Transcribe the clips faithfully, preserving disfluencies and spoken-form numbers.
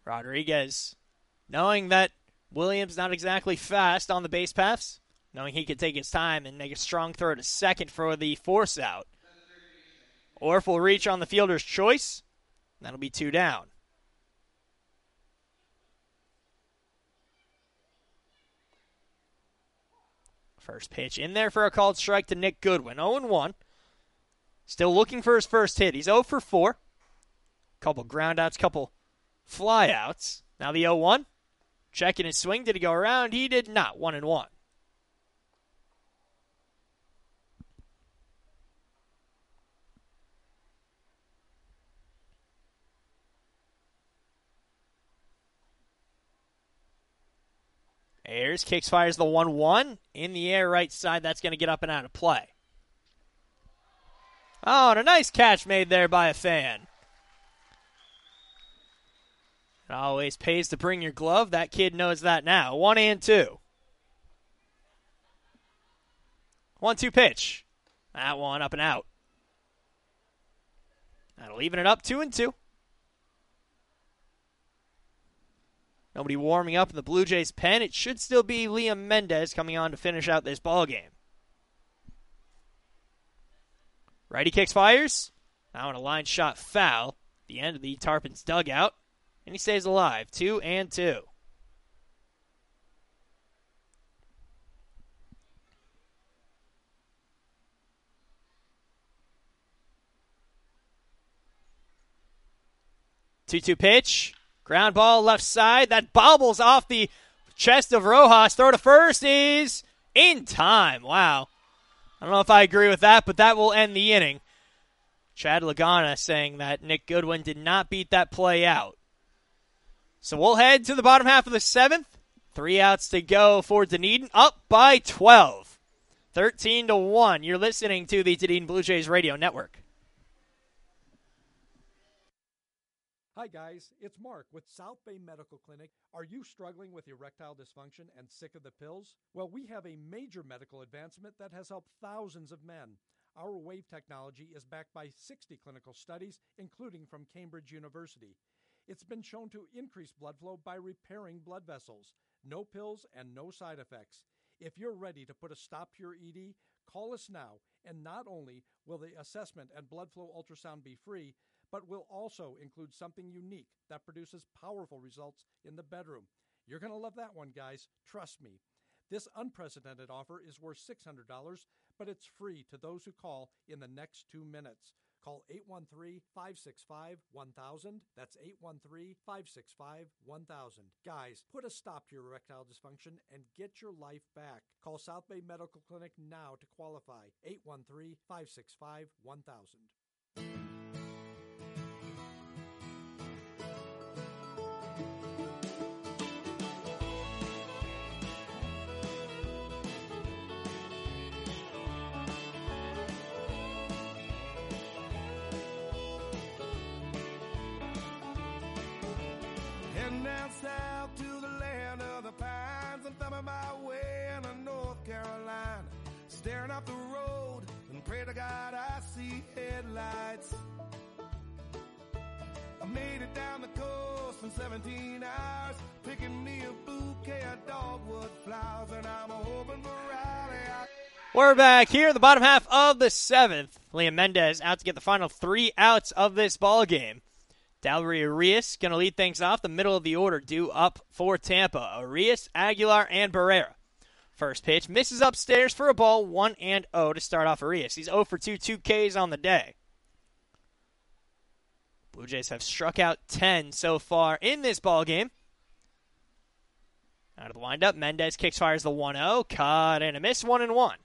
Rodriguez, knowing that Williams not exactly fast on the base paths, knowing he could take his time and make a strong throw to second for the force out. Orf will reach on the fielder's choice. That'll be two down. First pitch in there for a called strike to Nick Goodwin. oh and one. Still looking for his first hit. He's oh for four. Couple groundouts, couple flyouts. Now the oh one. Checking his swing. Did he go around? He did not. one and one. Ayers kicks, fires the one one. In the air, right side. That's going to get up and out of play. Oh, and a nice catch made there by a fan. It always pays to bring your glove. That kid knows that now. One and two. One two pitch. That one up and out. That'll even it up two and two. Nobody warming up in the Blue Jays pen. It should still be Liam Mendez coming on to finish out this ball game. Righty kicks, fires. Now on a line shot foul. The end of the Tarpons dugout. And he stays alive. Two and two. two two pitch. Ground ball left side. That bobbles off the chest of Rojas. Throw to first is in time. Wow. I don't know if I agree with that, but that will end the inning. Chad Lagana saying that Nick Goodwin did not beat that play out. So we'll head to the bottom half of the seventh. Three outs to go for Dunedin. Up by twelve. thirteen to one. You're listening to the Dunedin Blue Jays Radio Network. Hi guys, it's Mark with South Bay Medical Clinic. Are you struggling with erectile dysfunction and sick of the pills? Well, we have a major medical advancement that has helped thousands of men. Our WAVE technology is backed by sixty clinical studies, including from Cambridge University. It's been shown to increase blood flow by repairing blood vessels. No pills and no side effects. If you're ready to put a stop to your E D, call us now, and not only will the assessment and blood flow ultrasound be free, but will also include something unique that produces powerful results in the bedroom. You're going to love that one, guys. Trust me. This unprecedented offer is worth six hundred dollars, but it's free to those who call in the next two minutes. Call eight one three, five six five, one thousand. That's eight one three, five six five, one thousand. Guys, put a stop to your erectile dysfunction and get your life back. Call South Bay Medical Clinic now to qualify. eight one three, five six five, one thousand. Down south to the land of the pines, I'm thumbing my way into North Carolina, staring up the road and pray to God I see headlights. I made it down the coast in seventeen hours, picking me a bouquet of dogwood flowers, and I'm hoping for Raleigh. We're back here in the bottom half of the seventh. Liam Mendez out to get the final three outs of this ball game. Dallery Arias going to lead things off. The middle of the order due up for Tampa. Arias, Aguilar, and Barrera. First pitch misses upstairs for a ball, one and oh to start off Arias. He's oh for two, two Ks on the day. Blue Jays have struck out ten so far in this ball game. Out of the windup, Mendez kicks, fires the one oh. Cut and a miss, one and one.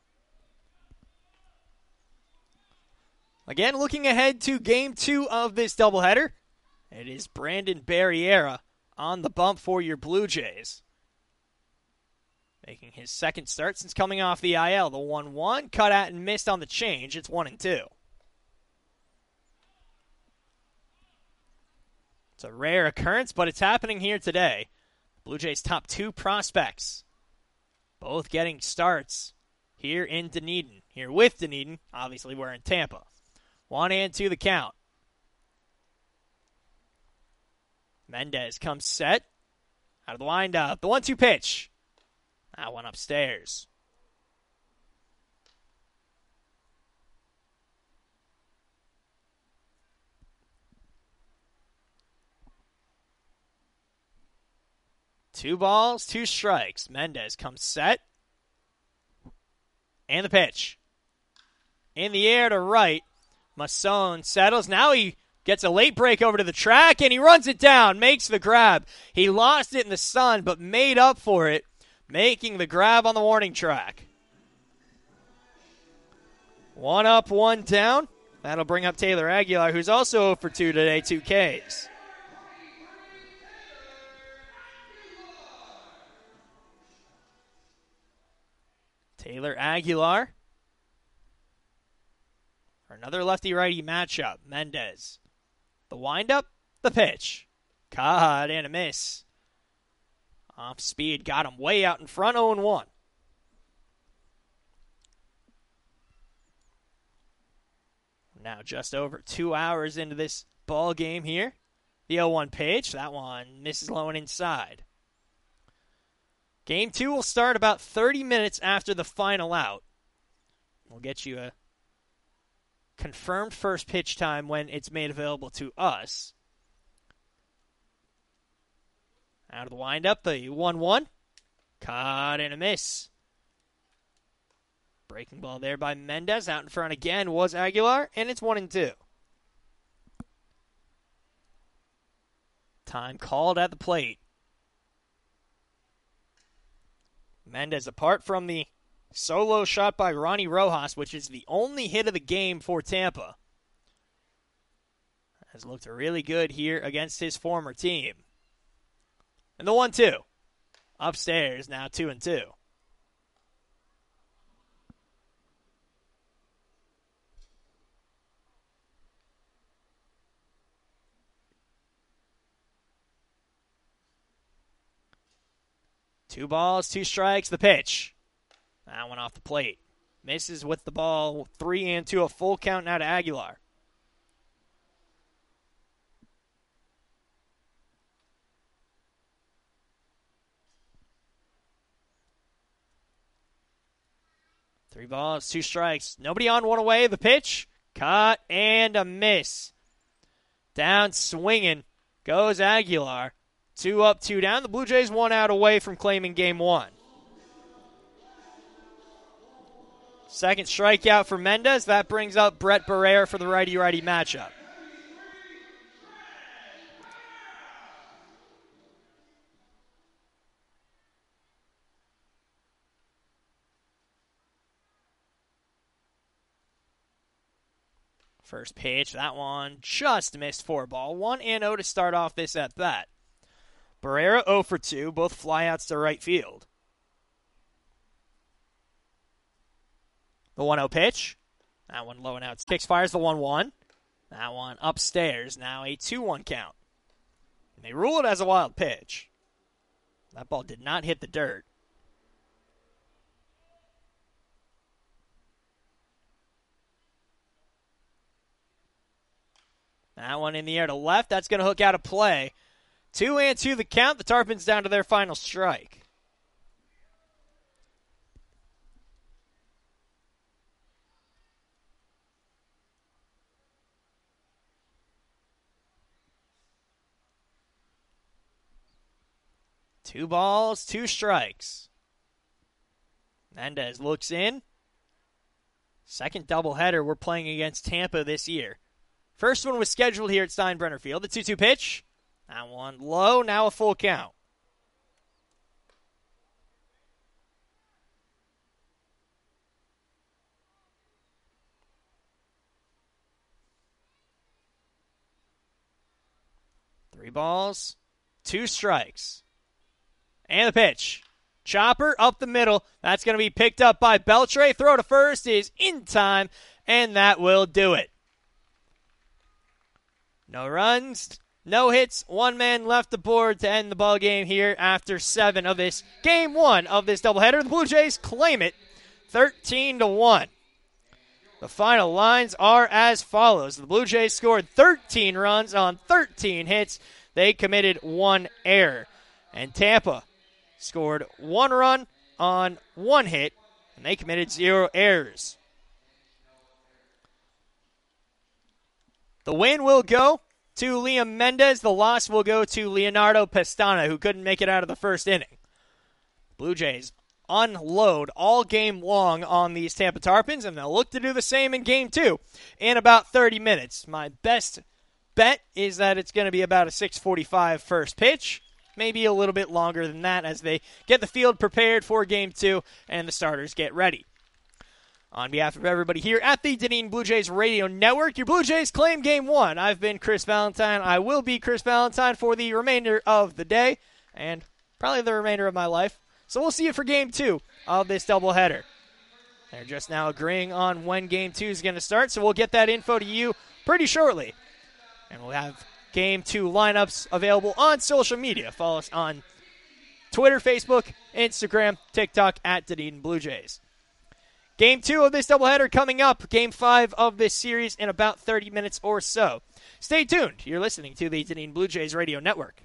Again, looking ahead to game two of this doubleheader. It is Brandon Barriera on the bump for your Blue Jays. Making his second start since coming off the I L. The one one, cut out and missed on the change. It's one and two. It's a rare occurrence, but it's happening here today. Blue Jays' top two prospects, both getting starts here in Dunedin. Here with Dunedin, obviously we're in Tampa. One and two the count. Mendez comes set. Out of the windup. The one two pitch. That one upstairs. Two balls, two strikes. Mendez comes set. And the pitch. In the air to right. Masson settles. Now he gets a late break over to the track, and he runs it down, makes the grab. He lost it in the sun, but made up for it, making the grab on the warning track. One up, one down. That'll bring up Taylor Aguilar, who's also zero for two today, two Ks. Taylor Aguilar. For another lefty-righty matchup. Mendez. The windup, the pitch. Caught and a miss. Off speed, got him way out in front, oh and one. Now just over two hours into this ball game here. The oh one pitch, that one misses low and inside. Game two will start about thirty minutes after the final out. We'll get you a confirmed first pitch time when it's made available to us. Out of the windup, the one one. Caught and a miss. Breaking ball there by Mendez. Out in front again was Aguilar, and it's one and two. Time called at the plate. Mendez apart from the solo shot by Ronnie Rojas, which is the only hit of the game for Tampa. Has looked really good here against his former team. And the one two. Upstairs, now two and two. Two balls, two strikes, the pitch. That one off the plate. Misses with the ball, three and two, a full count now to Aguilar. Three balls, two strikes. Nobody on, one away. The pitch, caught and a miss. Down swinging goes Aguilar. Two up, two down. The Blue Jays one out away from claiming game one. Second strikeout for Mendez. That brings up Brett Barrera for the righty-righty matchup. First pitch, that one just missed for ball. one and oh to start off this at-bat. Barrera oh for two, both flyouts to right field. The one oh pitch. That one low and out. Kicks, fires the one one. That one upstairs. Now a two one count. And they rule it as a wild pitch. That ball did not hit the dirt. That one in the air to left. That's going to hook out a play. Two and two the count. The Tarpons down to their final strike. Two balls, two strikes. Mendez looks in. Second doubleheader we're playing against Tampa this year. First one was scheduled here at Steinbrenner Field. The two two pitch. That one low, now a full count. Three balls, two strikes. And the pitch. Chopper up the middle. That's going to be picked up by Beltre. Throw to first is in time, and that will do it. No runs, no hits, one man left aboard to end the ball game here after seven of this game one of this doubleheader. The Blue Jays claim it thirteen to one. The final lines are as follows. The Blue Jays scored thirteen runs on thirteen hits. They committed one error. And Tampa scored one run on one hit, and they committed zero errors. The win will go to Liam Mendez. The loss will go to Leonardo Pestana, who couldn't make it out of the first inning. Blue Jays unload all game long on these Tampa Tarpons, and they'll look to do the same in game two in about thirty minutes. My best bet is that it's going to be about a six forty-five first pitch, maybe a little bit longer than that as they get the field prepared for game two and the starters get ready. On behalf of everybody here at the Dunedin Blue Jays Radio Network, your Blue Jays claim game one. I've been Chris Valentine. I will be Chris Valentine for the remainder of the day and probably the remainder of my life. So we'll see you for game two of this doubleheader. They're just now agreeing on when game two is going to start, so we'll get that info to you pretty shortly. And we'll have game two lineups available on social media. Follow us on Twitter, Facebook, Instagram, TikTok at Dunedin Blue Jays. Game two of this doubleheader coming up. Game five of this series in about thirty minutes or so. Stay tuned. You're listening to the Dunedin Blue Jays Radio Network.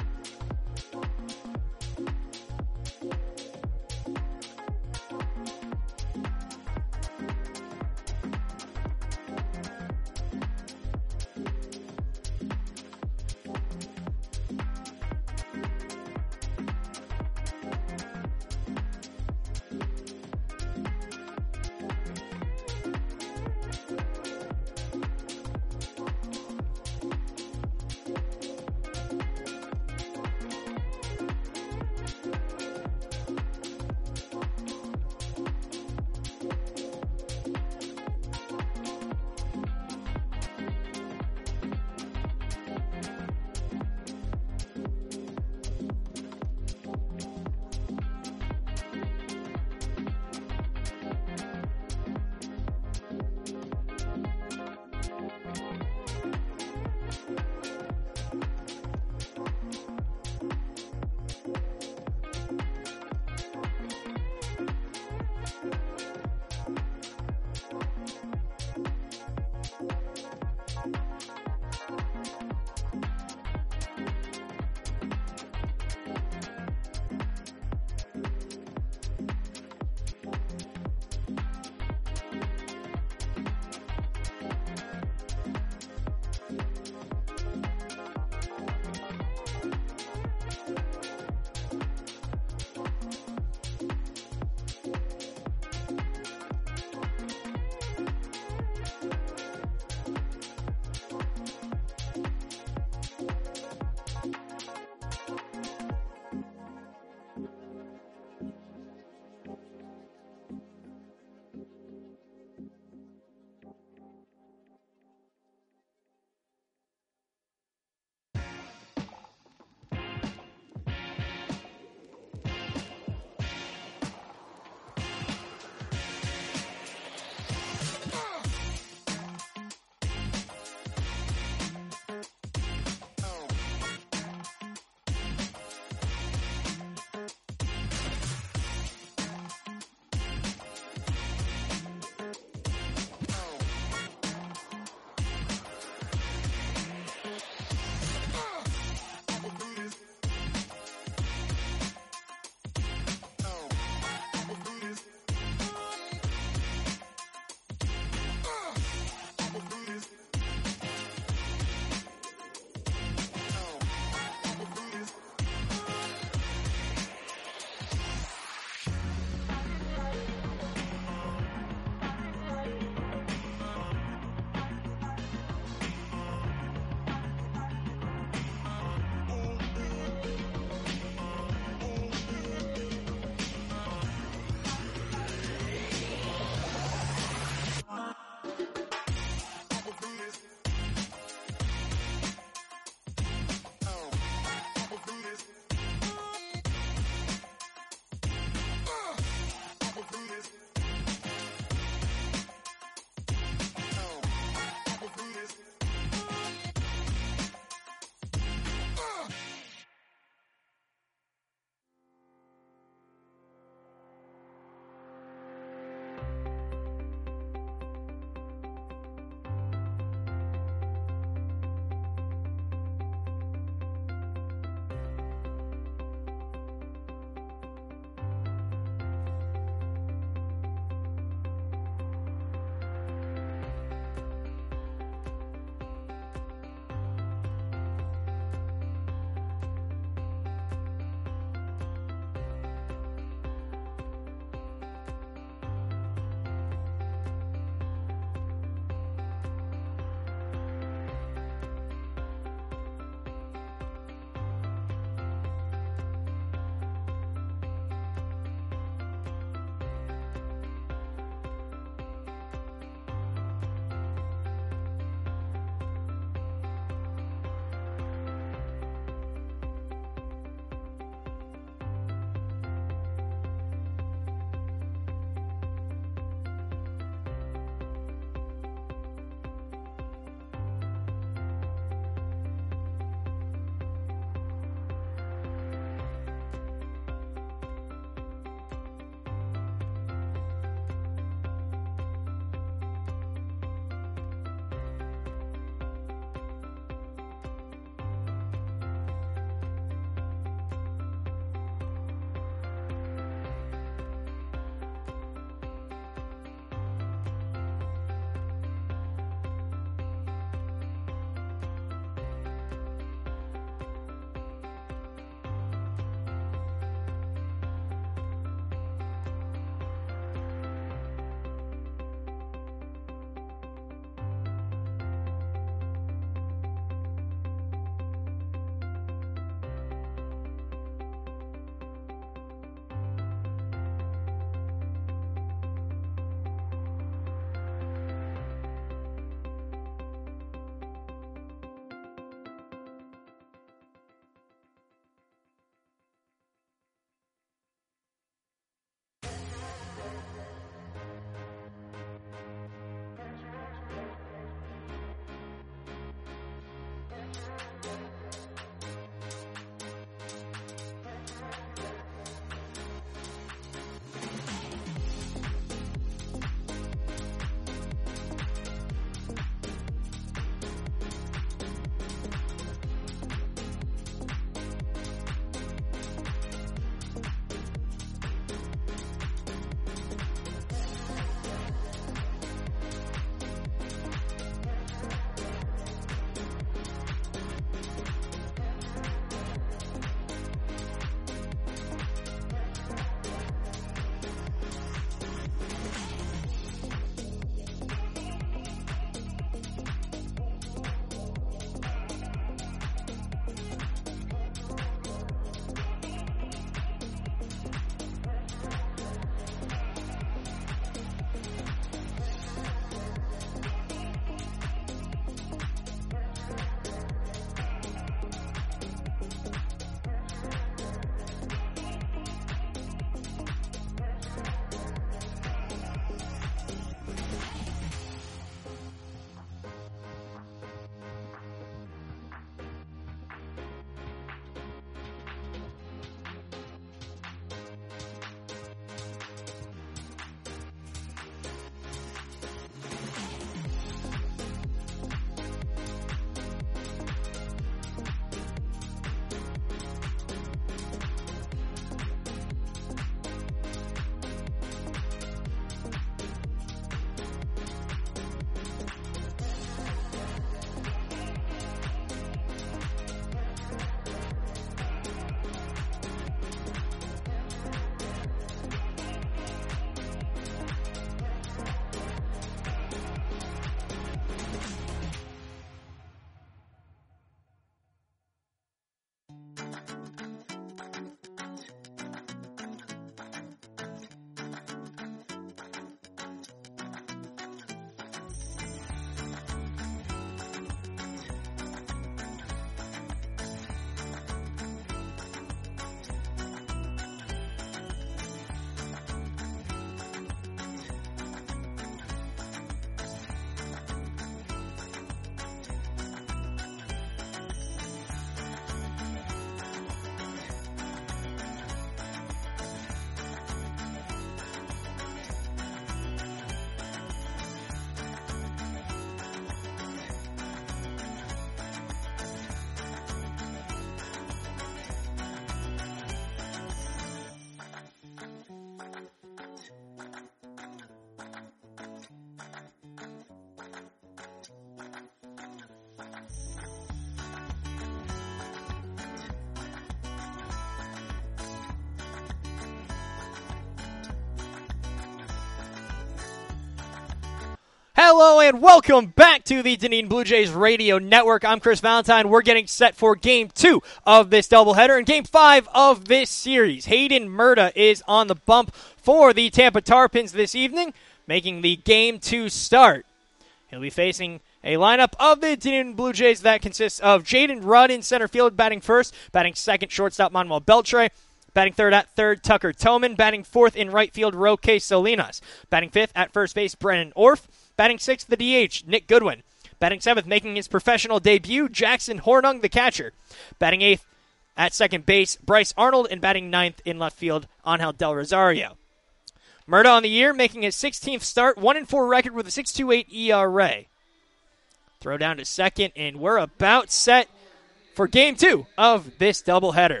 Hello and welcome back to the Dunedin Blue Jays Radio Network. I'm Chris Valentine. We're getting set for Game two of this doubleheader and Game five of this series. Hayden Murta is on the bump for the Tampa Tarpons this evening, making the Game two start. He'll be facing a lineup of the Dunedin Blue Jays that consists of Jaden Rudd in center field, batting first, batting second, shortstop Manuel Beltre, batting third at third, Tucker Toman, batting fourth in right field, Roque Salinas, batting fifth at first base, Brennan Orff, batting sixth, the D H, Nick Goodwin, batting seventh, making his professional debut, Jackson Hornung, the catcher, batting eighth at second base, Bryce Arnold, and batting ninth in left field, Angel Del Rosario. Murta on the year, making his sixteenth start, one and four record with a six point two eight E R A. Throw down to second, and we're about set for Game two of this doubleheader.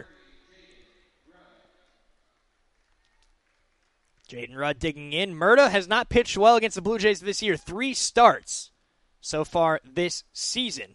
Jaden Rudd digging in. Murta has not pitched well against the Blue Jays this year. Three starts so far this season.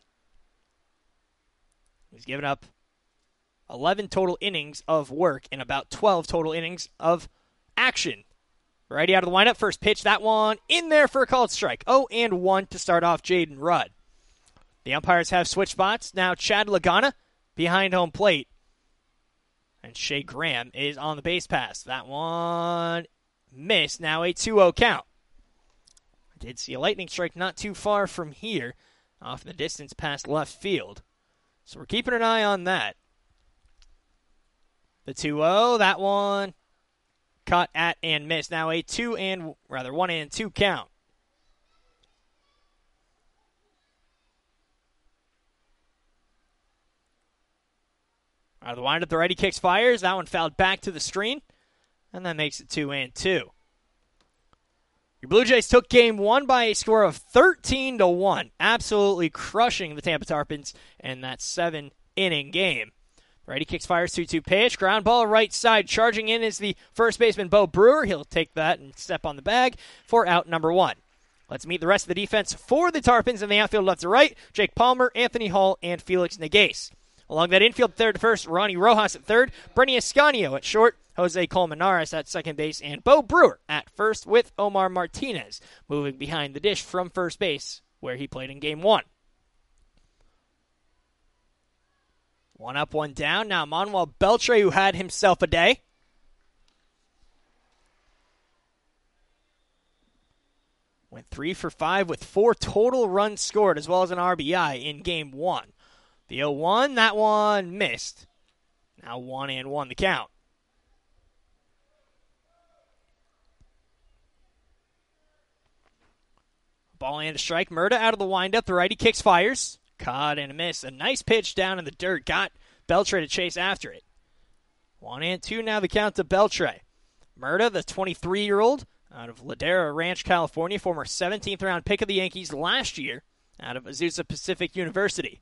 He's given up eleven total innings of work and about twelve total innings of action. Righty out of the windup. First pitch, that one in there for a called strike. oh and one to start off Jaden Rudd. The umpires have switched spots. Now Chad Lagana behind home plate. And Shea Graham is on the base pass. That one missed. Now a two oh count. I did see a lightning strike not too far from here, off in the distance past left field. So we're keeping an eye on that. The two oh, that one caught at and missed. Now a two and, rather, one and two count. Out of the windup, the righty kicks fires. That one fouled back to the screen, and that makes it two and two. Your Blue Jays took game one by a score of thirteen to one, absolutely crushing the Tampa Tarpons in that seven-inning game. Righty kicks fires, two two pitch. Ground ball right side. Charging in is the first baseman, Bo Brewer. He'll take that and step on the bag for out number one. Let's meet the rest of the defense for the Tarpons in the outfield left to right. Jake Palmer, Anthony Hall, and Felix Negase. Along that infield, third to first, Ronnie Rojas at third, Brenny Escanio at short, Jose Colmenares at second base, and Bo Brewer at first with Omar Martinez moving behind the dish from first base, where he played in game one. One up, one down. Now Manuel Beltre, who had himself a day. Went three for five with four total runs scored, as well as an R B I in game one. The oh one, that one missed. Now one and one the count. Ball and a strike. Murta out of the windup. The righty kicks fires. Caught and a miss. A nice pitch down in the dirt. Got Beltre to chase after it. One and two now the count to Beltre. Murta, the twenty-three-year-old out of Ladera Ranch, California, former seventeenth round pick of the Yankees last year out of Azusa Pacific University.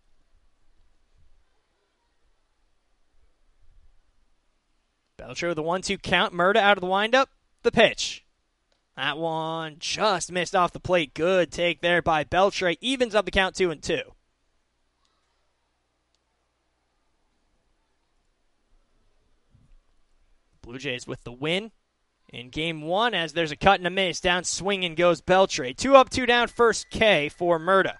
Beltre with a one two count. Murta out of the windup. The pitch. That one just missed off the plate. Good take there by Beltre. Evens up the count two and two. Blue Jays with the win in game one as there's a cut and a miss. Down swinging goes Beltre. Two up, two down, first K for Murta.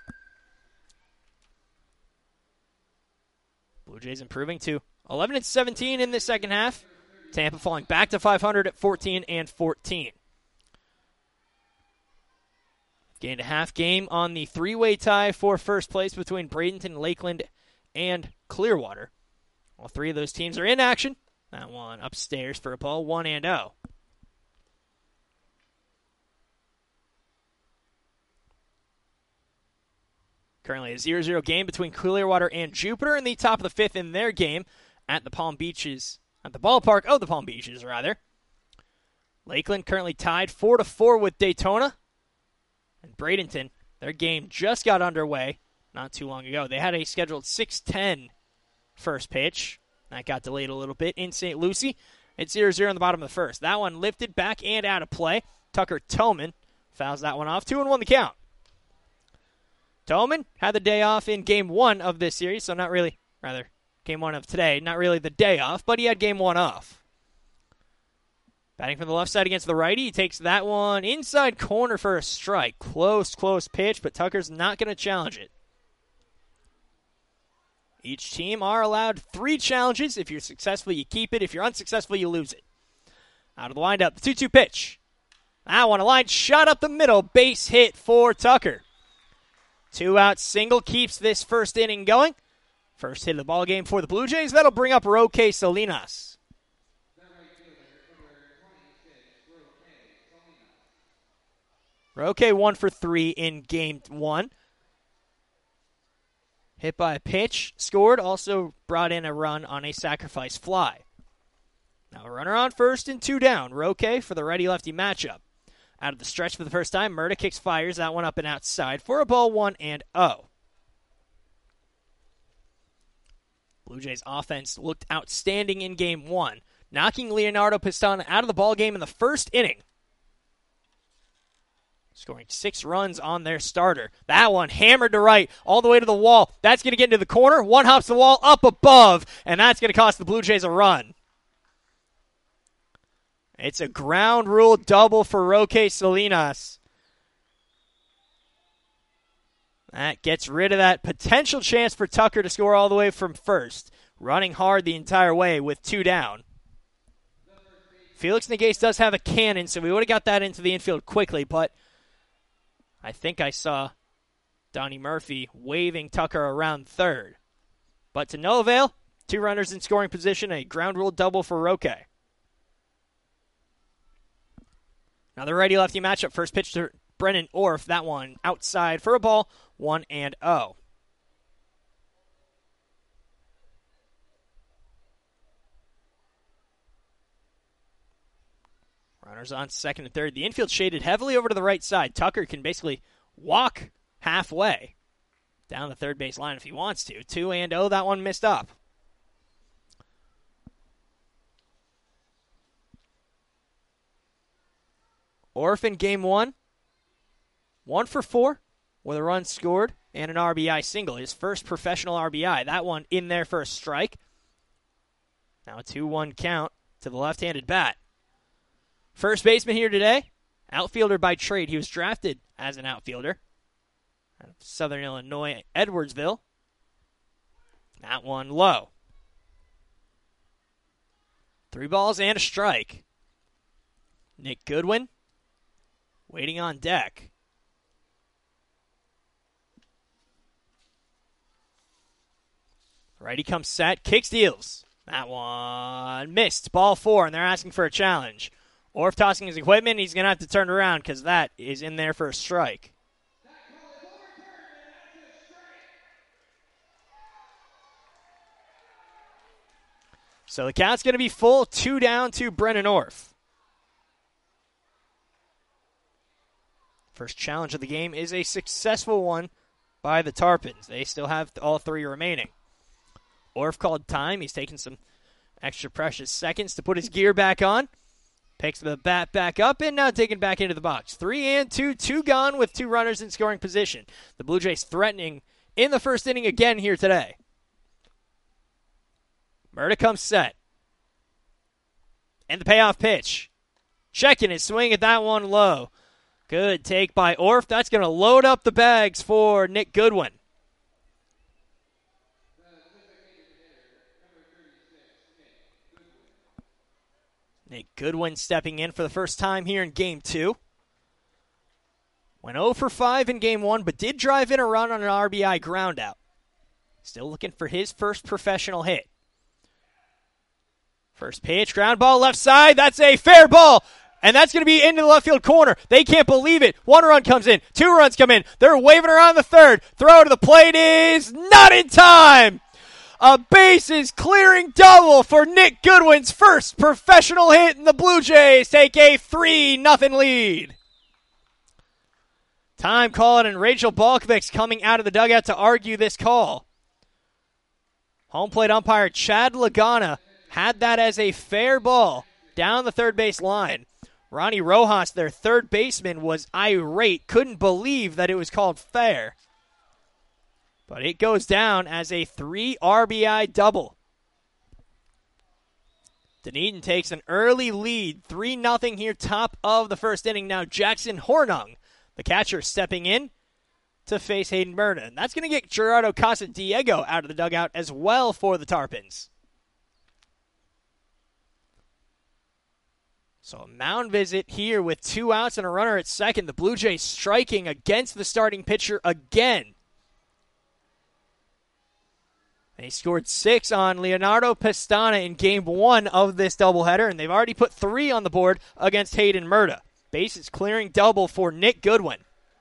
Blue Jays improving to eleven and seventeen in the second half. Tampa falling back to five hundred at fourteen and fourteen. Gained a half game on the three-way tie for first place between Bradenton, Lakeland, and Clearwater. All three of those teams are in action. That one upstairs for a ball, one and oh. Currently a zero zero game between Clearwater and Jupiter in the top of the fifth in their game at the Palm Beaches, at the ballpark of the Palm Beaches, rather. Lakeland currently tied four to four with Daytona. And Bradenton, their game just got underway not too long ago. They had a scheduled six ten first pitch. That got delayed a little bit in Saint Lucie. It's zero zero in the bottom of the first. That one lifted back and out of play. Tucker Toman fouls that one off. two and one the count. Toman had the day off in game one of this series, so not really, rather, game one of today, not really the day off, but he had game one off. Batting from the left side against the righty. He takes that one inside corner for a strike. Close, close pitch, but Tucker's not going to challenge it. Each team are allowed three challenges. If you're successful, you keep it. If you're unsuccessful, you lose it. Out of the windup, the two two pitch. That one, a line shot up the middle. Base hit for Tucker. Two-out single keeps this first inning going. First hit of the ball game for the Blue Jays. That'll bring up Roque Salinas. Roque one for three in game one. Hit by a pitch, scored, also brought in a run on a sacrifice fly. Now a runner on first and two down. Roque for the righty-lefty matchup. Out of the stretch for the first time, Murta kicks fires that one up and outside for a ball one and oh. Blue Jays offense looked outstanding in game one, knocking Leonardo Pistone out of the ballgame in the first inning. Scoring six runs on their starter. That one hammered to right, all the way to the wall. That's going to get into the corner. One hops the wall up above, and that's going to cost the Blue Jays a run. It's a ground rule double for Roque Salinas. That gets rid of that potential chance for Tucker to score all the way from first. Running hard the entire way with two down. Felix Negase does have a cannon, so we would have got that into the infield quickly, but I think I saw Donnie Murphy waving Tucker around third. But to no avail, two runners in scoring position, a ground rule double for Roque. Now the righty-lefty matchup. First pitch to Brennan Orff. That one outside for a ball, one and oh. Runners on second and third. The infield shaded heavily over to the right side. Tucker can basically walk halfway down the third base line if he wants to. Two and oh, that one missed up. Orff in game one, one for four with a run scored and an R B I single. His first professional R B I. That one in there for a strike. Now a two one count to the left-handed bat. First baseman here today, outfielder by trade. He was drafted as an outfielder out of Southern Illinois, Edwardsville. That one low. Three balls and a strike. Nick Goodwin waiting on deck. Righty comes set, kicks, deals. That one missed. Ball four, and they're asking for a challenge. Orff tossing his equipment. He's going to have to turn around because that is in there for a strike. So the count's going to be full, two down to Brennan Orff. First challenge of the game is a successful one by the Tarpons. They still have all three remaining. Orff called time. He's taking some extra precious seconds to put his gear back on. Picks the bat back up and now taken back into the box. Three and two, two gone with two runners in scoring position. The Blue Jays threatening in the first inning again here today. Murta comes set. And the payoff pitch. Checking his swing at that one low. Good take by Orff. That's going to load up the bags for Nick Goodwin. Nick Goodwin stepping in for the first time here in game two. Went oh for five in game one, but did drive in a run on an R B I groundout. Still looking for his first professional hit. First pitch, ground ball left side. That's a fair ball. And that's going to be into the left field corner. They can't believe it. One run comes in. Two runs come in. They're waving around the third. Throw to the plate is not in time. A bases clearing double for Nick Goodwin's first professional hit, and the Blue Jays take a three nothing lead. Time call, and Rachel Balkovics coming out of the dugout to argue this call. Home plate umpire Chad Lagana had that as a fair ball down the third base line. Ronnie Rojas, their third baseman, was irate, couldn't believe that it was called fair. But it goes down as a three R B I double. Dunedin takes an early lead, three nothing here, top of the first inning. Now Jackson Hornung, the catcher, stepping in to face Hayden Murda. And that's going to get Gerardo Casadiego out of the dugout as well for the Tarpons. So a mound visit here with two outs and a runner at second. The Blue Jays striking against the starting pitcher again. They scored six on Leonardo Pestana in game one of this doubleheader, and they've already put three on the board against Hayden Murda. Bases clearing double for Nick Goodwin.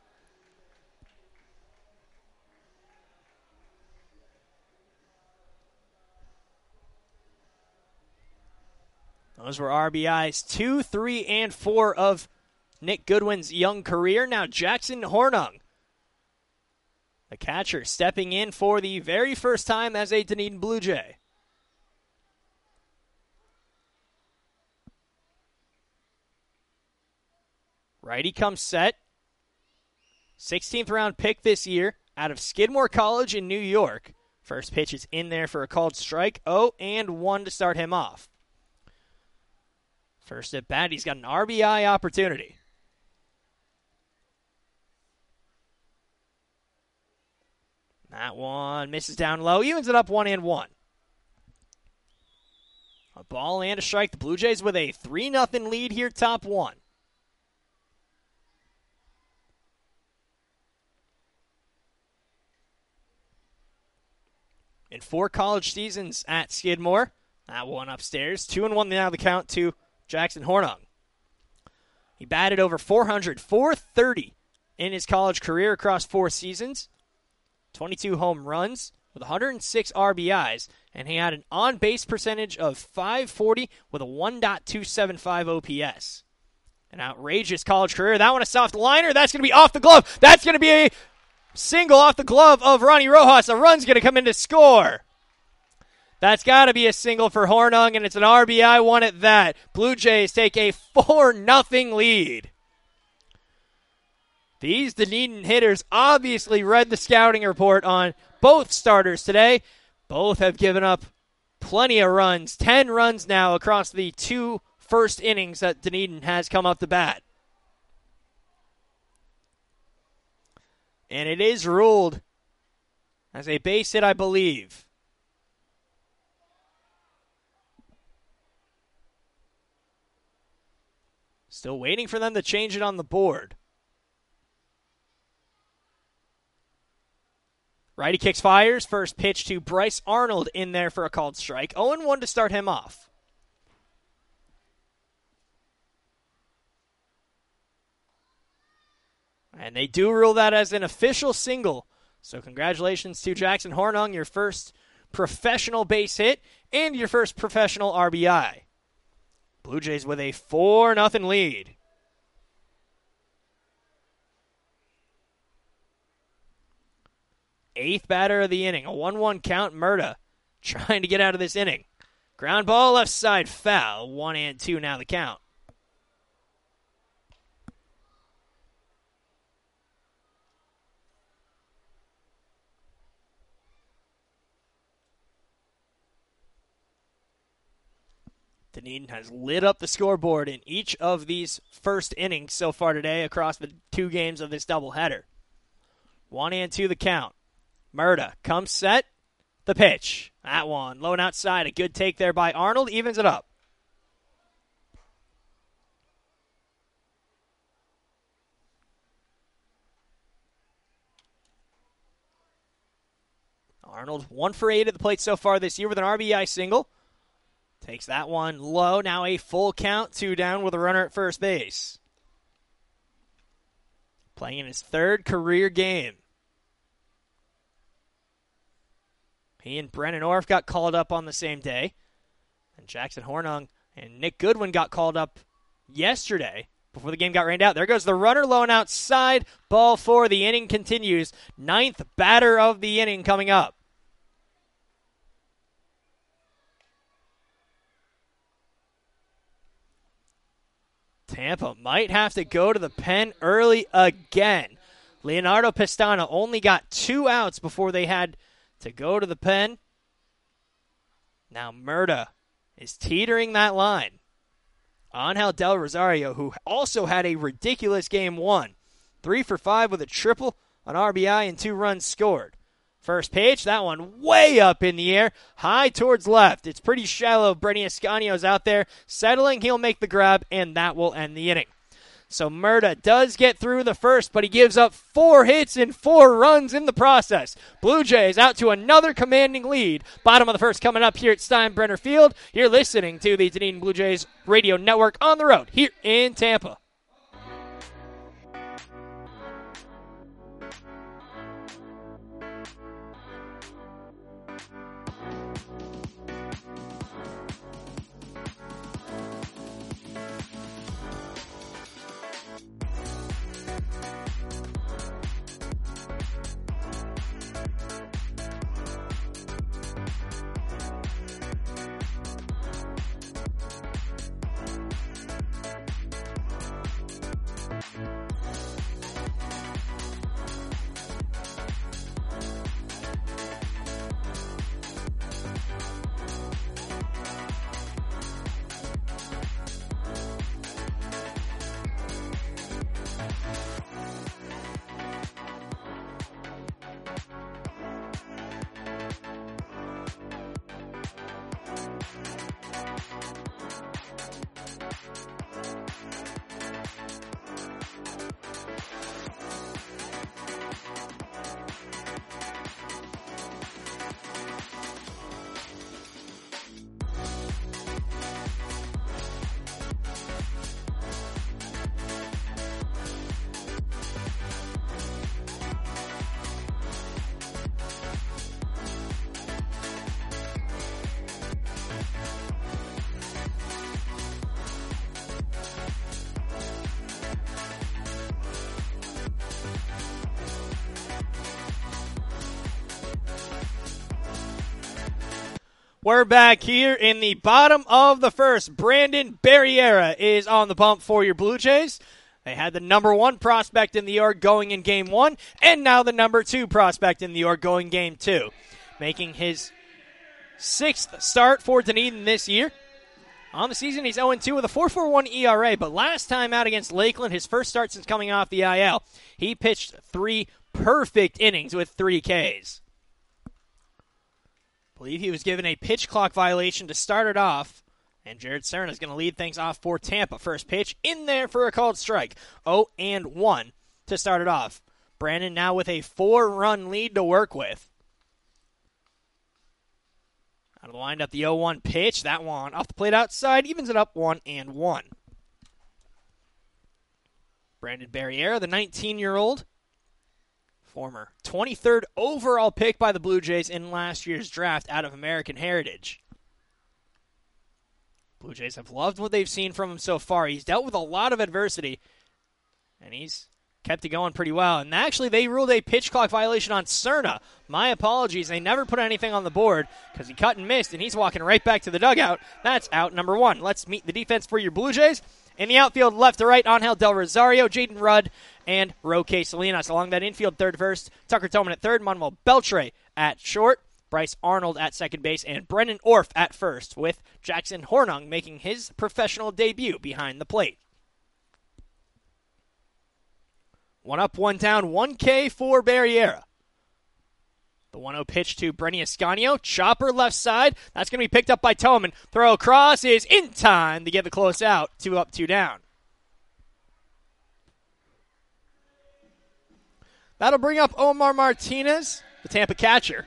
Those were R B Is two, three, and four of Nick Goodwin's young career. Now Jackson Hornung, the catcher, stepping in for the very first time as a Dunedin Blue Jay. Righty comes set. sixteenth round pick this year out of Skidmore College in New York. First pitch is in there for a called strike. oh and one to start him off. First at bat, he's got an R B I opportunity. That one misses down low, evens it up one and one. A ball and a strike. The Blue Jays with a three nothing lead here, top one. In four college seasons at Skidmore, that one upstairs. Two and one now the count to Jackson Hornung. He batted over four hundred, four thirty in his college career across four seasons. twenty-two home runs with one hundred six R B Is, and he had an on-base percentage of five forty with a one point two seven five O P S. An outrageous college career. That one a soft liner. That's going to be off the glove. That's going to be a single off the glove of Ronnie Rojas. A run's going to come in to score. That's got to be a single for Hornung, and it's an R B I one at that. Blue Jays take a four nothing lead. These Dunedin hitters obviously read the scouting report on both starters today. Both have given up plenty of runs. Ten runs now across the two first innings that Dunedin has come up the bat. And it is ruled as a base hit, I believe. Still waiting for them to change it on the board. Righty kicks, fires. First pitch to Bryce Arnold in there for a called strike. oh and one to start him off. And they do rule that as an official single. So congratulations to Jackson Hornung, your first professional base hit and your first professional R B I. Blue Jays with a four nothing lead. Eighth batter of the inning, a one one count. Murda trying to get out of this inning. Ground ball left side foul. One and two now the count. Dunedin has lit up the scoreboard in each of these first innings so far today across the two games of this doubleheader. One and two the count. Murda comes set. The pitch. That one low and outside. A good take there by Arnold. Evens it up. Arnold one for eight at the plate so far this year with an R B I single. Takes that one low. Now a full count. Two down with a runner at first base. Playing in his third career game. He and Brennan Orff got called up on the same day. And Jackson Hornung and Nick Goodwin got called up yesterday before the game got rained out. There goes the runner low and outside. Ball four. The inning continues. Ninth batter of the inning coming up. Tampa might have to go to the pen early again. Leonardo Pestana only got two outs before they had to go to the pen. Now Murda is teetering that line. Angel Del Rosario, who also had a ridiculous game one. Three for five with a triple, an R B I, and two runs scored. First pitch, that one way up in the air, high towards left. It's pretty shallow. Brenny Ascanio's out there settling. He'll make the grab, and that will end the inning. So Murta does get through the first, but he gives up four hits and four runs in the process. Blue Jays out to another commanding lead. Bottom of the first coming up here at Steinbrenner Field. You're listening to the Dunedin Blue Jays Radio Network on the road here in Tampa. We're back here in the bottom of the first. Brandon Barriera is on the bump for your Blue Jays. They had the number one prospect in the org going in game one, and now the number two prospect in the org going game two. Making his sixth start for Dunedin this year. On the season, he's oh and two with a four point four one E R A, but last time out against Lakeland, his first start since coming off the I L, he pitched three perfect innings with three Ks. I believe he was given a pitch clock violation to start it off, and Jared Serna is going to lead things off for Tampa. First pitch in there for a called strike. oh and one to start it off. Brandon now with a four-run lead to work with. Out of the windup, the oh one pitch. That one off the plate outside, evens it up one and one. Brandon Barriera, the nineteen-year-old, former twenty-third overall pick by the Blue Jays in last year's draft out of American Heritage. Blue Jays have loved what they've seen from him so far. He's dealt with a lot of adversity, and he's kept it going pretty well. And actually, they ruled a pitch clock violation on Serna. My apologies. They never put anything on the board because he cut and missed, and he's walking right back to the dugout. That's out number one. Let's meet the defense for your Blue Jays. In the outfield, left to right, Angel Del Rosario, Jaden Rudd, and Roque Salinas. Along that infield, third first, Tucker Toman at third, Manuel Beltre at short, Bryce Arnold at second base, and Brendan Orff at first, with Jackson Hornung making his professional debut behind the plate. One up, one down, one K for Barriera. The one oh pitch to Brenny Ascanio. Chopper left side. That's going to be picked up by Toman. Throw across is in time to get the close out. Two up, two down. That'll bring up Omar Martinez, the Tampa catcher.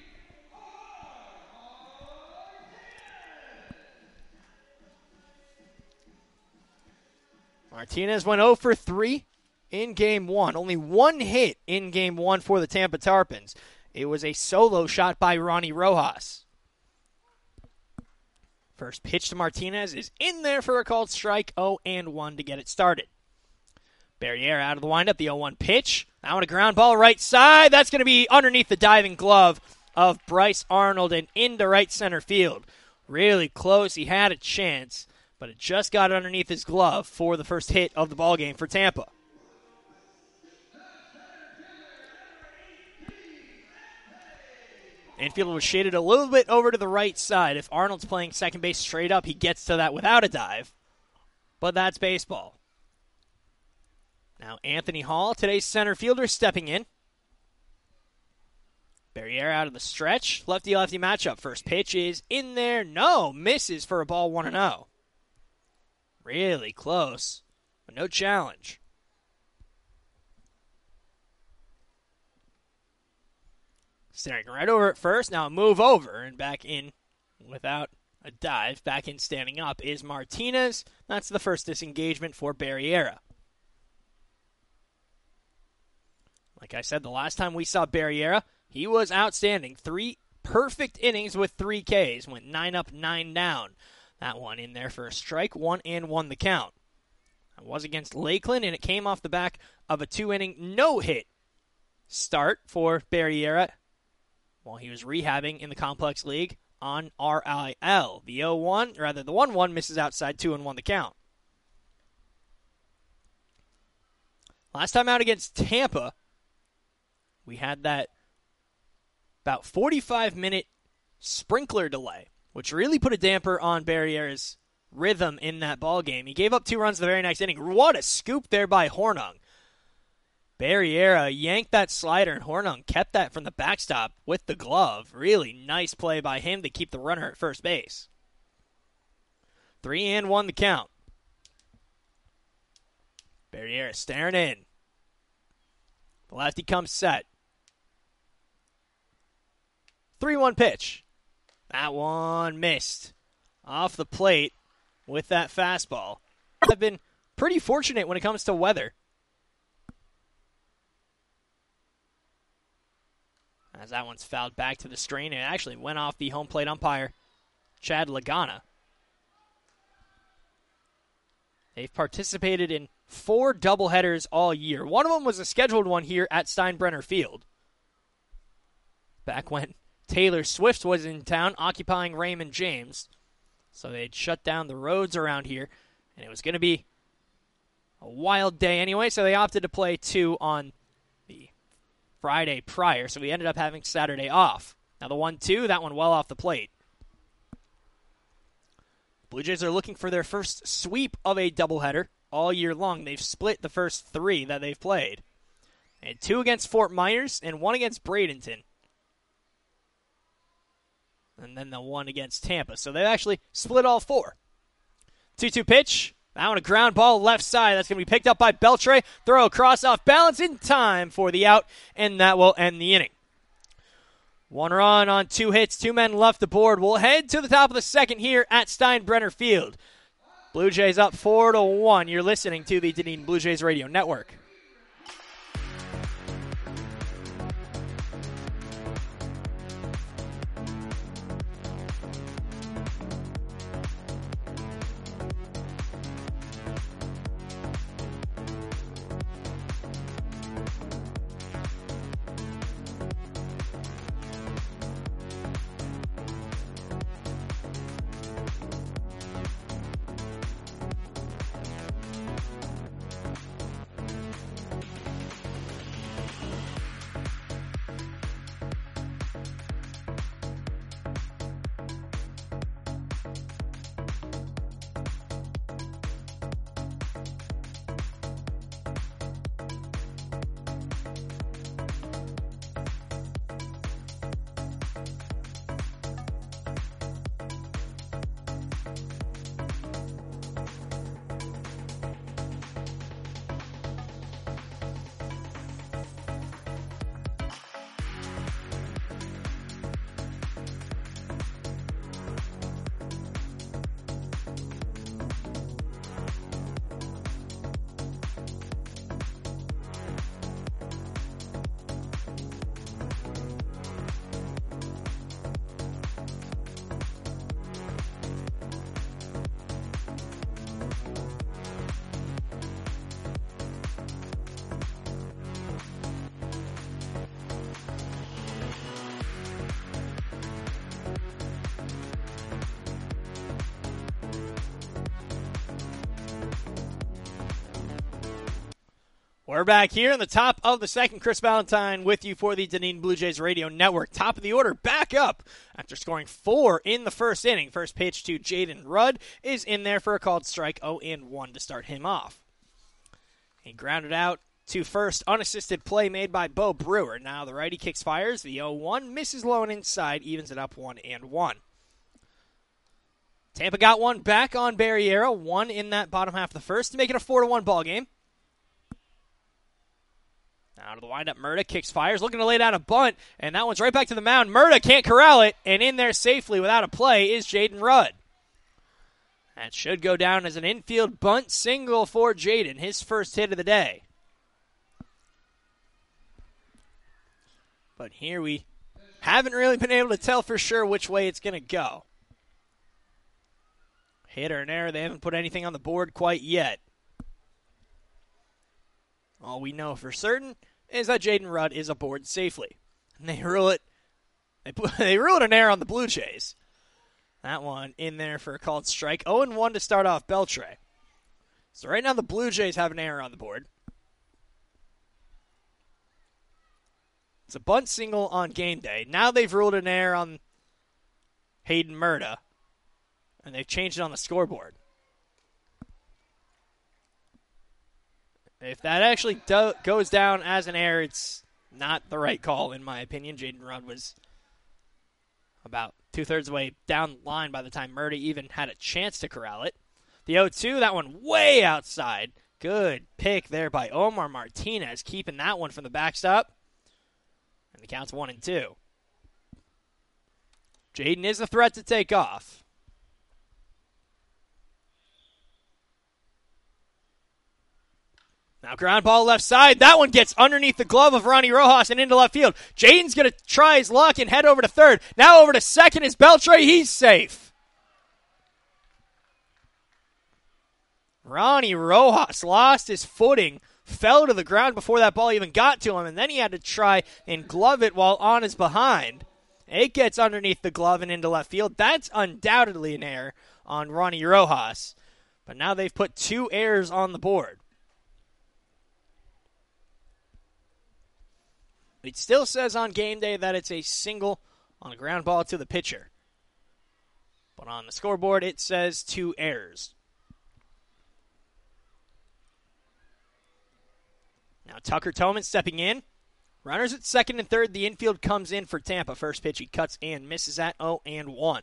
Martinez went oh for three in game one. Only one hit in game one for the Tampa Tarpons. It was a solo shot by Ronnie Rojas. First pitch to Martinez is in there for a called strike. oh and one to get it started. Barriera out of the windup. The oh one pitch. Now on a ground ball right side. That's going to be underneath the diving glove of Bryce Arnold and into right center field. Really close. He had a chance, but it just got underneath his glove for the first hit of the ballgame for Tampa. Infield was shaded a little bit over to the right side. If Arnold's playing second base straight up, he gets to that without a dive. But that's baseball. Now Anthony Hall, today's center fielder, stepping in. Barriera out of the stretch. Lefty-lefty matchup. First pitch is in there. No, misses for a ball one and oh. Really close, but no challenge. Staring right over at first. Now a move over and back in without a dive. Back in standing up is Martinez. That's the first disengagement for Barriera. Like I said, the last time we saw Barriera, he was outstanding. Three perfect innings with three Ks. Went nine up, nine down. That one in there for a strike, one and one the count. It was against Lakeland, and it came off the back of a two-inning no-hit start for Barriera while he was rehabbing in the Complex League on R I L. The oh one, or rather the one one misses outside, two and one the count. Last time out against Tampa, we had that about forty-five minute sprinkler delay, which really put a damper on Barriera's rhythm in that ball game. He gave up two runs the very next inning. What a scoop there by Hornung. Barriera yanked that slider, and Hornung kept that from the backstop with the glove. Really nice play by him to keep the runner at first base. Three and one the count. Barriera staring in. The lefty comes set. three one pitch. That one missed. Off the plate with that fastball. I've been pretty fortunate when it comes to weather. As that one's fouled back to the screen, it actually went off the home plate umpire, Chad Lagana. They've participated in four doubleheaders all year. One of them was a scheduled one here at Steinbrenner Field. Back when Taylor Swift was in town occupying Raymond James. So they'd shut down the roads around here, and it was going to be a wild day anyway, so they opted to play two on the Friday prior, so we ended up having Saturday off. Now the one two, that one well off the plate. Blue Jays are looking for their first sweep of a doubleheader all year long. They've split the first three that they've played. And two against Fort Myers and one against Bradenton. And then the one against Tampa. So they've actually split all four. two two pitch. That one a ground ball left side. That's going to be picked up by Beltre. Throw across off balance in time for the out, and that will end the inning. One run on two hits. Two men left the board. We'll head to the top of the second here at Steinbrenner Field. Blue Jays up four to one. You're listening to the Dunedin Blue Jays Radio Network. We're back here in the top of the second. Chris Valentine with you for the Dunedin Blue Jays Radio Network. Top of the order, back up after scoring four in the first inning. First pitch to Jaden Rudd is in there for a called strike. oh and one to start him off. He grounded out to first, unassisted play made by Bo Brewer. Now the righty kicks fires. The oh one misses low and inside, evens it up one and one. Tampa got one back on Barriera, one in that bottom half of the first to make it a four to one ball game. Out of the windup, Murda kicks fires, looking to lay down a bunt, and that one's right back to the mound. Murda can't corral it, and in there safely without a play is Jaden Rudd. That should go down as an infield bunt single for Jaden, his first hit of the day. But here we haven't really been able to tell for sure which way it's going to go. Hit or an error, they haven't put anything on the board quite yet. All we know for certain is that Jaden Rudd is aboard safely. And they rule it they, they rule it an error on the Blue Jays. That one in there for a called strike. oh and one to start off Beltre. So right now the Blue Jays have an error on the board. It's a bunt single on game day. Now they've ruled an error on Hayden Murda. And they've changed it on the scoreboard. If that actually do- goes down as an error, it's not the right call, in my opinion. Jaden Rudd was about two-thirds of the way down the line by the time Murda even had a chance to corral it. The oh two, that one way outside. Good pick there by Omar Martinez, keeping that one from the backstop. And the count's one and two. Jaden is a threat to take off. Now ground ball left side. That one gets underneath the glove of Ronnie Rojas and into left field. Jaden's going to try his luck and head over to third. Now over to second is Beltre. He's safe. Ronnie Rojas lost his footing, fell to the ground before that ball even got to him, and then he had to try and glove it while on his behind. It gets underneath the glove and into left field. That's undoubtedly an error on Ronnie Rojas. But now they've put two errors on the board. It still says on game day that it's a single on a ground ball to the pitcher. But on the scoreboard, it says two errors. Now Tucker Toman stepping in. Runners at second and third. The infield comes in for Tampa. First pitch he cuts and misses at oh and one.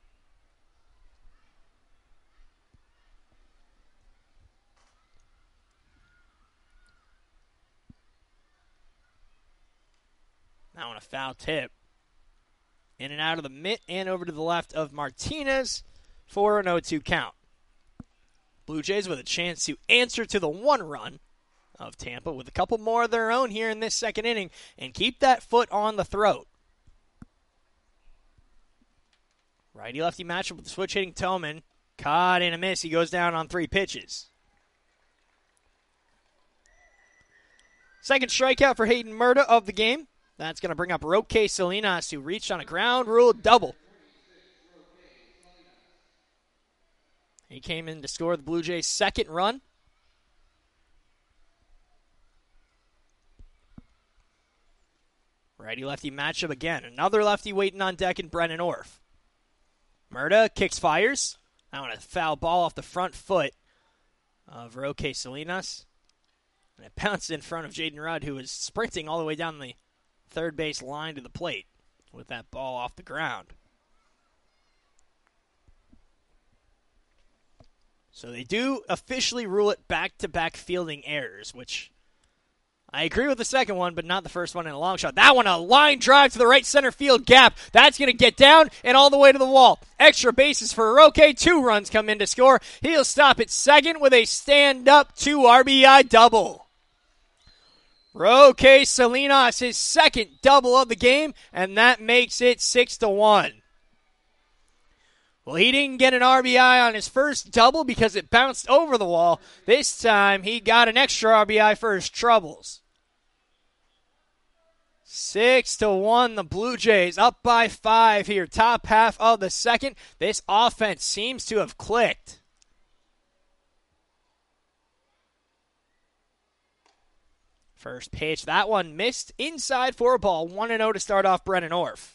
Now on a foul tip. In and out of the mitt and over to the left of Martinez for an oh two count. Blue Jays with a chance to answer to the one run of Tampa with a couple more of their own here in this second inning and keep that foot on the throat. Righty-lefty matchup with the switch-hitting Toman. Caught in a miss. He goes down on three pitches. Second strikeout for Hayden Murda of the game. That's going to bring up Roque Salinas, who reached on a ground rule double. He came in to score the Blue Jays' second run. Righty-lefty matchup again. Another lefty waiting on deck in Brennan Orff. Murda kicks fires. Now on a foul ball off the front foot of Roque Salinas. And it bounced in front of Jaden Rudd, who was sprinting all the way down the third base line to the plate with that ball off the ground. So they do officially rule it back-to-back fielding errors, which I agree with the second one, but not the first one in a long shot. That one, a line drive to the right center field gap. That's going to get down and all the way to the wall. Extra bases for Roque. Two runs come in to score. He'll stop at second with a stand-up two R B I double. Roque Salinas, his second double of the game, and that makes it six to one. Well, he didn't get an R B I on his first double because it bounced over the wall. This time, he got an extra R B I for his troubles. Six to one, the Blue Jays up by five here. Top half of the second. This offense seems to have clicked. First pitch, that one missed inside for a ball. one and oh to start off Brennan Orff.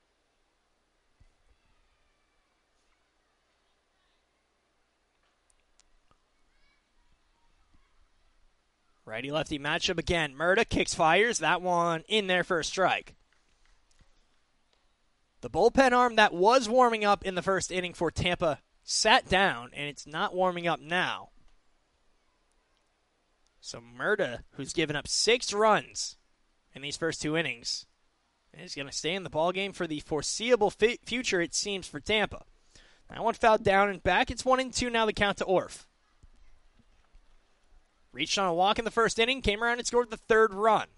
Righty-lefty matchup again. Murda kicks, fires. That one in there for a strike. The bullpen arm that was warming up in the first inning for Tampa sat down, and it's not warming up now. So Murda, who's given up six runs in these first two innings, is going to stay in the ballgame for the foreseeable fi- future, it seems, for Tampa. That one fouled down and back. It's one and two now, the count to Orff. Reached on a walk in the first inning, came around and scored the third run.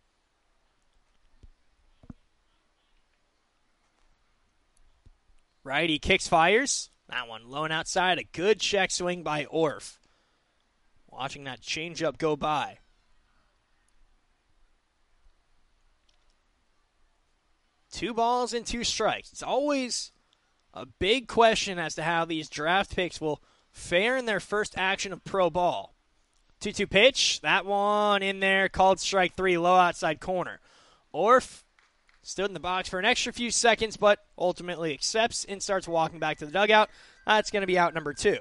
Righty kicks, fires. That one low and outside. A good check swing by Orff. Watching that changeup go by. Two balls and two strikes. It's always a big question as to how these draft picks will fare in their first action of pro ball. two two pitch. That one in there, called strike three, low outside corner. Orff stood in the box for an extra few seconds, but ultimately accepts and starts walking back to the dugout. That's going to be out number two.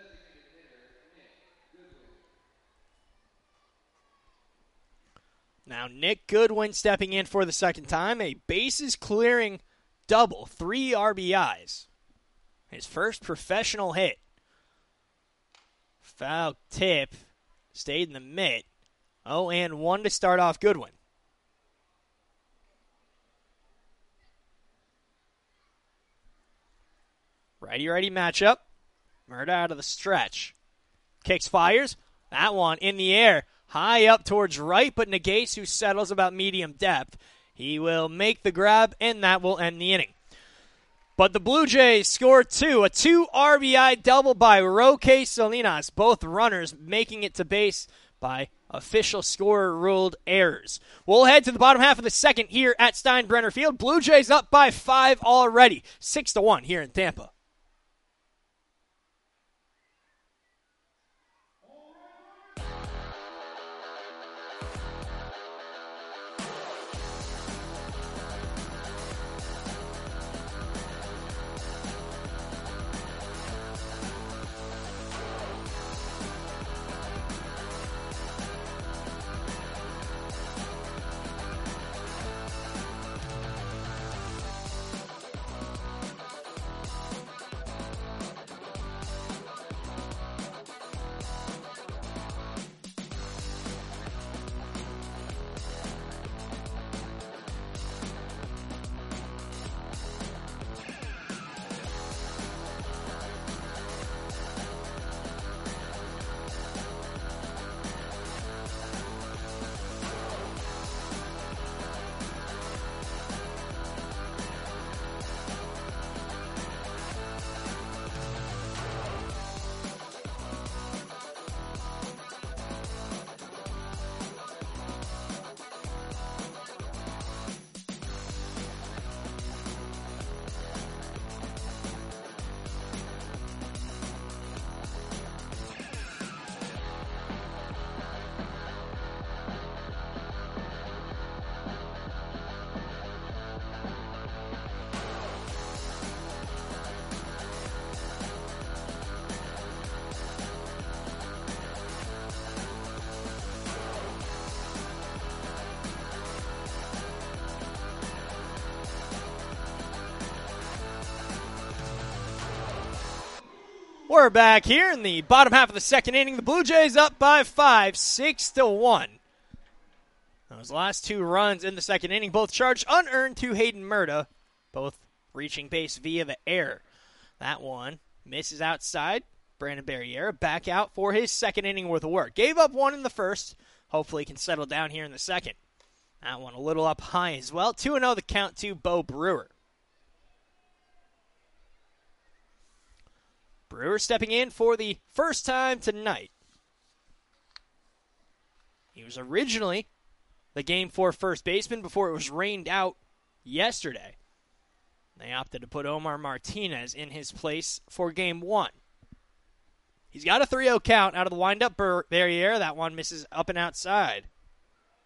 Now Nick Goodwin stepping in for the second time. A bases-clearing double, three R B Is. His first professional hit. Foul tip. Stayed in the mitt. oh and one to start off Goodwin. Righty-righty matchup. Murda out of the stretch. Kicks, fires. That one in the air. High up towards right, but Negase, who settles about medium depth. He will make the grab, and that will end the inning. But the Blue Jays score two. A two R B I double by Roque Salinas. Both runners making it to base by official scorer ruled errors. We'll head to the bottom half of the second here at Steinbrenner Field. Blue Jays up by five already. Six to one here in Tampa. We're back here in the bottom half of the second inning. The Blue Jays up by five, six to one. Those last two runs in the second inning, both charged unearned to Hayden Murda, both reaching base via the air. That one misses outside. Brandon Barriera back out for his second inning worth of work. Gave up one in the first. Hopefully he can settle down here in the second. That one a little up high as well. two and oh the count to Bo Brewer. Brewer stepping in for the first time tonight. He was originally the Game four first baseman before it was rained out yesterday. They opted to put Omar Martinez in his place for Game one. He's got a three oh count out of the windup. Barriera, that one misses up and outside.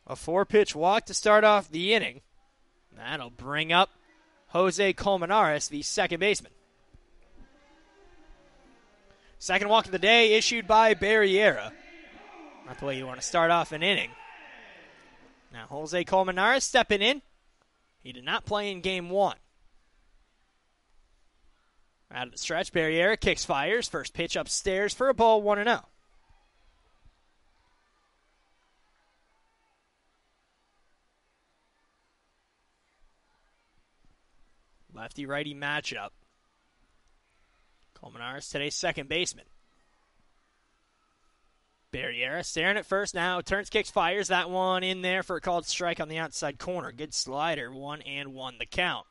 A four-pitch walk to start off the inning. That'll bring up Jose Colmenares, the second baseman. Second walk of the day issued by Barriera. Not the way you want to start off an inning. Now Jose Colmenares stepping in. He did not play in game one. Out of the stretch, Barriera kicks, fires. First pitch upstairs for a ball, one and oh. Lefty-righty matchup. Colmenares, today's second baseman. Barriera staring at first now. Turns, kicks, fires. That one in there for a called strike on the outside corner. Good slider. One and one the count.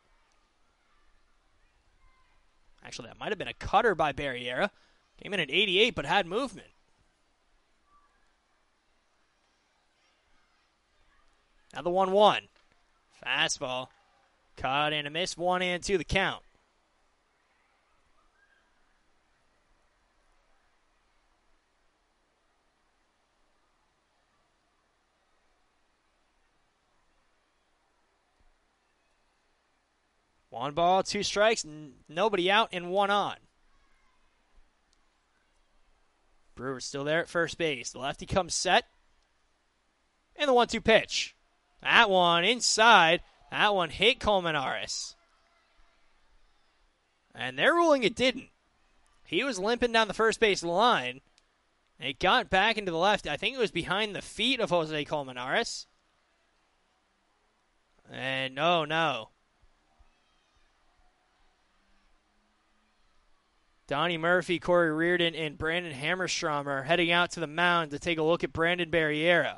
Actually, that might have been a cutter by Barriera. Came in at eighty-eight, but had movement. Now the one one. Fastball. Caught and a miss. One and two the count. One ball, two strikes, n- nobody out, and one on. Brewer's still there at first base. The lefty comes set. And the one two pitch. That one inside. That one hit Colmenares. And they're ruling it didn't. He was limping down the first base line. It got back into the left. I think it was behind the feet of Jose Colmenares. And no, no. Donnie Murphy, Corey Reardon, and Brandon Hammerstrom are heading out to the mound to take a look at Brandon Barriera.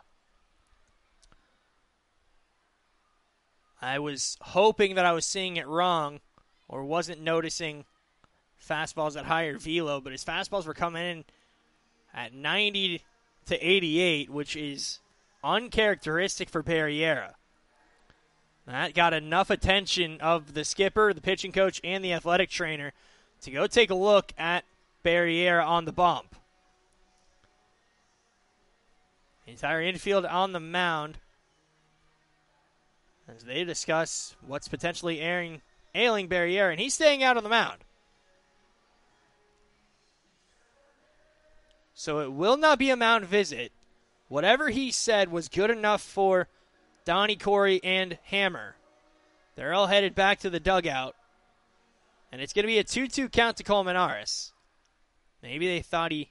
I was hoping that I was seeing it wrong or wasn't noticing fastballs at higher velo, but his fastballs were coming in at ninety to eighty-eight, which is uncharacteristic for Barriera. That got enough attention of the skipper, the pitching coach, and the athletic trainer to go take a look at Barriera on the bump. The entire infield on the mound as they discuss what's potentially ailing, ailing Barriera, and he's staying out on the mound. So it will not be a mound visit. Whatever he said was good enough for Donnie, Corey, and Hammer. They're all headed back to the dugout. And it's going to be a two two count to Colmenares. Maybe they thought he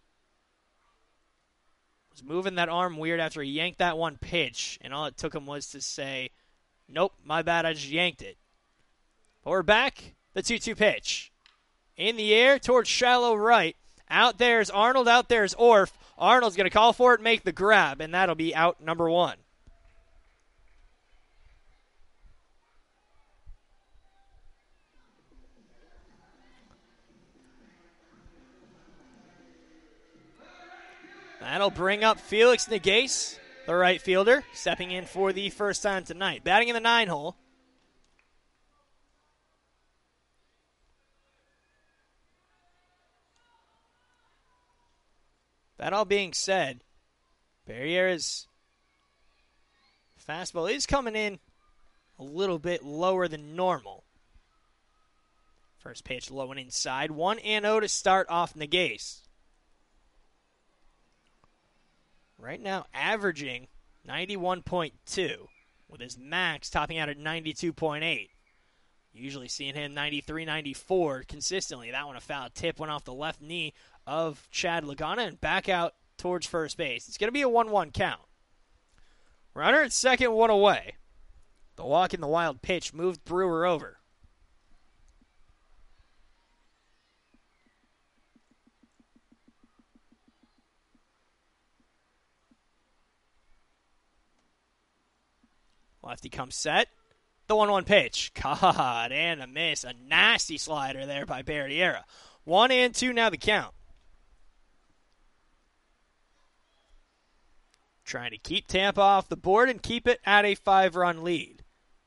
was moving that arm weird after he yanked that one pitch, and all it took him was to say, nope, my bad, I just yanked it. But we're back. The two two pitch. In the air towards shallow right. Out there's Arnold, out there's Orf. Arnold's going to call for it, make the grab, and that'll be out number one. That'll bring up Felix Nagase, the right fielder, stepping in for the first time tonight. Batting in the nine hole. That all being said, Barriera's fastball is coming in a little bit lower than normal. First pitch low and inside. one and oh to start off Nagase. Right now averaging ninety-one point two, with his max topping out at ninety-two point eight. Usually seeing him ninety-three, ninety-four consistently. That one a foul tip went off the left knee of Chad Lagana and back out towards first base. It's going to be a one one count. Runner at second, one away. The walk in the wild pitch moved Brewer over. Lefty comes set. The one one pitch. God, and a miss. A nasty slider there by Barriera. One and two now the count. Trying to keep Tampa off the board and keep it at a five-run lead.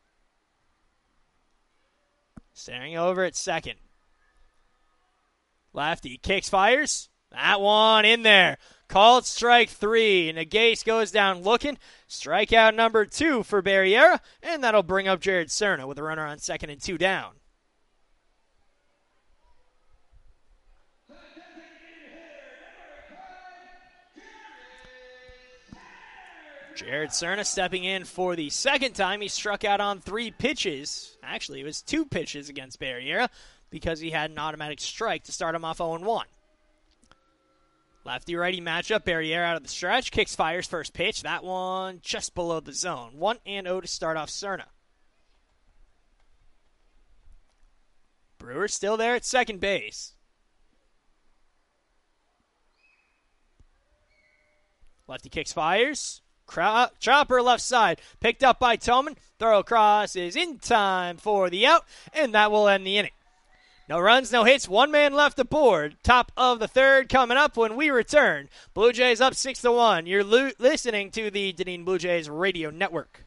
Staring over at second. Lefty kicks, fires. That one in there. Called strike three. Nagase goes down looking. Strikeout number two for Barriera, and that'll bring up Jared Cerna with a runner on second and two down. Jared Cerna stepping in for the second time. He struck out on three pitches. Actually, it was two pitches against Barriera because he had an automatic strike to start him off oh and one. Lefty-righty matchup. Barriera out of the stretch. Kicks, fires, first pitch. That one just below the zone. one and oh to start off Cerna. Brewer still there at second base. Lefty kicks, fires. Cro- Chopper left side, picked up by Toman. Throw across is in time for the out, and that will end the inning. No runs, no hits, one man left aboard. Top of the third coming up when we return. Blue Jays up six to one. You're lo- listening to the Dunedin Blue Jays Radio Network.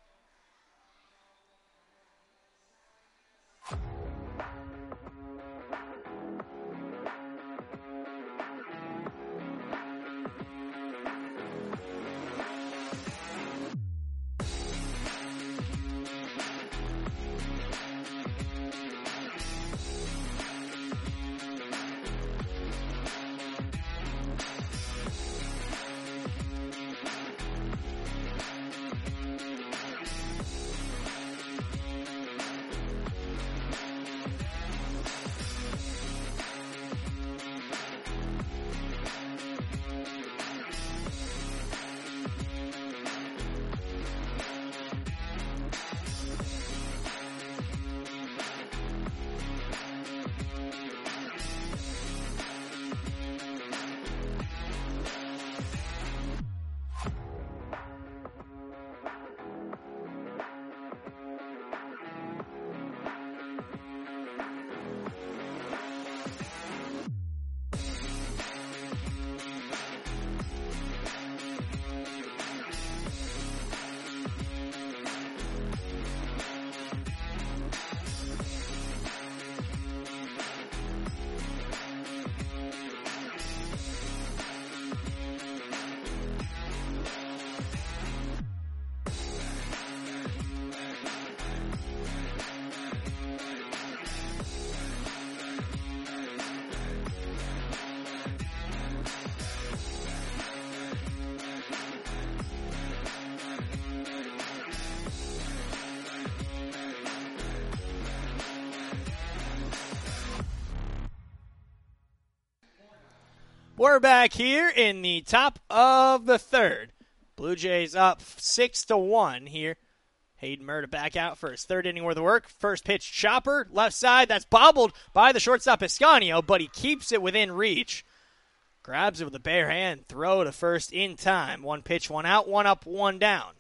We're back here in the top of the third. Blue Jays up six to one here. Hayden Murta back out for his third inning worth of work. First pitch, chopper, left side. That's bobbled by the shortstop Escanio, but he keeps it within reach. Grabs it with a bare hand. Throw to first in time. One pitch, one out, one up, one down.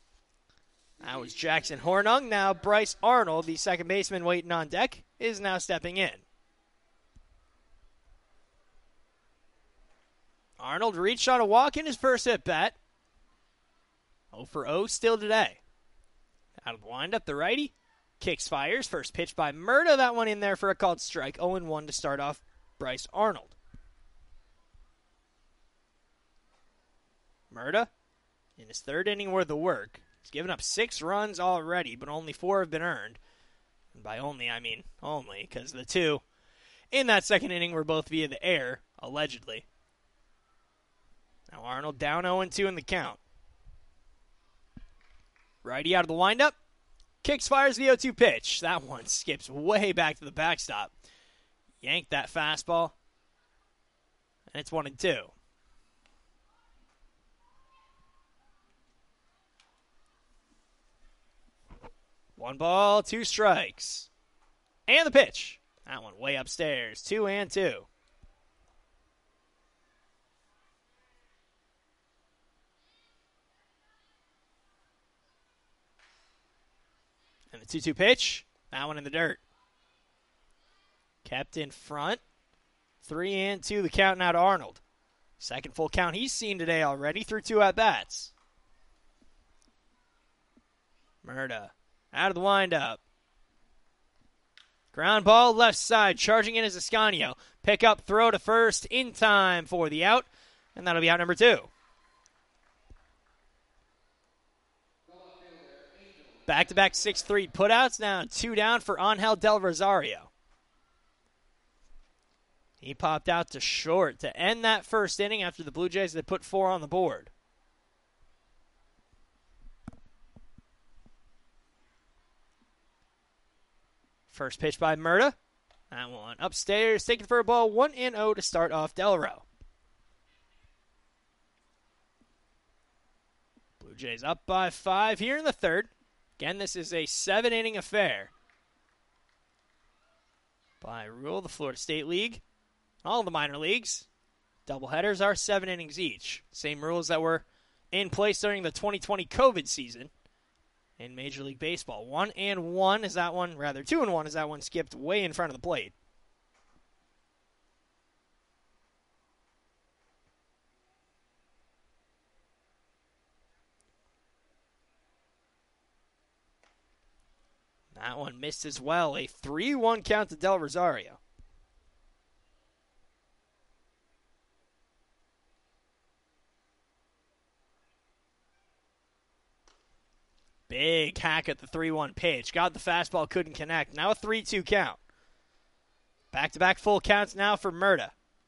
That was Jackson Hornung. Now Bryce Arnold, the second baseman waiting on deck, is now stepping in. Arnold reached on a walk in his first at-bat. oh for oh still today. Out of the windup, the righty. Kicks, fires. First pitch by Murta. That one in there for a called strike. oh and one to start off Bryce Arnold. Murta, in his third inning worth of work, he's given up six runs already, but only four have been earned. And by only, I mean only, because the two in that second inning were both via the air, allegedly. Now Arnold down oh and two in the count. Righty out of the windup. Kicks, fires the oh two pitch. That one skips way back to the backstop. Yanked that fastball. And it's one and two. One ball, two strikes. And the pitch. That one way upstairs. Two and two. And the two two pitch, that one in the dirt. Kept in front. Three and two, the count now to Arnold. Second full count he's seen today already through two at-bats. Murta out of the windup. Ground ball left side, charging in is Escanio. Pick up, throw to first in time for the out. And that'll be out number two. Back-to-back six three putouts. Now two down for Angel Del Rosario. He popped out to short to end that first inning after the Blue Jays had put four on the board. First pitch by Murta. That one upstairs, taken for a ball, one and oh to start off Delro. Blue Jays up by five here in the third. Again, this is a seven-inning affair. By rule of the Florida State League, all the minor leagues, doubleheaders are seven innings each. Same rules that were in place during the twenty twenty COVID season in Major League Baseball. One and one is that one, rather two and one is that one skipped way in front of the plate. That one missed as well. A three one count to Del Rosario. Big hack at the three one pitch. Got the fastball, couldn't connect. Now a three two count. Back-to-back full counts now for Murta.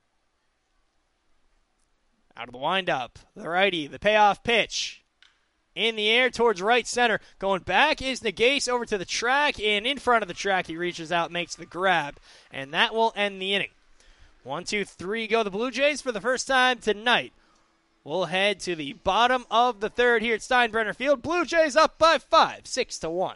Out of the windup. The righty, the payoff pitch. In the air towards right center. Going back is Nagase over to the track, and in front of the track he reaches out, makes the grab, and that will end the inning. One, two, three go the Blue Jays for the first time tonight. We'll head to the bottom of the third here at Steinbrenner Field. Blue Jays up by five, six to one.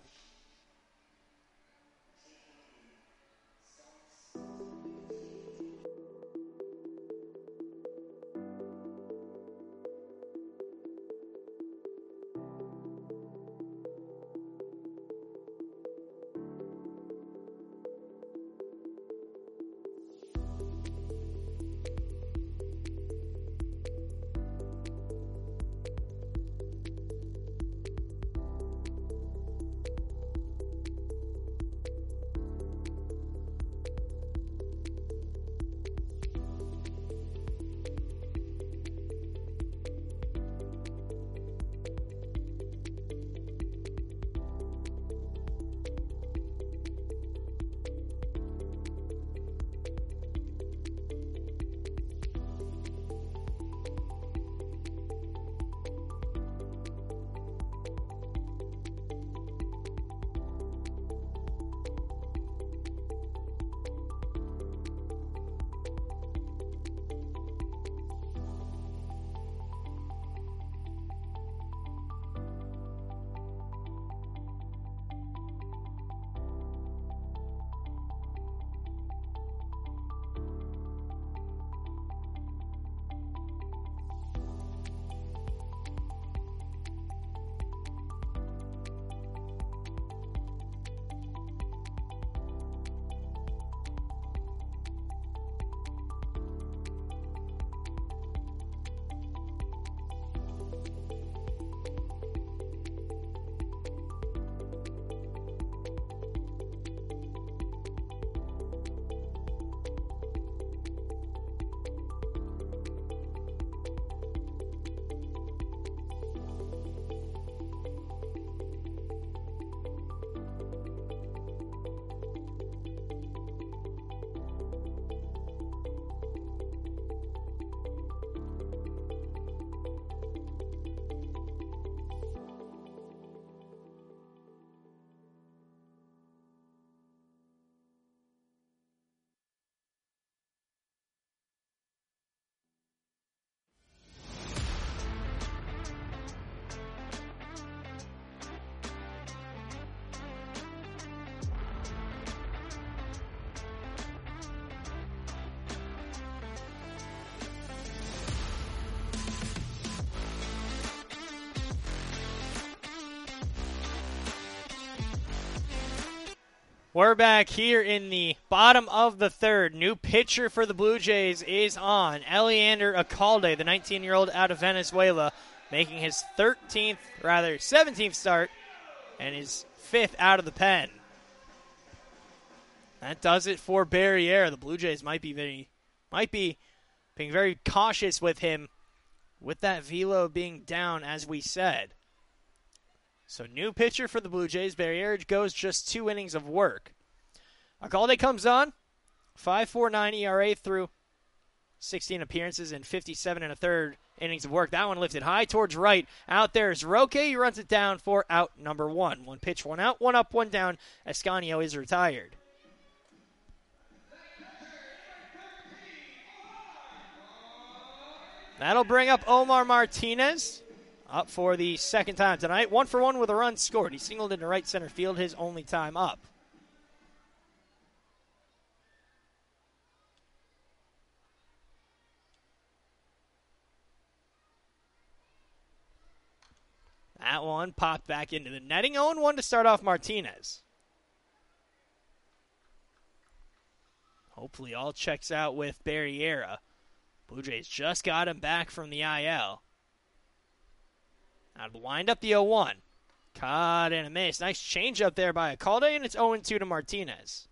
We're back here in the bottom of the third. New pitcher for the Blue Jays is on. Eliander Alcalde, the nineteen-year-old out of Venezuela, making his thirteenth, rather seventeenth start and his fifth out of the pen. That does it for Barriere. The Blue Jays might be very, might be being very cautious with him with that velo being down, as we said. So new pitcher for the Blue Jays. Barriera goes just two innings of work. Alcalde comes on. five point four nine E R A through sixteen appearances and fifty-seven and a third innings of work. That one lifted high towards right. Out there is Roque. He runs it down for out number one. One pitch, one out, one up, one down. Escanio is retired. That'll bring up Omar Martinez. Up for the second time tonight. One for one with a run scored. He singled into right center field, his only time up. That one popped back into the netting. oh and one to start off Martinez. Hopefully all checks out with Barriera. Blue Jays just got him back from the I L. Out of the windup, the oh one. Caught and a miss. Nice change up there by Alcalde, and it's oh and two to Martinez.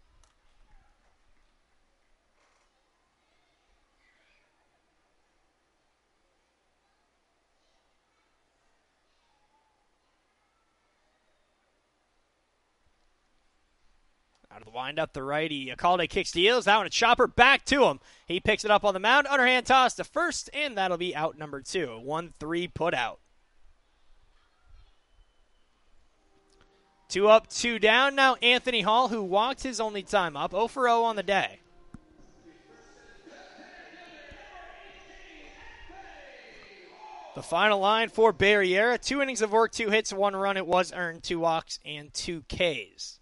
Out of the windup, the righty. Alcalde kicks deals. That one a chopper back to him. He picks it up on the mound. Underhand toss to first, and that'll be out number two. one three put out. Two up, two down. Now Anthony Hall, who walked his only time up. oh for oh on the day. The final line for Barriera. Two innings of work, two hits, one run. It was earned, two walks, and two Ks.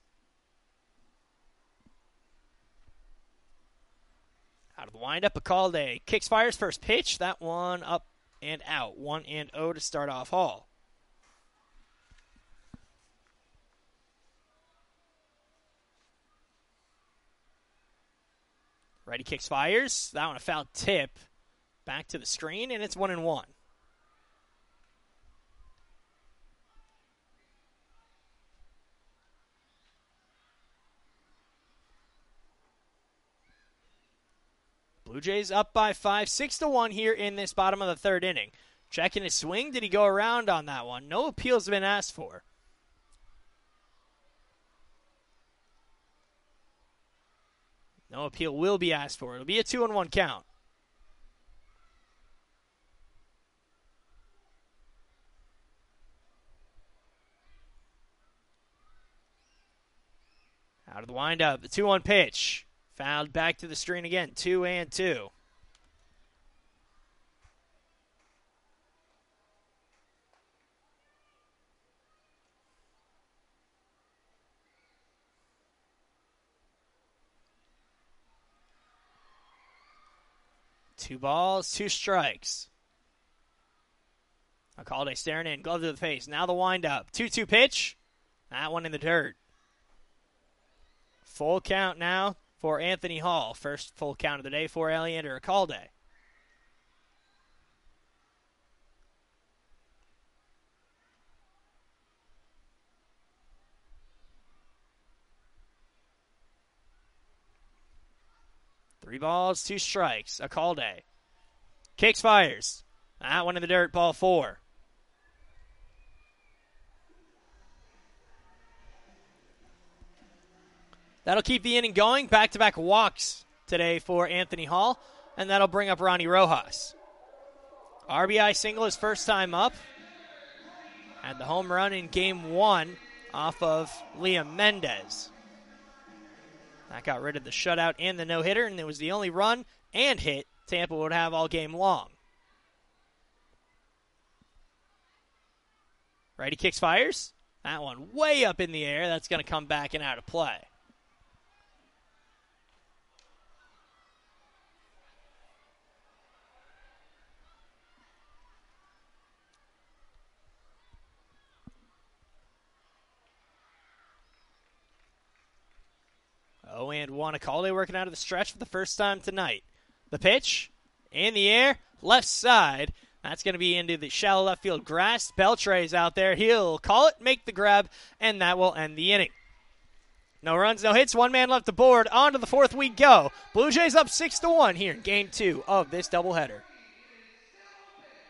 Out of the windup, Alcalde kicks, fires, first pitch. That one up and out. one and oh to start off Hall. Righty kicks, fires. That one a foul tip. Back to the screen, and it's one and one. Blue Jays up by five, six to one here in this bottom of the third inning. Checking his swing. Did he go around on that one? No appeals have been asked for. No appeal will be asked for. It'll be a two and one count. Out of the windup, the two one pitch. Fouled back to the screen again, two and two. Two balls, two strikes. Alcalde staring in, glove to the face. Now the windup. two two pitch. That one in the dirt. Full count now for Anthony Hall. First full count of the day for Eliander Alcalde. Three balls, two strikes. Alcalde kicks, fires. That one in the dirt, ball four. That'll keep the inning going. Back-to-back walks today for Anthony Hall, and that'll bring up Ronnie Rojas. R B I single his first time up. Had the home run in game one off of Liam Mendez. That got rid of the shutout and the no-hitter, and it was the only run and hit Tampa would have all game long. Righty kicks, fires. That one way up in the air. That's going to come back and out of play. oh and one. Alcalde working out of the stretch for the first time tonight. The pitch in the air, left side. That's going to be into the shallow left field grass. Beltre's out there. He'll call it, make the grab, and that will end the inning. No runs, no hits, one man left aboard. On to the fourth we go. Blue Jays up six to one here in game two of this doubleheader.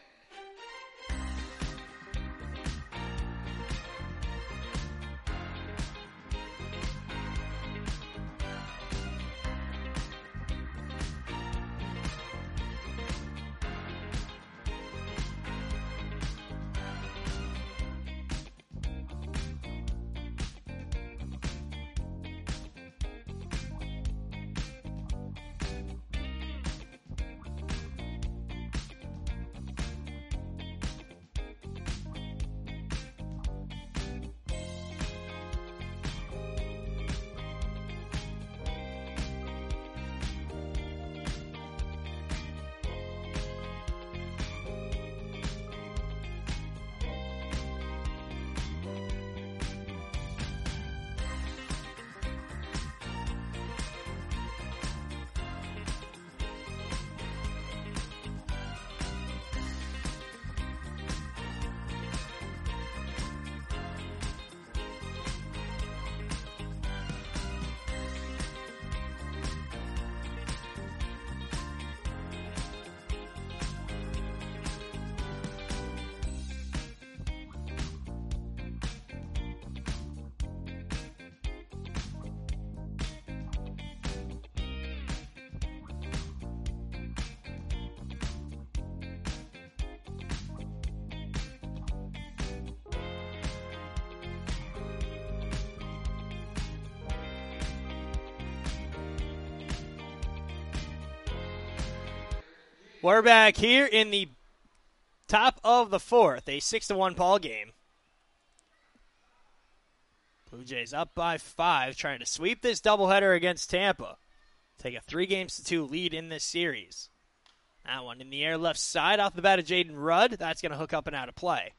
We're back here in the top of the fourth, a six to one ball game. Blue Jays up by five, trying to sweep this doubleheader against Tampa. Take a three games to two lead in this series. That one in the air left side off the bat of Jaden Rudd. That's going to hook up and out of play.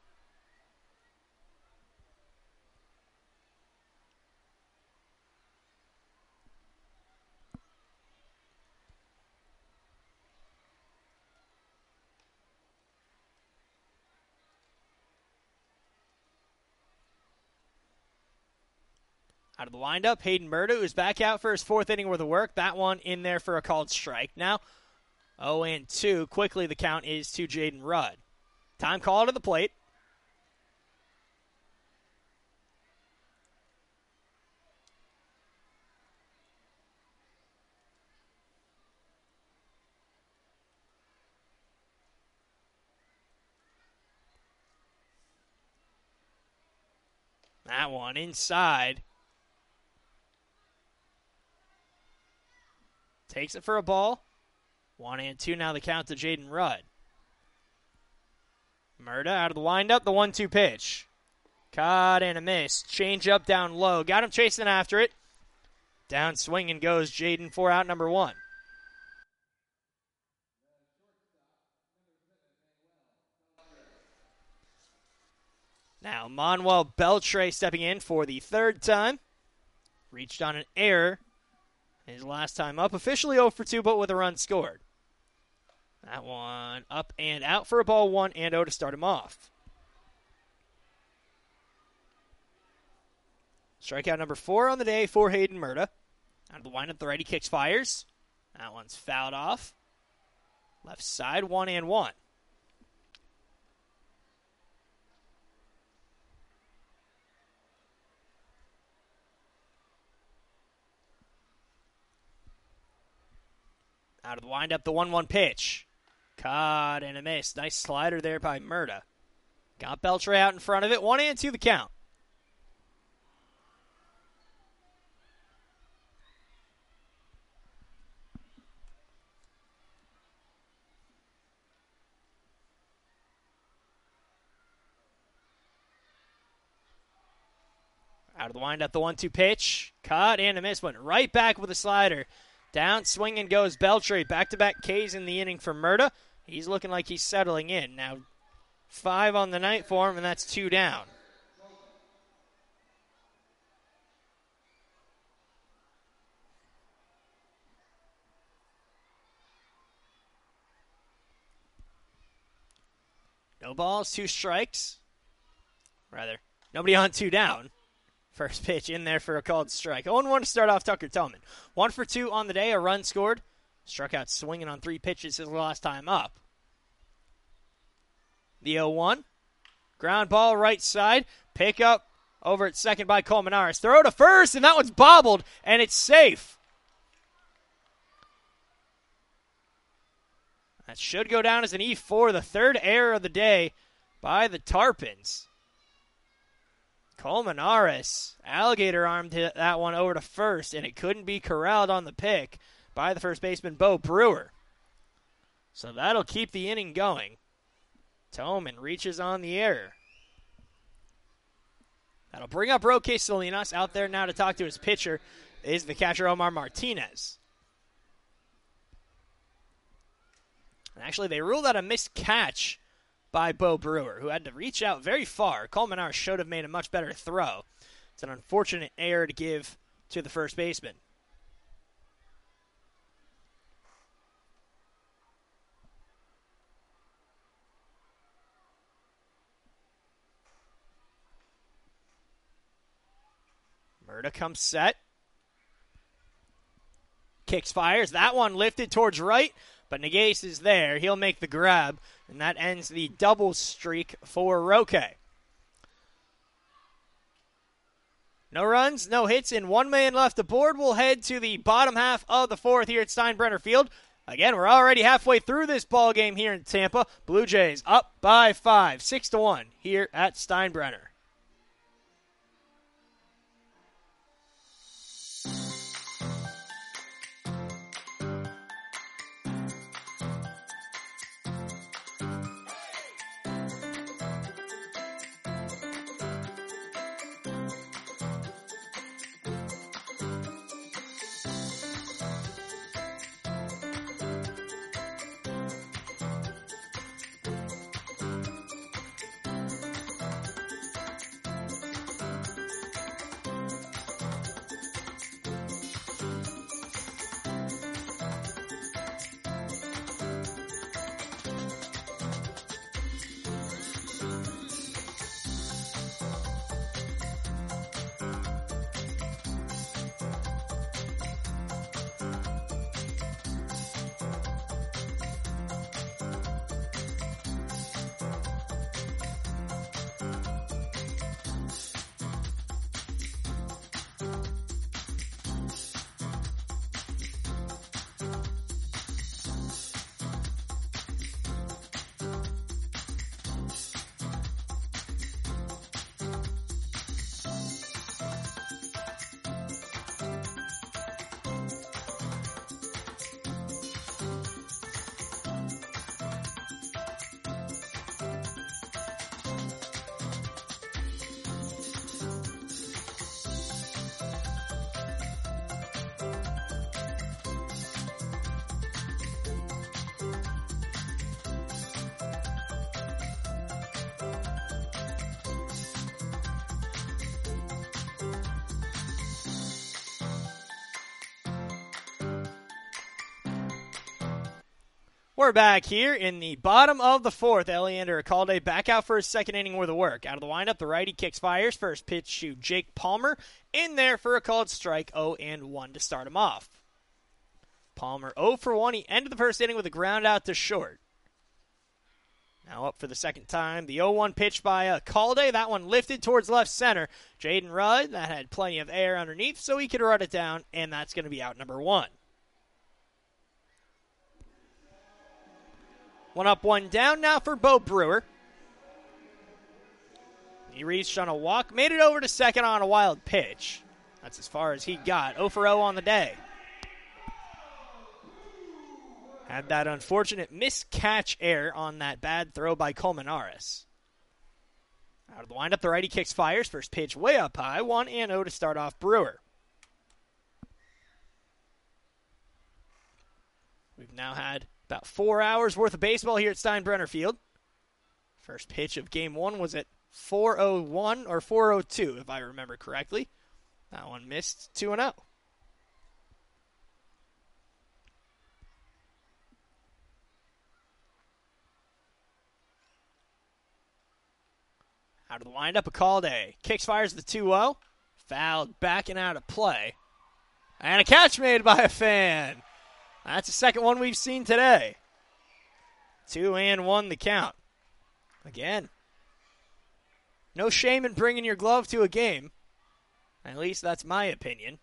Out of the windup, Hayden Murdo, who's back out for his fourth inning worth of work. That one in there for a called strike. Now, oh and two. Quickly, the count is to Jaden Rudd. Time call to the plate. That one inside. Takes it for a ball. One and two now the count to Jaden Rudd. Murda out of the windup, the one two pitch. Caught and a miss. Change up down low. Got him chasing after it. Down swinging goes Jaden for out number one. Now Manuel Beltre stepping in for the third time. Reached on an error. His last time up, officially oh for two, but with a run scored. That one up and out for a ball, one and oh to start him off. Strikeout number four on the day for Hayden Murda. Out of the windup, the righty kicks, fires. That one's fouled off. Left side, one and one. Out of the windup, the one one pitch. Caught and a miss. Nice slider there by Murda. Got Beltre out in front of it. One and two the count. Out of the windup, the one two pitch. Caught and a miss. Went right back with a slider. Down swinging goes Beltre. Back-to-back Ks in the inning for Murda. He's looking like he's settling in. Now five on the night for him, and that's two down. No balls, two strikes. Rather, nobody on, two down. First pitch in there for a called strike. oh and one to start off Tucker Tillman. One for two on the day, a run scored. Struck out swinging on three pitches his last time up. The oh one. Ground ball right side. Pick up over at second by Colmenares. Throw to first, and that one's bobbled, and it's safe. That should go down as an E four, the third error of the day by the Tarpons. Colmenares, alligator armed that one over to first, and it couldn't be corralled on the pick by the first baseman, Bo Brewer. So that'll keep the inning going. Tillman reaches on the error. That'll bring up Roque Salinas. Out there now to talk to his pitcher is the catcher, Omar Martinez. And actually, they ruled out a missed catch by Bo Brewer, who had to reach out very far. Colmenares should have made a much better throw. It's an unfortunate error to give to the first baseman. Murda comes set. Kicks, fires. That one lifted towards right, but Nagase is there. He'll make the grab, and that ends the double streak for Roque. No runs, no hits, and one man left aboard. We'll head to the bottom half of the fourth here at Steinbrenner Field. Again, we're already halfway through this ball game here in Tampa. Blue Jays up by five, six to one here at Steinbrenner. We're back here in the bottom of the fourth. Eliander Alcalde back out for his second inning worth of work. Out of the windup, the righty kicks, fires. First pitch to Jake Palmer. In there for a called strike, oh and one to start him off. Palmer oh for one. He ended the first inning with a ground out to short. Now up for the second time. The oh one pitch by Alcalde. That one lifted towards left center. Jaden Rudd, that had plenty of air underneath, so he could run it down, and that's going to be out number one. One up, one down now for Bo Brewer. He reached on a walk, made it over to second on a wild pitch. That's as far as he got. oh for oh on the day. Had that unfortunate miscatch error on that bad throw by Colmenares. Out of the windup, the righty kicks, fires. First pitch way up high. one and oh to start off Brewer. We've now had about four hours worth of baseball here at Steinbrenner Field. First pitch of game one was at four oh one or four oh two, if I remember correctly. That one missed two and oh. Out of the windup, Alcalde kicks, fires the two oh. Fouled, backing out of play. And a catch made by a fan. That's the second one we've seen today. Two and one the count. Again, no shame in bringing your glove to a game. At least that's my opinion.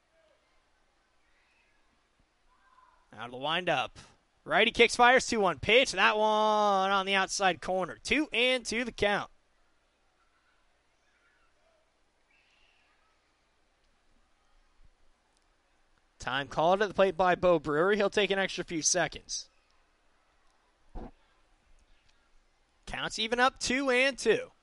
Out of the windup. Righty kicks, fires, two one pitch. That one on the outside corner. Two and two the count. Time called at the plate by Bo Brewer. He'll take an extra few seconds. Counts even up two and two.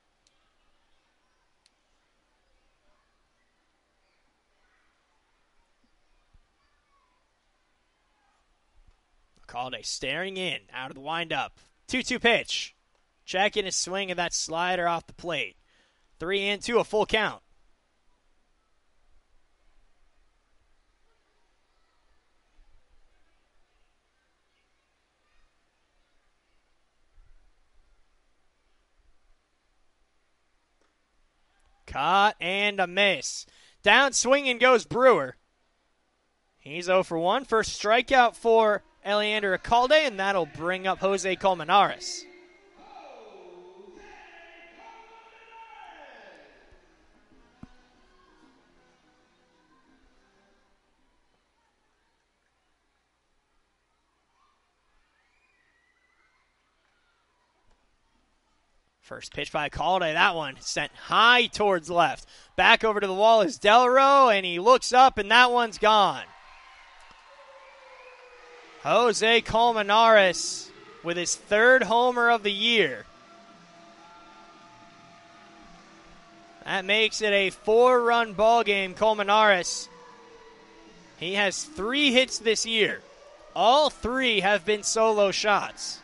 Alcalde staring in, out of the windup. two two pitch. Checking his swing of that slider off the plate. Three and two, a full count. Caught and a miss. Down swinging goes Brewer. He's oh for one. First strikeout for Eliander Alcalde, and that'll bring up Jose Colmenares. First pitch by Alcalde. That one sent high towards left. Back over to the wall is Delro, and he looks up, and that one's gone. Jose Colmenares with his third homer of the year. That makes it a four-run ball game. Colmenares, he has three hits this year. All three have been solo shots.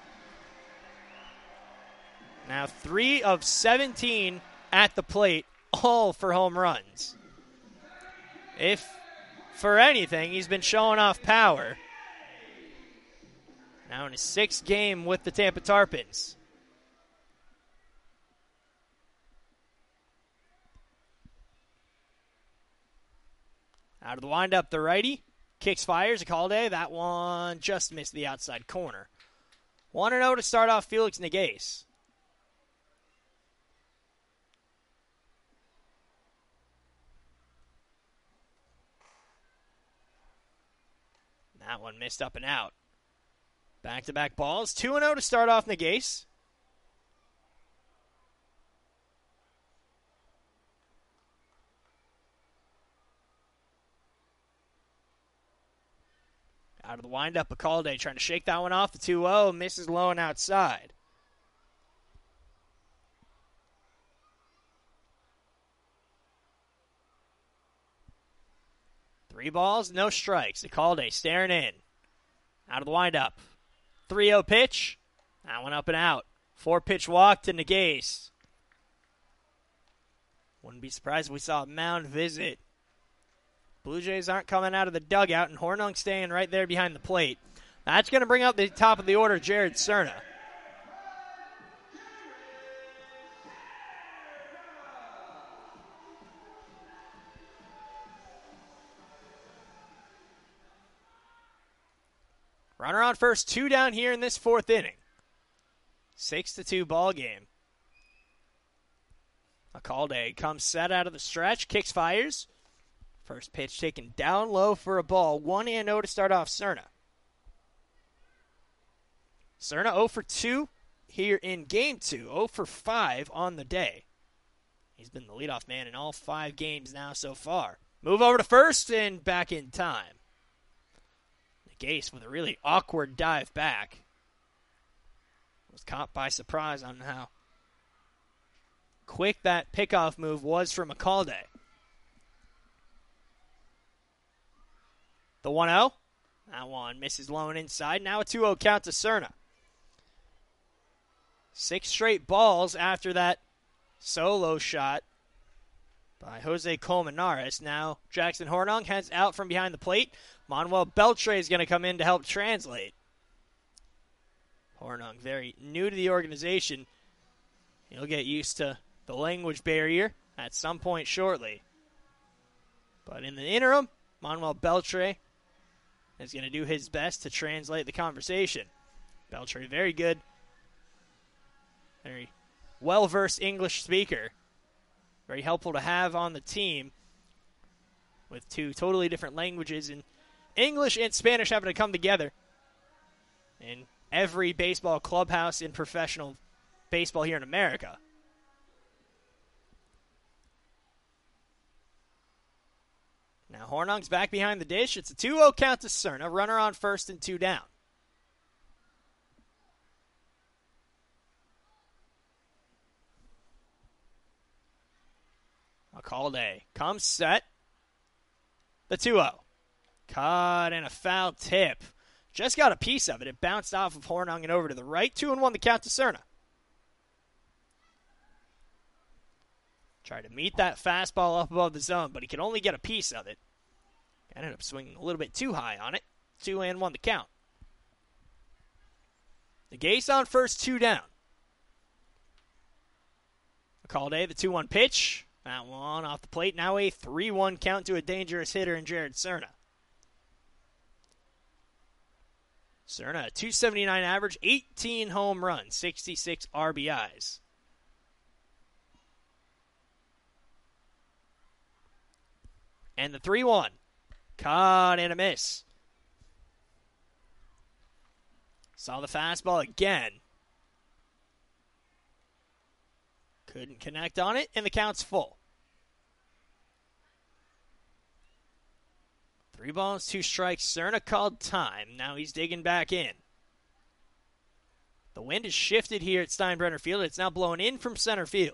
Now three of seventeen at the plate, all for home runs. If for anything, he's been showing off power. Now in his sixth game with the Tampa Tarpons. Out of the windup, the righty kicks, fires. Alcalde, that one just missed the outside corner. one and oh to start off Felix Negase. That one missed up and out. Back-to-back balls. two and oh to start off Negase. Out of the windup, Alcalde trying to shake that one off. The two oh misses low and outside. Three balls, no strikes. Alcalde staring in. Out of the windup. three oh pitch. That one up and out. Four-pitch walk to Negase. Wouldn't be surprised if we saw a mound visit. Blue Jays aren't coming out of the dugout, and Hornung staying right there behind the plate. That's going to bring up the top of the order, Jared Cerna. Runner on first, two down here in this fourth inning. Six to two ball game. Alcalde comes set out of the stretch, kicks, fires. First pitch taken down low for a ball. one and oh to start off Cerna. Cerna oh for two here in game two. oh for five on the day. He's been the leadoff man in all five games now so far. Move over to first and back in time. Gase with a really awkward dive back. Was caught by surprise on how quick that pickoff move was from Alcalde. The one oh. That one misses low and inside. Now a two oh count to Cerna. Six straight balls after that solo shot by Jose Colmenares. Now Jackson Hornung heads out from behind the plate. Manuel Beltre is going to come in to help translate. Hornung, very new to the organization. He'll get used to the language barrier at some point shortly. But in the interim, Manuel Beltre is going to do his best to translate the conversation. Beltre, very good, very well-versed English speaker. Very helpful to have on the team with two totally different languages, and English and Spanish having to come together in every baseball clubhouse in professional baseball here in America. Now Hornung's back behind the dish. It's a two oh count to Cerna. Runner on first and two down. Alcalde comes set. The two oh. Caught and a foul tip. Just got a piece of it. It bounced off of Hornung and over to the right. Two and one the count to Cerna. Tried to meet that fastball up above the zone, but he could only get a piece of it. Ended up swinging a little bit too high on it. Two and one the count. The Gase on first, two down. Alcalde, the two one pitch. That one off the plate. Now a three one count to a dangerous hitter in Jared Cerna. Cerna, a two seventy-nine average, eighteen home runs, sixty-six R B Is. And the three one. Caught and a miss. Saw the fastball again. Couldn't connect on it, and the count's full. Three balls, two strikes. Cerna called time. Now he's digging back in. The wind has shifted here at Steinbrenner Field. It's now blowing in from center field.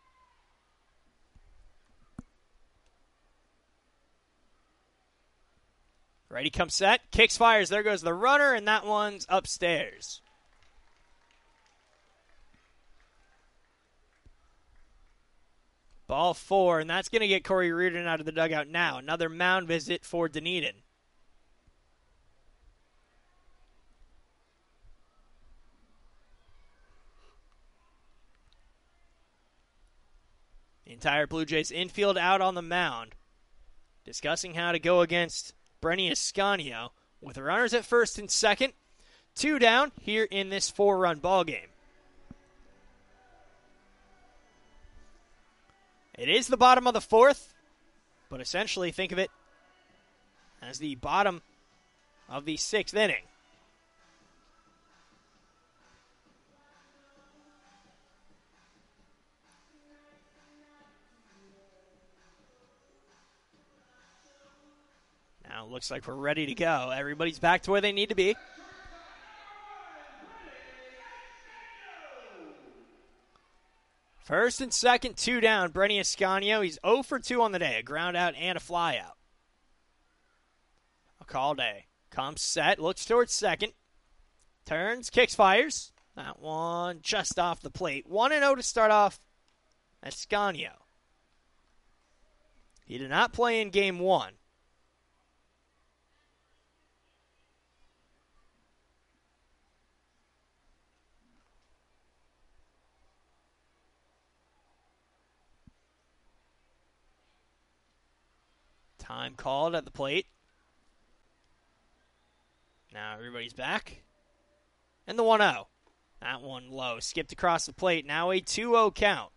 Righty comes set, kicks, fires. There goes the runner, and that one's upstairs. Ball four, and that's going to get Corey Reardon out of the dugout now. Another mound visit for Dunedin. The entire Blue Jays infield out on the mound, discussing how to go against Brenny Escanio with runners at first and second. Two down here in this four-run ball game. It is the bottom of the fourth, but essentially think of it as the bottom of the sixth inning. Now it looks like we're ready to go. Everybody's back to where they need to be. First and second, two down. Brenny Escanio, he's oh for two on the day. A ground out and a fly out. Alcalde comes set, looks towards second. Turns, kicks, fires. That one just off the plate. one and oh to start off Escanio. He did not play in game one. Time called at the plate. Now everybody's back. And the one oh. That one low. Skipped across the plate. Now a two oh count.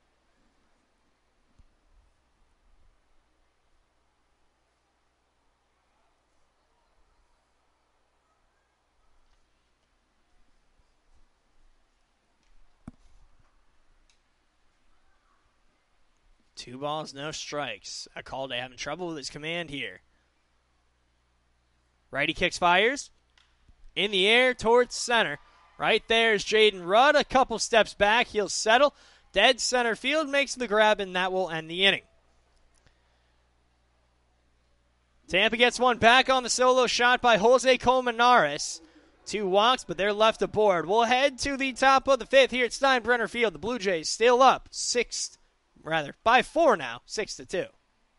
Two balls, no strikes. Alcalde having trouble with his command here. Righty kicks, fires. In the air towards center. Right there is Jaden Rudd. A couple steps back. He'll settle. Dead center field makes the grab, and that will end the inning. Tampa gets one back on the solo shot by Jose Colmenares. Two walks, but they're left aboard. We'll head to the top of the fifth here at Steinbrenner Field. The Blue Jays still up six, rather, by four now, six to two.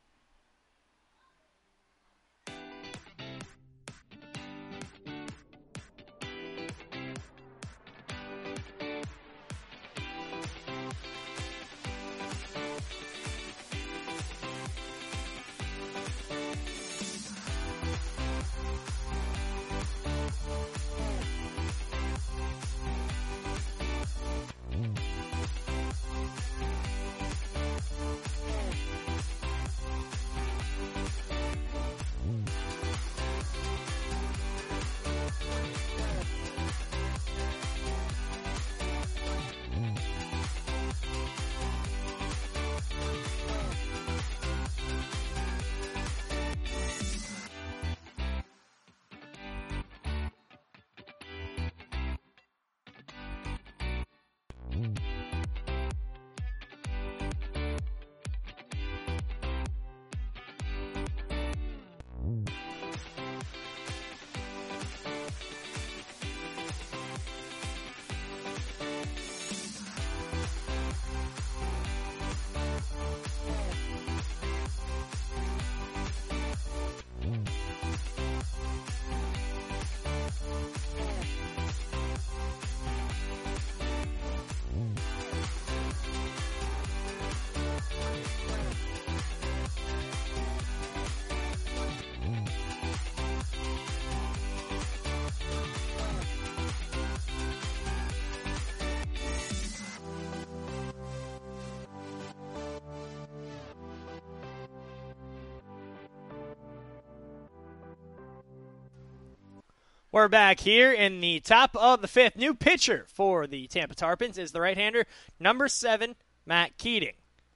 We're back here in the top of the fifth. New pitcher for the Tampa Tarpons is the right-hander, number seven, Matt Keating.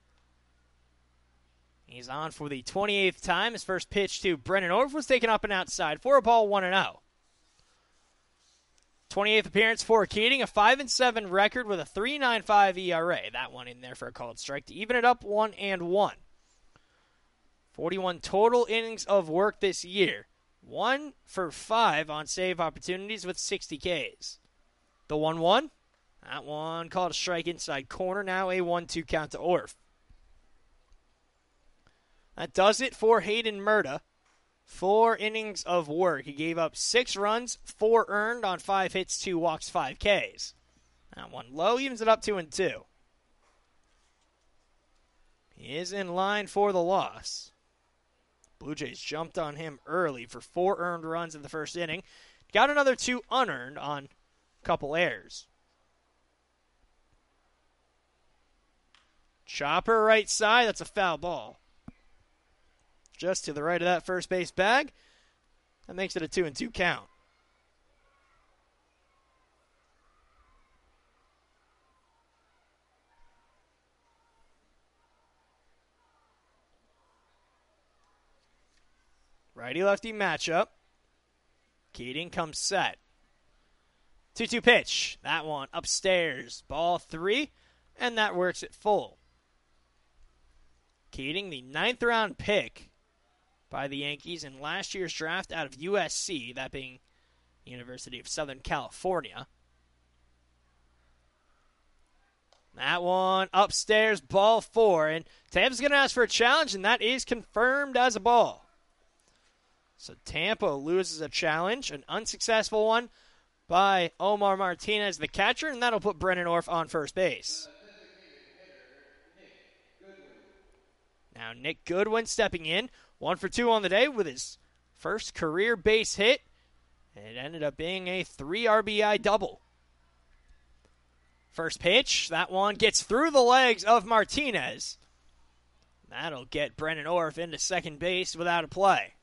He's on for the twenty-eighth time. His first pitch to Brennan Orff was taken up and outside for a ball, one and oh. twenty-eighth appearance for Keating, a five and seven record with a three point nine five E R A. That one in there for a called strike to even it up, one and one. forty-one total innings of work this year. One for five on save opportunities with sixty Ks. The one one, that one called a strike inside corner. Now a one two count to Orff. That does it for Hayden Murta. Four innings of work. He gave up six runs, four earned on five hits, two walks, five Ks. That one low, evens it up two and two. He is in line for the loss. Blue Jays jumped on him early for four earned runs in the first inning. Got another two unearned on a couple errors. Chopper right side, that's a foul ball. Just to the right of that first base bag. That makes it a two and two count. Righty-lefty matchup. Keating comes set. two two pitch. That one upstairs. Ball three, and that works it full. Keating, the ninth round pick by the Yankees in last year's draft out of U S C, that being University of Southern California. That one upstairs, ball four, and Tampa's going to ask for a challenge, and that is confirmed as a ball. So Tampa loses a challenge, an unsuccessful one by Omar Martinez, the catcher, and that'll put Brennan Orff on first base. Now Nick Goodwin stepping in. One for two on the day with his first career base hit. It ended up being a three R B I double. First pitch, that one gets through the legs of Martinez. That'll get Brennan Orff into second base without a play.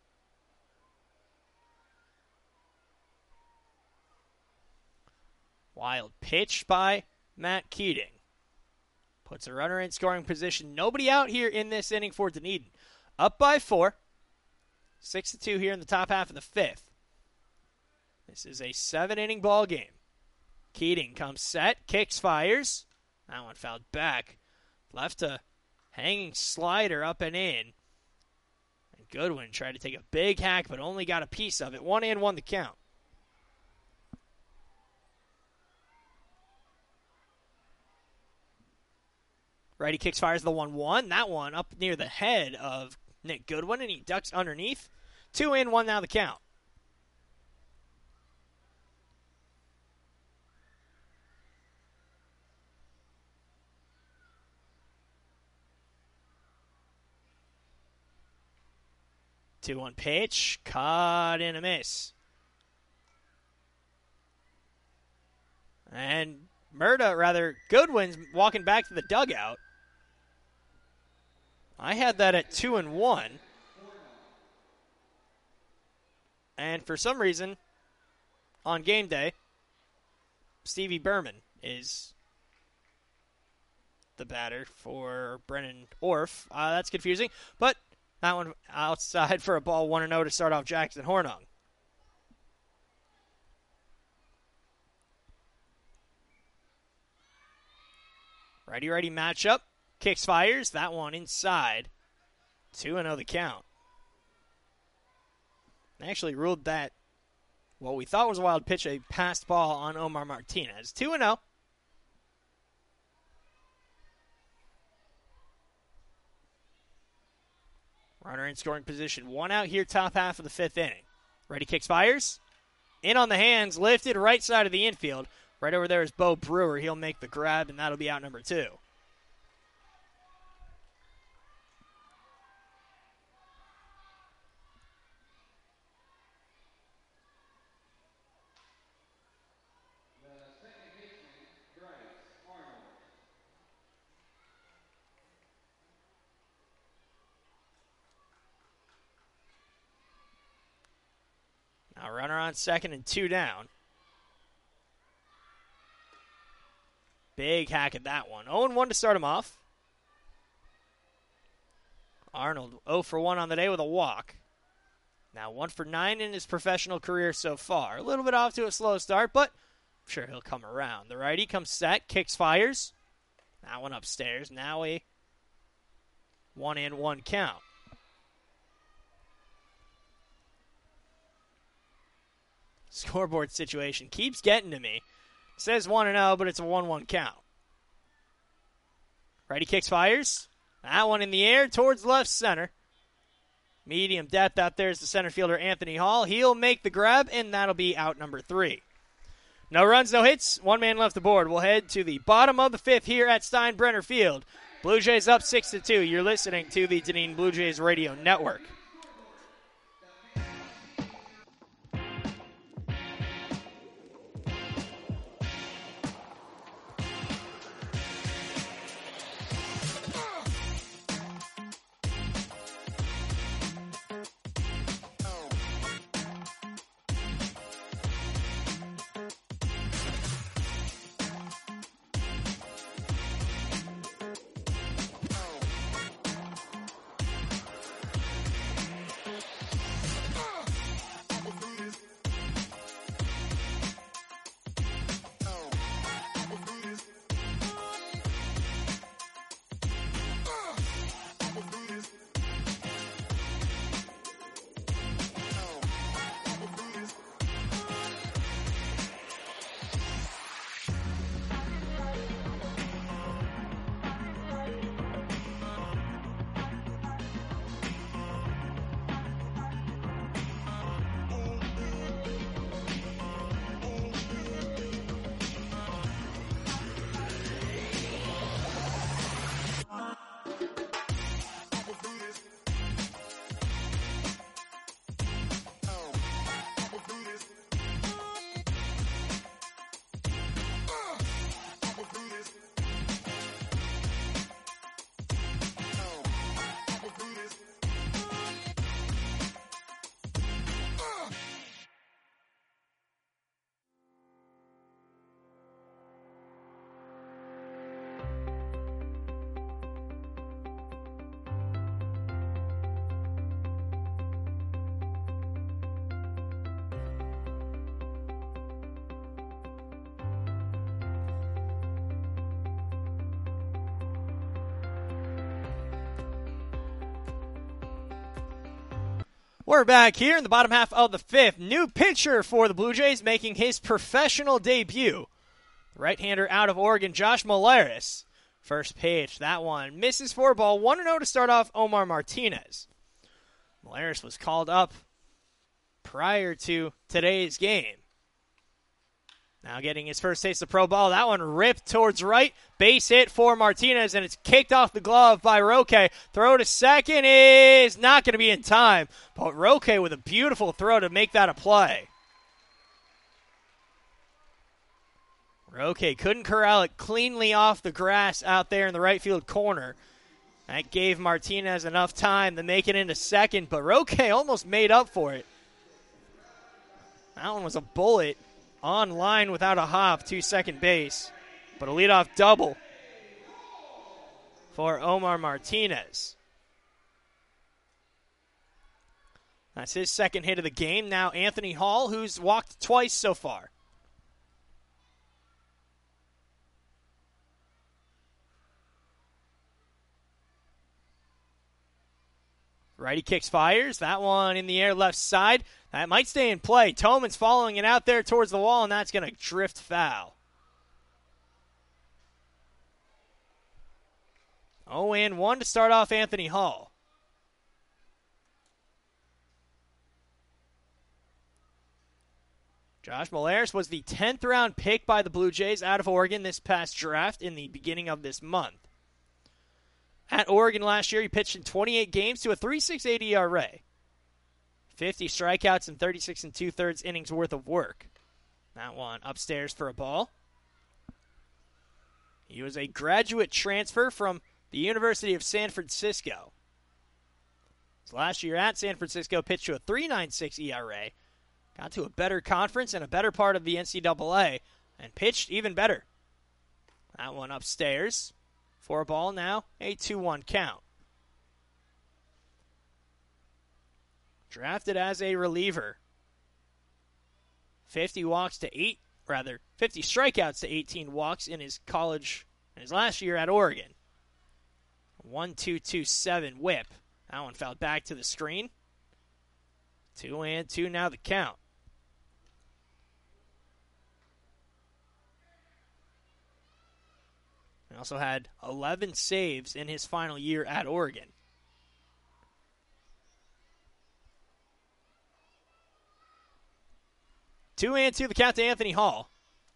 Wild pitch by Matt Keating. Puts a runner in scoring position. Nobody out here in this inning for Dunedin. Up by four. Six to two here in the top half of the fifth. This is a seven-inning ball game. Keating comes set, kicks, fires. That one fouled back. Left a hanging slider up and in. And Goodwin tried to take a big hack, but only got a piece of it. One in, one the count. Righty kicks, fires the one one. That one up near the head of Nick Goodwin, and he ducks underneath. Two in, one now the count. two one pitch, caught in a miss. And Murda, rather, Goodwin's walking back to the dugout. I had that at two and one. And for some reason, on game day, Stevie Berman is the batter for Brennan Orff. Uh, that's confusing, but that one outside for a ball, one and oh to start off Jackson Hornung. Righty-righty matchup. Kicks, fires. That one inside. two and oh the count. They actually ruled that what we thought was a wild pitch, a passed ball on Omar Martinez. two and oh. Runner in scoring position. One out here, top half of the fifth inning. Ready, kicks, fires. In on the hands, lifted right side of the infield. Right over there is Bo Brewer. He'll make the grab, and that'll be out number two. Now runner on second and two down. Big hack at that one. oh and one to start him off. Arnold oh for one on the day with a walk. Now one for nine in his professional career so far. A little bit off to a slow start, but I'm sure he'll come around. The righty comes set, kicks, fires. That one upstairs. Now a one in, one count. Scoreboard situation keeps getting to me. It says one and oh, but it's a one one count. Righty kicks, fires. That one in the air towards left center. Medium depth out there is the center fielder Anthony Hall. He'll make the grab, and that'll be out number three. No runs, no hits. One man left aboard. We'll head to the bottom of the fifth here at Steinbrenner Field. Blue Jays up six to two. You're listening to the Dunedin Blue Jays Radio Network. We're back here in the bottom half of the fifth. New pitcher for the Blue Jays making his professional debut. Right-hander out of Oregon, Josh Molares. First pitch, that one misses for a ball. one and oh to start off Omar Martinez. Molares was called up prior to today's game. Now getting his first taste of pro ball. That one ripped towards right. Base hit for Martinez, and it's kicked off the glove by Roque. Throw to second is not going to be in time, but Roque with a beautiful throw to make that a play. Roque couldn't corral it cleanly off the grass out there in the right field corner. That gave Martinez enough time to make it into second, but Roque almost made up for it. That one was a bullet on line without a hop to second base, but a leadoff double for Omar Martinez. That's his second hit of the game. Now Anthony Hall, who's walked twice so far. Righty kicks, fires. That one in the air left side. That might stay in play. Toman's following it out there towards the wall, and that's going to drift foul. oh and one to start off Anthony Hall. Josh Molares was the tenth round pick by the Blue Jays out of Oregon this past draft in the beginning of this month. At Oregon last year, he pitched in twenty-eight games to a three point six eight E R A. fifty strikeouts and thirty-six and two-thirds innings worth of work. That one upstairs for a ball. He was a graduate transfer from the University of San Francisco. His last year at San Francisco, pitched to a three point nine six E R A. Got to a better conference and a better part of the N C double A, and pitched even better. That one upstairs. For a ball now, a two one count. Drafted as a reliever. fifty walks to eight, rather, fifty strikeouts to eighteen walks in his college, in his last year at Oregon. one two two seven whip. That one fouled back to the screen. Two and two now the count. He also had eleven saves in his final year at Oregon. Two and two, the count to Anthony Hall.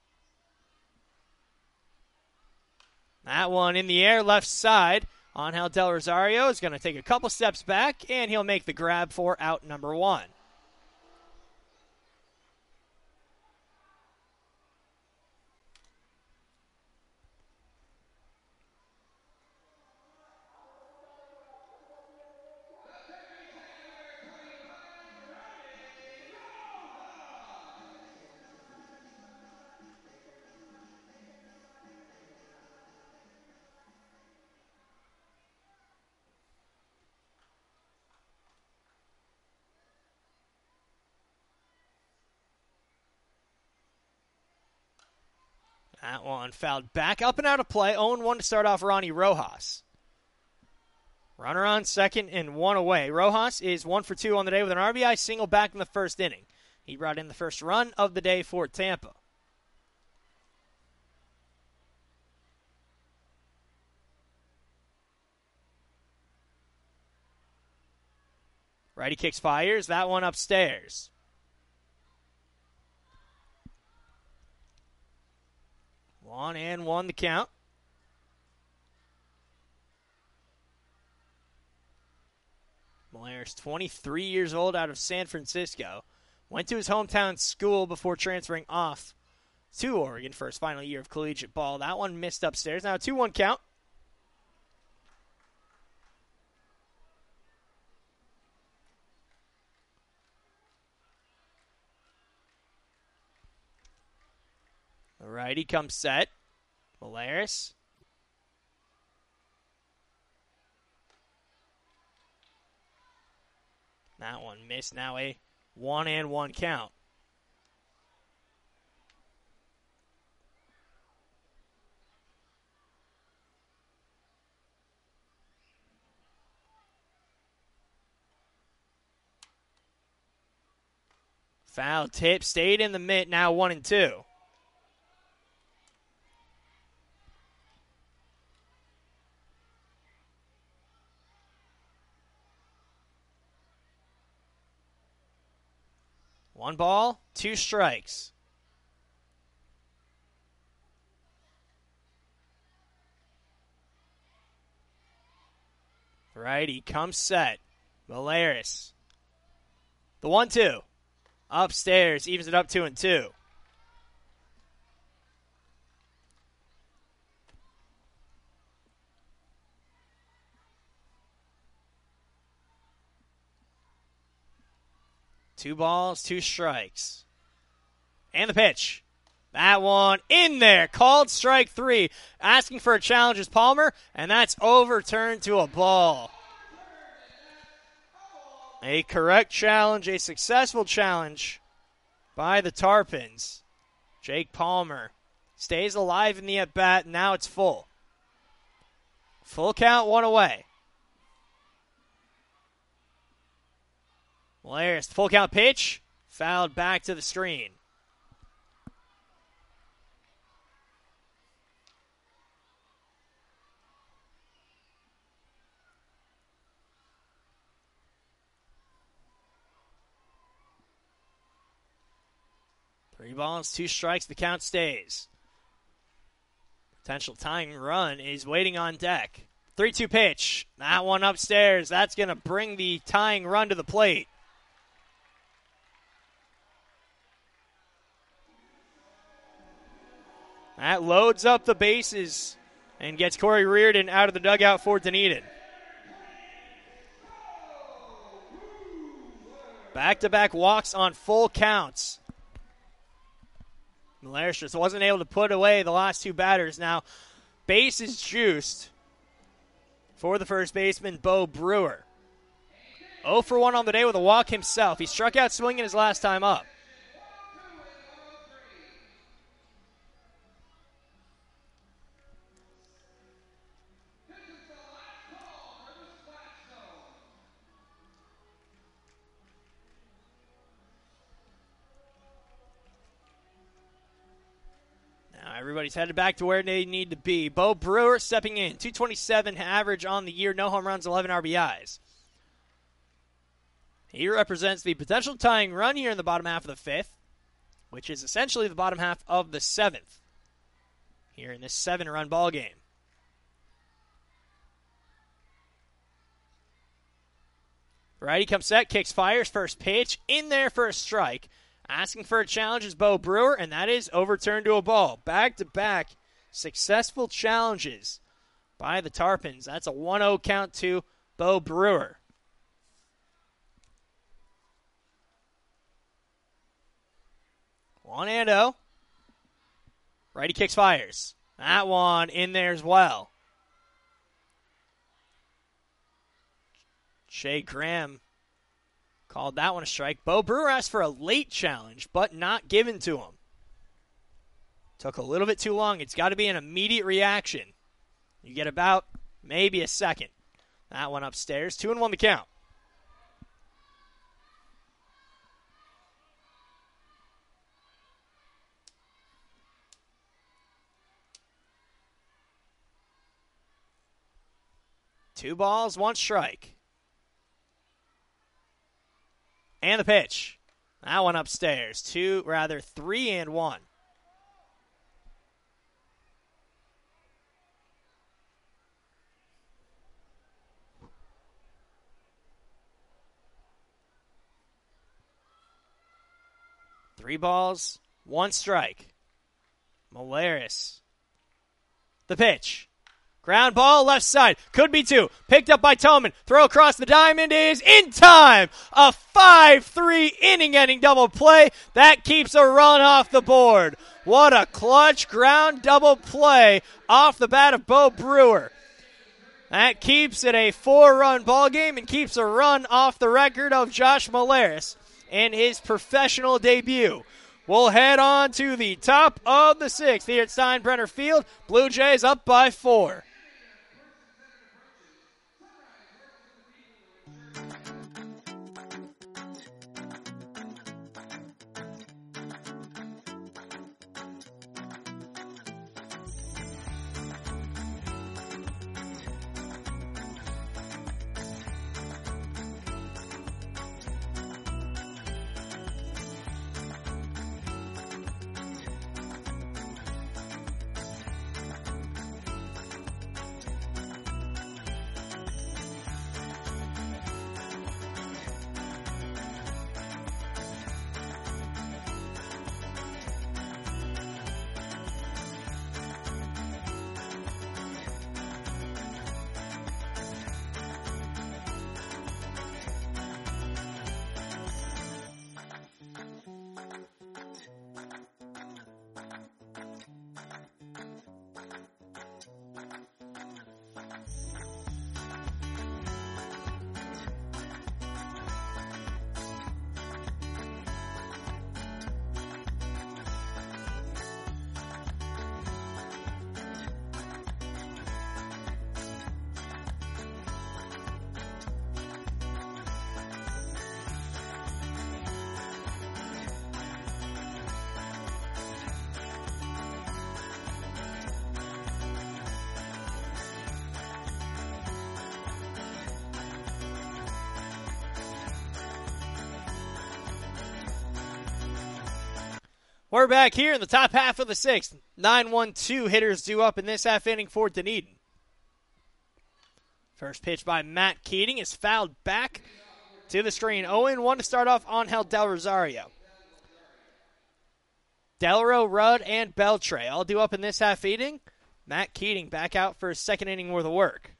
That one in the air, left side. Angel Del Rosario is going to take a couple steps back, and he'll make the grab for out number one. That one fouled back, up and out of play. oh and one to start off Ronnie Rojas. Runner on second and one away. Rojas is one for two on the day with an R B I single back in the first inning. He brought in the first run of the day for Tampa. Righty kicks, fires. That one upstairs. One and one the count. Molares, twenty-three years old, out of San Francisco. Went to his hometown school before transferring off to Oregon for his final year of collegiate ball. That one missed upstairs. Now a two one count. The righty comes set. Molares. That one missed. Now a one and one count. Foul tip, stayed in the mitt, now one and two. One ball, two strikes. Righty comes set. Malaris. The one two. Upstairs, evens it up two and two. Two balls, two strikes. And the pitch. That one in there. Called strike three. Asking for a challenge is Palmer, and that's overturned to a ball. A correct challenge, a successful challenge by the Tarpons. Jake Palmer stays alive in the at-bat. Now it's full. Full count, one away. Malaris, full count pitch. Fouled back to the screen. Three balls, two strikes, the count stays. Potential tying run is waiting on deck. three two pitch. That one upstairs. That's going to bring the tying run to the plate. That loads up the bases and gets Corey Reardon out of the dugout for Dunedin. Back-to-back walks on full counts. Malaris just wasn't able to put away the last two batters. Now, bases juiced for the first baseman, Bo Brewer. oh for one on the day with a walk himself. He struck out swinging his last time up. Everybody's headed back to where they need to be. Bo Brewer stepping in. two twenty-seven average on the year. No home runs, eleven R B Is. He represents the potential tying run here in the bottom half of the fifth, which is essentially the bottom half of the seventh here in this seven-run ball game. Righty comes set, kicks, fires, first pitch, in there for a strike. Asking for a challenge is Bo Brewer, and that is overturned to a ball. Back-to-back successful challenges by the Tarpons. That's a one oh count to Bo Brewer. one and oh. Righty kicks, fires. That one in there as well. Shea Graham called that one a strike. Bo Brewer asked for a late challenge, but not given to him. Took a little bit too long. It's got to be an immediate reaction. You get about maybe a second. That one upstairs. Two and one the count. Two balls, one strike. And the pitch. That one upstairs. Two, rather, three and one. Three balls, one strike. Malaris. The pitch. Ground ball, left side. Could be two. Picked up by Toman. Throw across the diamond is in time. A five three inning-ending double play. That keeps a run off the board. What a clutch ground double play off the bat of Bo Brewer. That keeps it a four-run ball game and keeps a run off the record of Josh Malaris in his professional debut. We'll head on to the top of the sixth here at Steinbrenner Field. Blue Jays up by four. We're back here in the top half of the sixth. nine one two hitters due up in this half inning for Dunedin. First pitch by Matt Keating is fouled back to the screen. oh one to start off Angel Del Rosario. Delro, Rudd, and Beltre all due up in this half inning. Matt Keating back out for his second inning worth of work.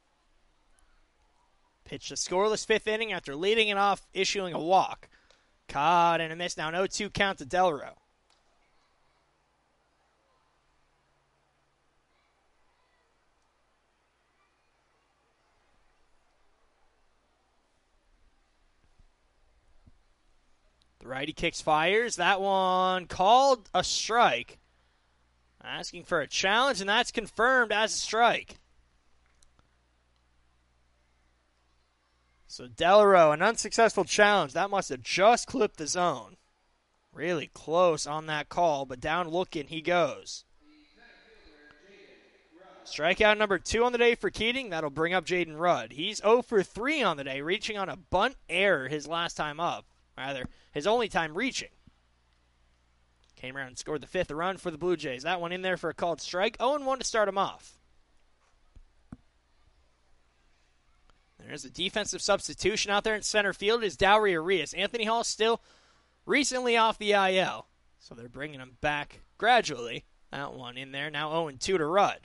Pitched a scoreless fifth inning after leading it off, issuing a walk. Caught and a miss. Now an oh two count to Delro. The righty kicks, fires. That one called a strike. Asking for a challenge, and that's confirmed as a strike. So Delro, an unsuccessful challenge. That must have just clipped the zone. Really close on that call, but down looking he goes. Strikeout number two on the day for Keating. That'll bring up Jaden Rudd. He's oh for three on the day, reaching on a bunt error his last time up. Rather, his only time reaching. Came around and scored the fifth run for the Blue Jays. That one in there for a called strike. oh one to start him off. There's a defensive substitution out there in center field. Is Dowry Arias. Anthony Hall still recently off the I L. So they're bringing him back gradually. That one in there. Now oh two to Rudd.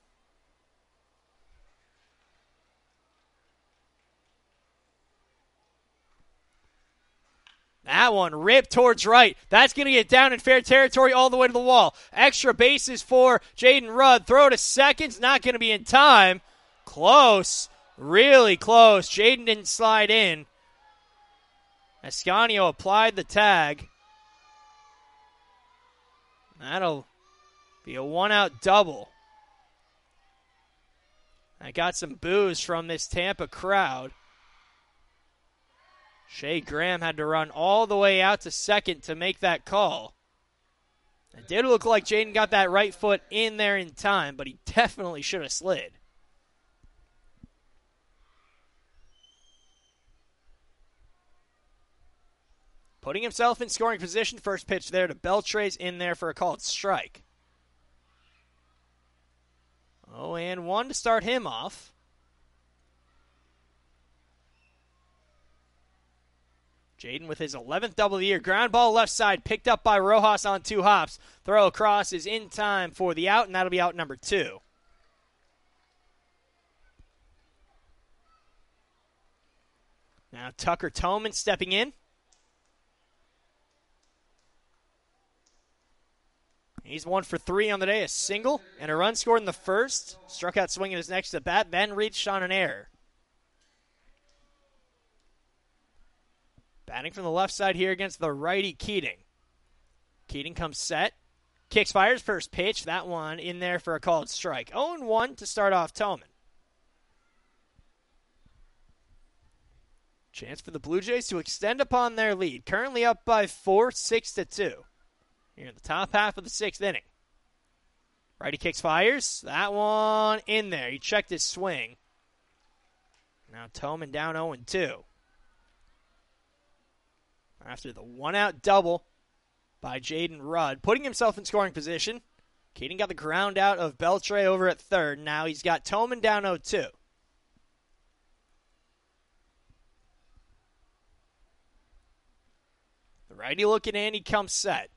That one ripped towards right. That's going to get down in fair territory all the way to the wall. Extra bases for Jaden Rudd. Throw to second's not going to be in time. Close. Really close. Jaden didn't slide in. Ascanio applied the tag. That'll be a one-out double. I got some boos from this Tampa crowd. Shea Graham had to run all the way out to second to make that call. It did look like Jaden got that right foot in there in time, but he definitely should have slid. Putting himself in scoring position, first pitch there to Beltre's in there for a called strike. Oh, and one to start him off. Jaden with his eleventh double of the year. Ground ball left side, picked up by Rojas on two hops. Throw across is in time for the out, and that'll be out number two. Now Tucker Toman stepping in. He's one for three on the day, a single, and a run scored in the first. Struck out swinging his next at bat, then reached on an error. Batting from the left side here against the righty Keating. Keating comes set. Kicks, fires, first pitch. That one in there for a called strike. oh one to start off Toman. Chance for the Blue Jays to extend upon their lead. Currently up by four, six to two. Here in the top half of the sixth inning. Righty kicks, fires. That one in there. He checked his swing. Now Toman down oh two. After the one-out double by Jaden Rudd, putting himself in scoring position. Keating got the ground out of Beltre over at third. Now he's got Toman down oh two. The righty looking in, he comes set.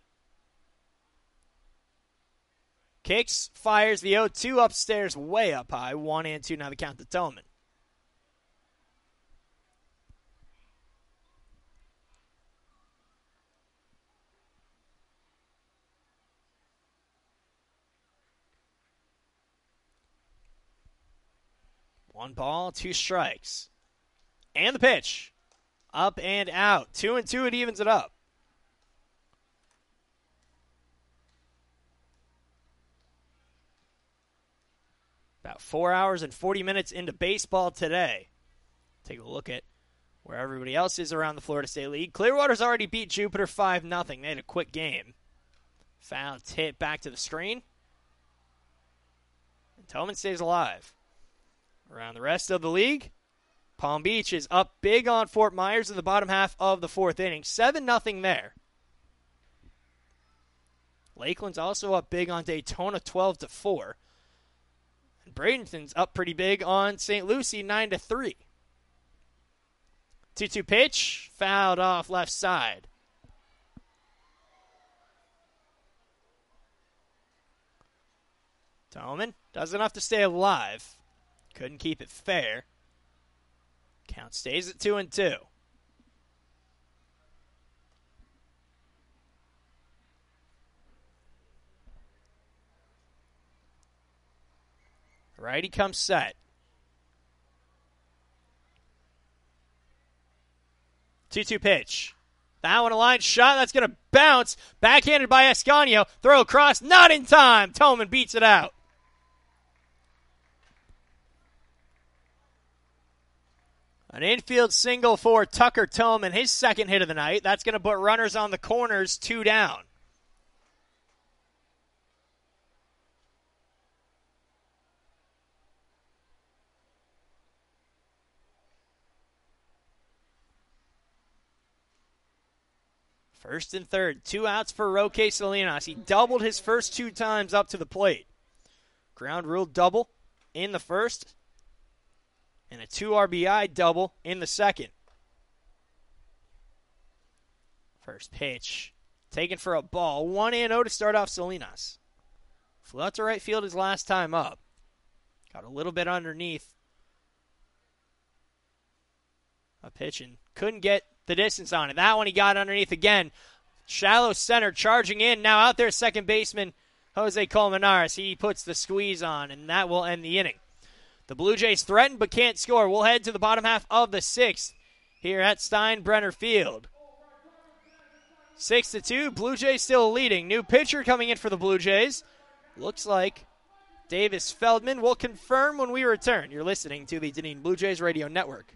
Kicks, fires the oh two upstairs, way up high. One and two, now the count to Toman. One ball, two strikes. And the pitch. Up and out. Two and two, it evens it up. About four hours and forty minutes into baseball today. Take a look at where everybody else is around the Florida State League. Clearwater's already beat Jupiter five nothing. They had a quick game. Foul hit back to the screen. And Toman stays alive. Around the rest of the league, Palm Beach is up big on Fort Myers in the bottom half of the fourth inning. seven nothing there. Lakeland's also up big on Daytona, twelve to four. And Bradenton's up pretty big on Saint Lucie, nine to three. two two pitch, fouled off left side. Tolman does enough to stay alive. Couldn't keep it fair. Count stays at two and two. Righty comes set. two two pitch. That one a line shot. That's going to bounce. Backhanded by Escanio. Throw across. Not in time. Tolman beats it out. An infield single for Tucker Tolman, his second hit of the night. That's going to put runners on the corners, two down. First and third, two outs for Roque Salinas. He doubled his first two times up to the plate. Ground rule double in the first, and a two R B I double in the second. First pitch, taken for a ball. one and oh to start off Salinas. Flew out to right field his last time up. Got a little bit underneath a pitch and couldn't get the distance on it. That one he got underneath again. Shallow center charging in. Now out there second baseman Jose Colmenares. He puts the squeeze on, and that will end the inning. The Blue Jays threaten but can't score. We'll head to the bottom half of the sixth here at Steinbrenner Field. Six to two. Blue Jays still leading. New pitcher coming in for the Blue Jays. Looks like Davis Feldman. Will confirm when we return. You're listening to the Dunedin Blue Jays Radio Network.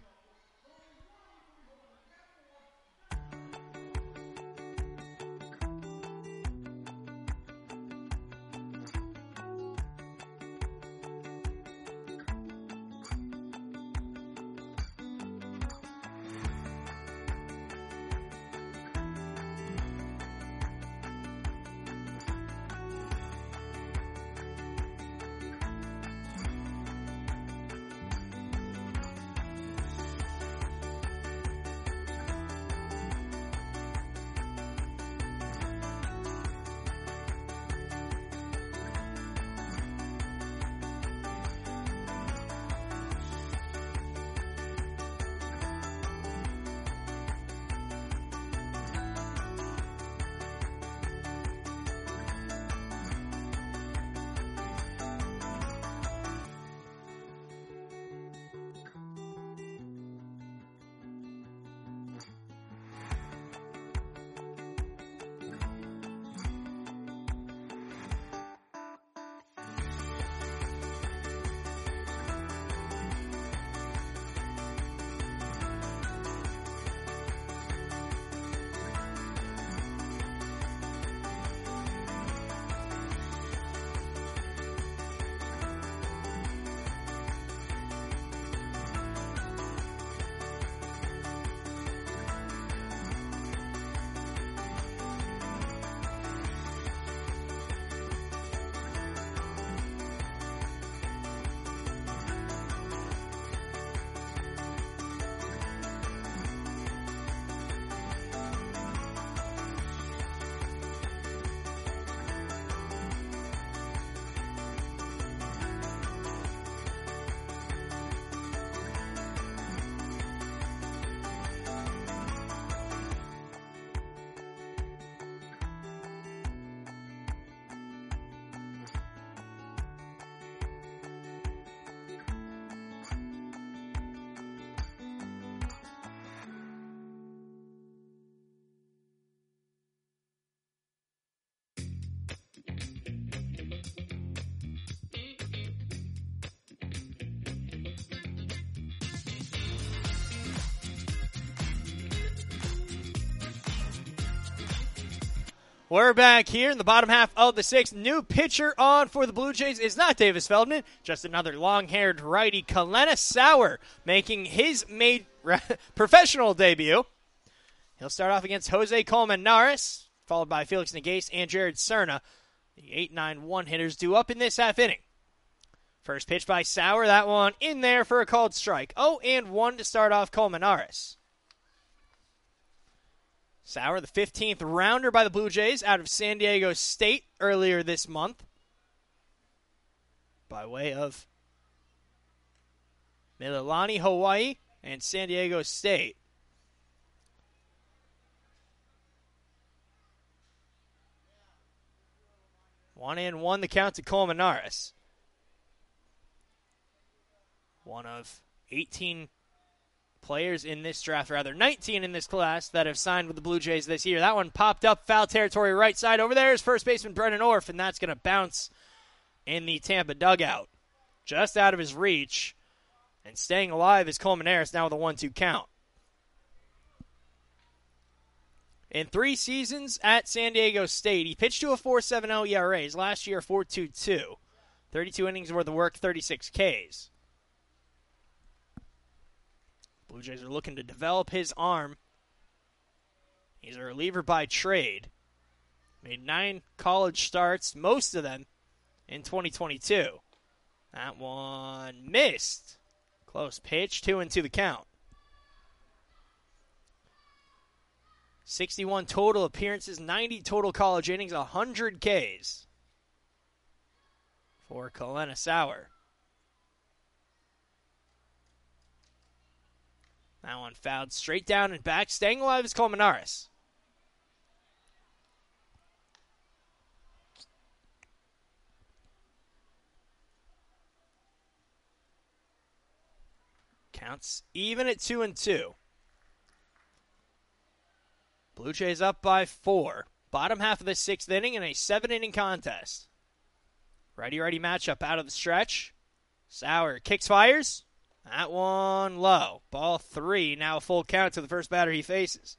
We're back here in the bottom half of the sixth. New pitcher on for the Blue Jays is not Davis Feldman, just another long-haired righty, Kalena Sauer, making his made professional debut. He'll start off against Jose Colmenares. followed by Felix Nagase and Jared Cerna. The eight nine one hitters due up in this half inning. First pitch by Sauer, that one in there for a called strike. oh and one to start off Colmenares. Sauer, the fifteenth rounder by the Blue Jays out of San Diego State earlier this month. By way of Mililani, Hawaii, and San Diego State. One and one the count to Colmenares. One of eighteen players in this draft, rather nineteen in this class, that have signed with the Blue Jays this year. That one popped up foul territory right side. Over there is first baseman Brennan Orff, and that's going to bounce in the Tampa dugout. Just out of his reach. And staying alive is Colmenares now with a one two count. In three seasons at San Diego State, he pitched to a four point seven oh E R A. His last year, four point two two. thirty-two innings worth of work, thirty-six Ks. Blue Jays are looking to develop his arm. He's a reliever by trade. Made nine college starts, most of them in twenty twenty-two. That one missed. Close pitch, two and two the count. sixty-one total appearances, ninety total college innings, one hundred Ks for Kalena Sauer. That one fouled straight down and back. Staying alive is Colmenares. Counts even at two and two. Blue Jays up by four. Bottom half of the sixth inning in a seven-inning contest. Righty-righty matchup out of the stretch. Sauer kicks, fires. That one low. Ball three. Now a full count to the first batter he faces.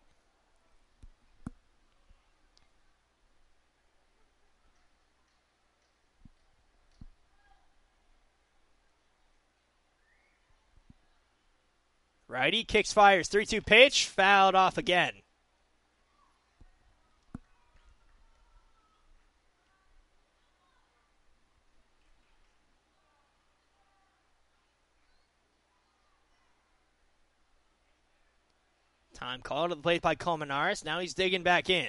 Righty kicks, fires. three two pitch. Fouled off again. Time call to the plate by Colmenares. Now he's digging back in.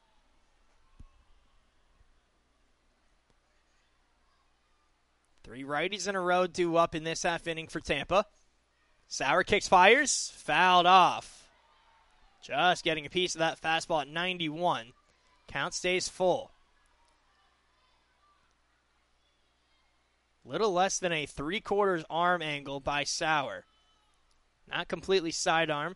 Three righties in a row due up in this half inning for Tampa. Sauer kicks, fires. Fouled off. Just getting a piece of that fastball at ninety-one. Count stays full. Little less than a three-quarters arm angle by Sauer. Not completely sidearm.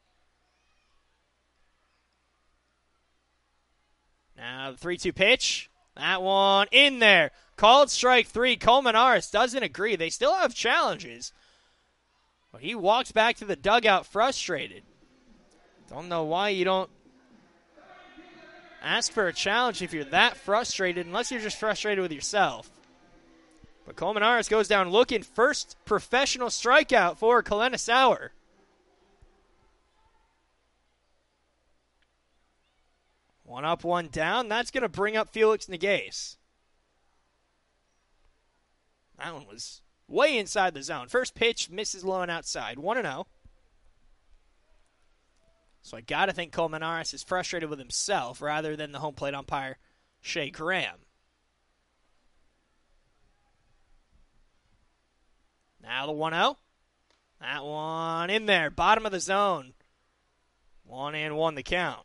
Now the three two pitch. That one in there. Called strike three. Colmenares doesn't agree. They still have challenges. But he walks back to the dugout frustrated. Don't know why you don't ask for a challenge if you're that frustrated, unless you're just frustrated with yourself. But Colmenares goes down looking. First professional strikeout for Kalena Sauer. One up, one down. That's going to bring up Felix Nagase. That one was way inside the zone. First pitch misses low and outside. one and oh. So I got to think Colmenares is frustrated with himself rather than the home plate umpire, Shea Graham. Now the one oh. That one in there. Bottom of the zone. One and one the count.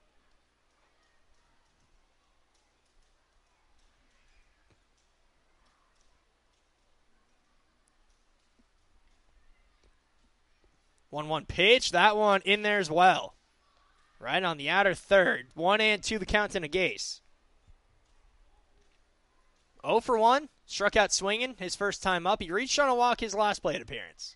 one one pitch. That one in there as well. Right on the outer third. One and two the count to Nagase. oh for one. Struck out swinging his first time up. He reached on a walk his last plate appearance.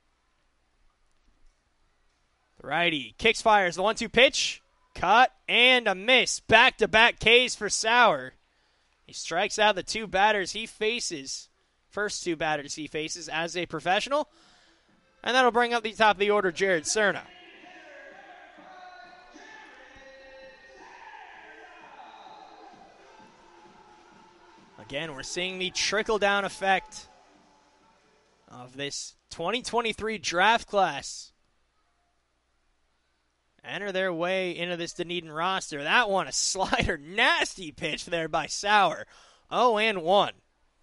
The righty kicks, fires. The one two pitch. Cut and a miss. Back-to-back Ks for Sauer. He strikes out the two batters he faces. First two batters he faces as a professional. And that'll bring up the top of the order, Jared Cerna. Again, we're seeing the trickle-down effect of this twenty twenty-three draft class enter their way into this Dunedin roster. That one, a slider, nasty pitch there by Sauer. oh and one.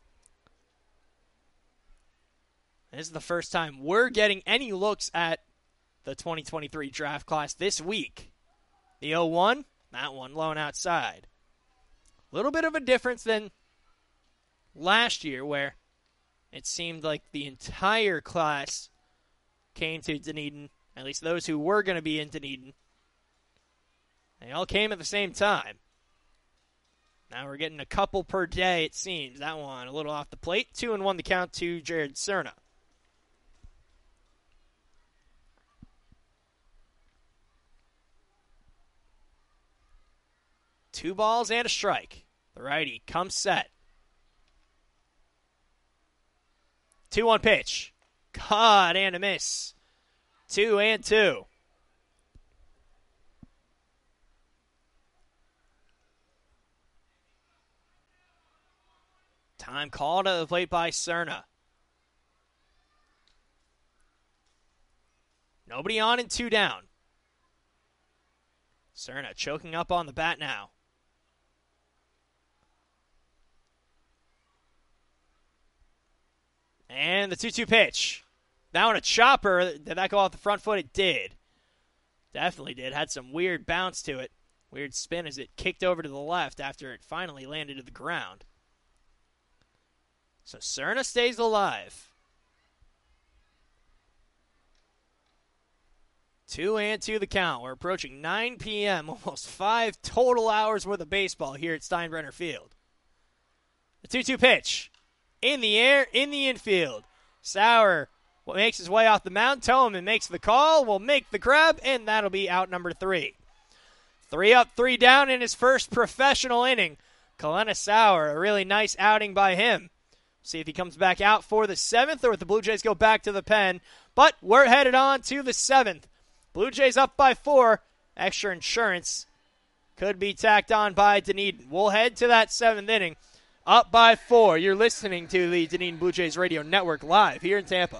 This is the first time we're getting any looks at the twenty twenty-three draft class this week. The oh one, that one low outside. A little bit of a difference than last year, where it seemed like the entire class came to Dunedin, at least those who were going to be in Dunedin. They all came at the same time. Now we're getting a couple per day, it seems. That one a little off the plate. Two and one the count to Jared Cerna. Two balls and a strike. The righty comes set. two one pitch. Caught and a miss. Two and two. Time called at the plate by Cerna. Nobody on and two down. Cerna choking up on the bat now. And the two two pitch. That one a chopper. Did that go off the front foot? It did. Definitely did. Had some weird bounce to it. Weird spin as it kicked over to the left after it finally landed to the ground. So Cerna stays alive. Two and two the count. We're approaching nine p.m. Almost five total hours worth of baseball here at Steinbrenner Field. The two two pitch. In the air, in the infield. Sauer makes his way off the mound. Toman makes the call, will make the grab, and that'll be out number three. Three up, three down in his first professional inning. Kalena Sauer, a really nice outing by him. See if he comes back out for the seventh or if the Blue Jays go back to the pen. But we're headed on to the seventh. Blue Jays up by four. Extra insurance could be tacked on by Dunedin. We'll head to that seventh inning. Up by four. You're listening to the Dunedin Blue Jays Radio Network live here in Tampa.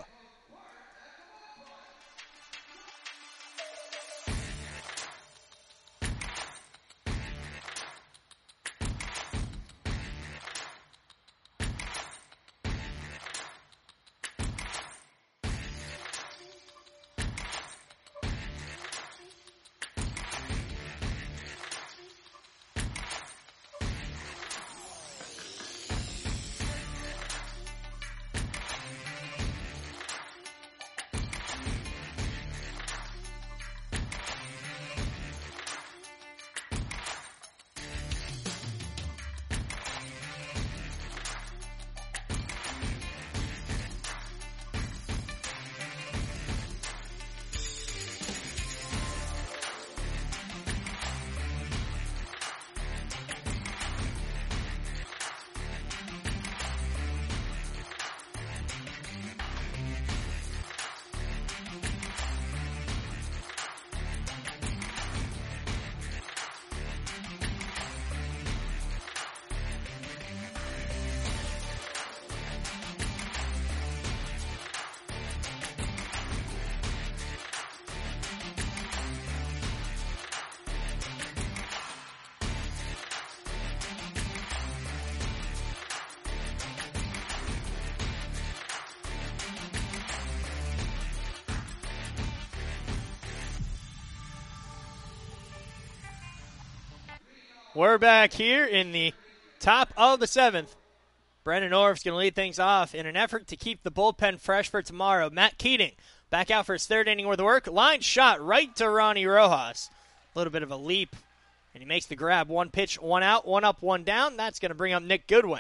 We're back here in the top of the seventh. Brendan Orff's going to lead things off in an effort to keep the bullpen fresh for tomorrow. Matt Keating back out for his third inning worth of work. Line shot right to Ronnie Rojas. A little bit of a leap, and he makes the grab. One pitch, one out, one up, one down. That's going to bring up Nick Goodwin.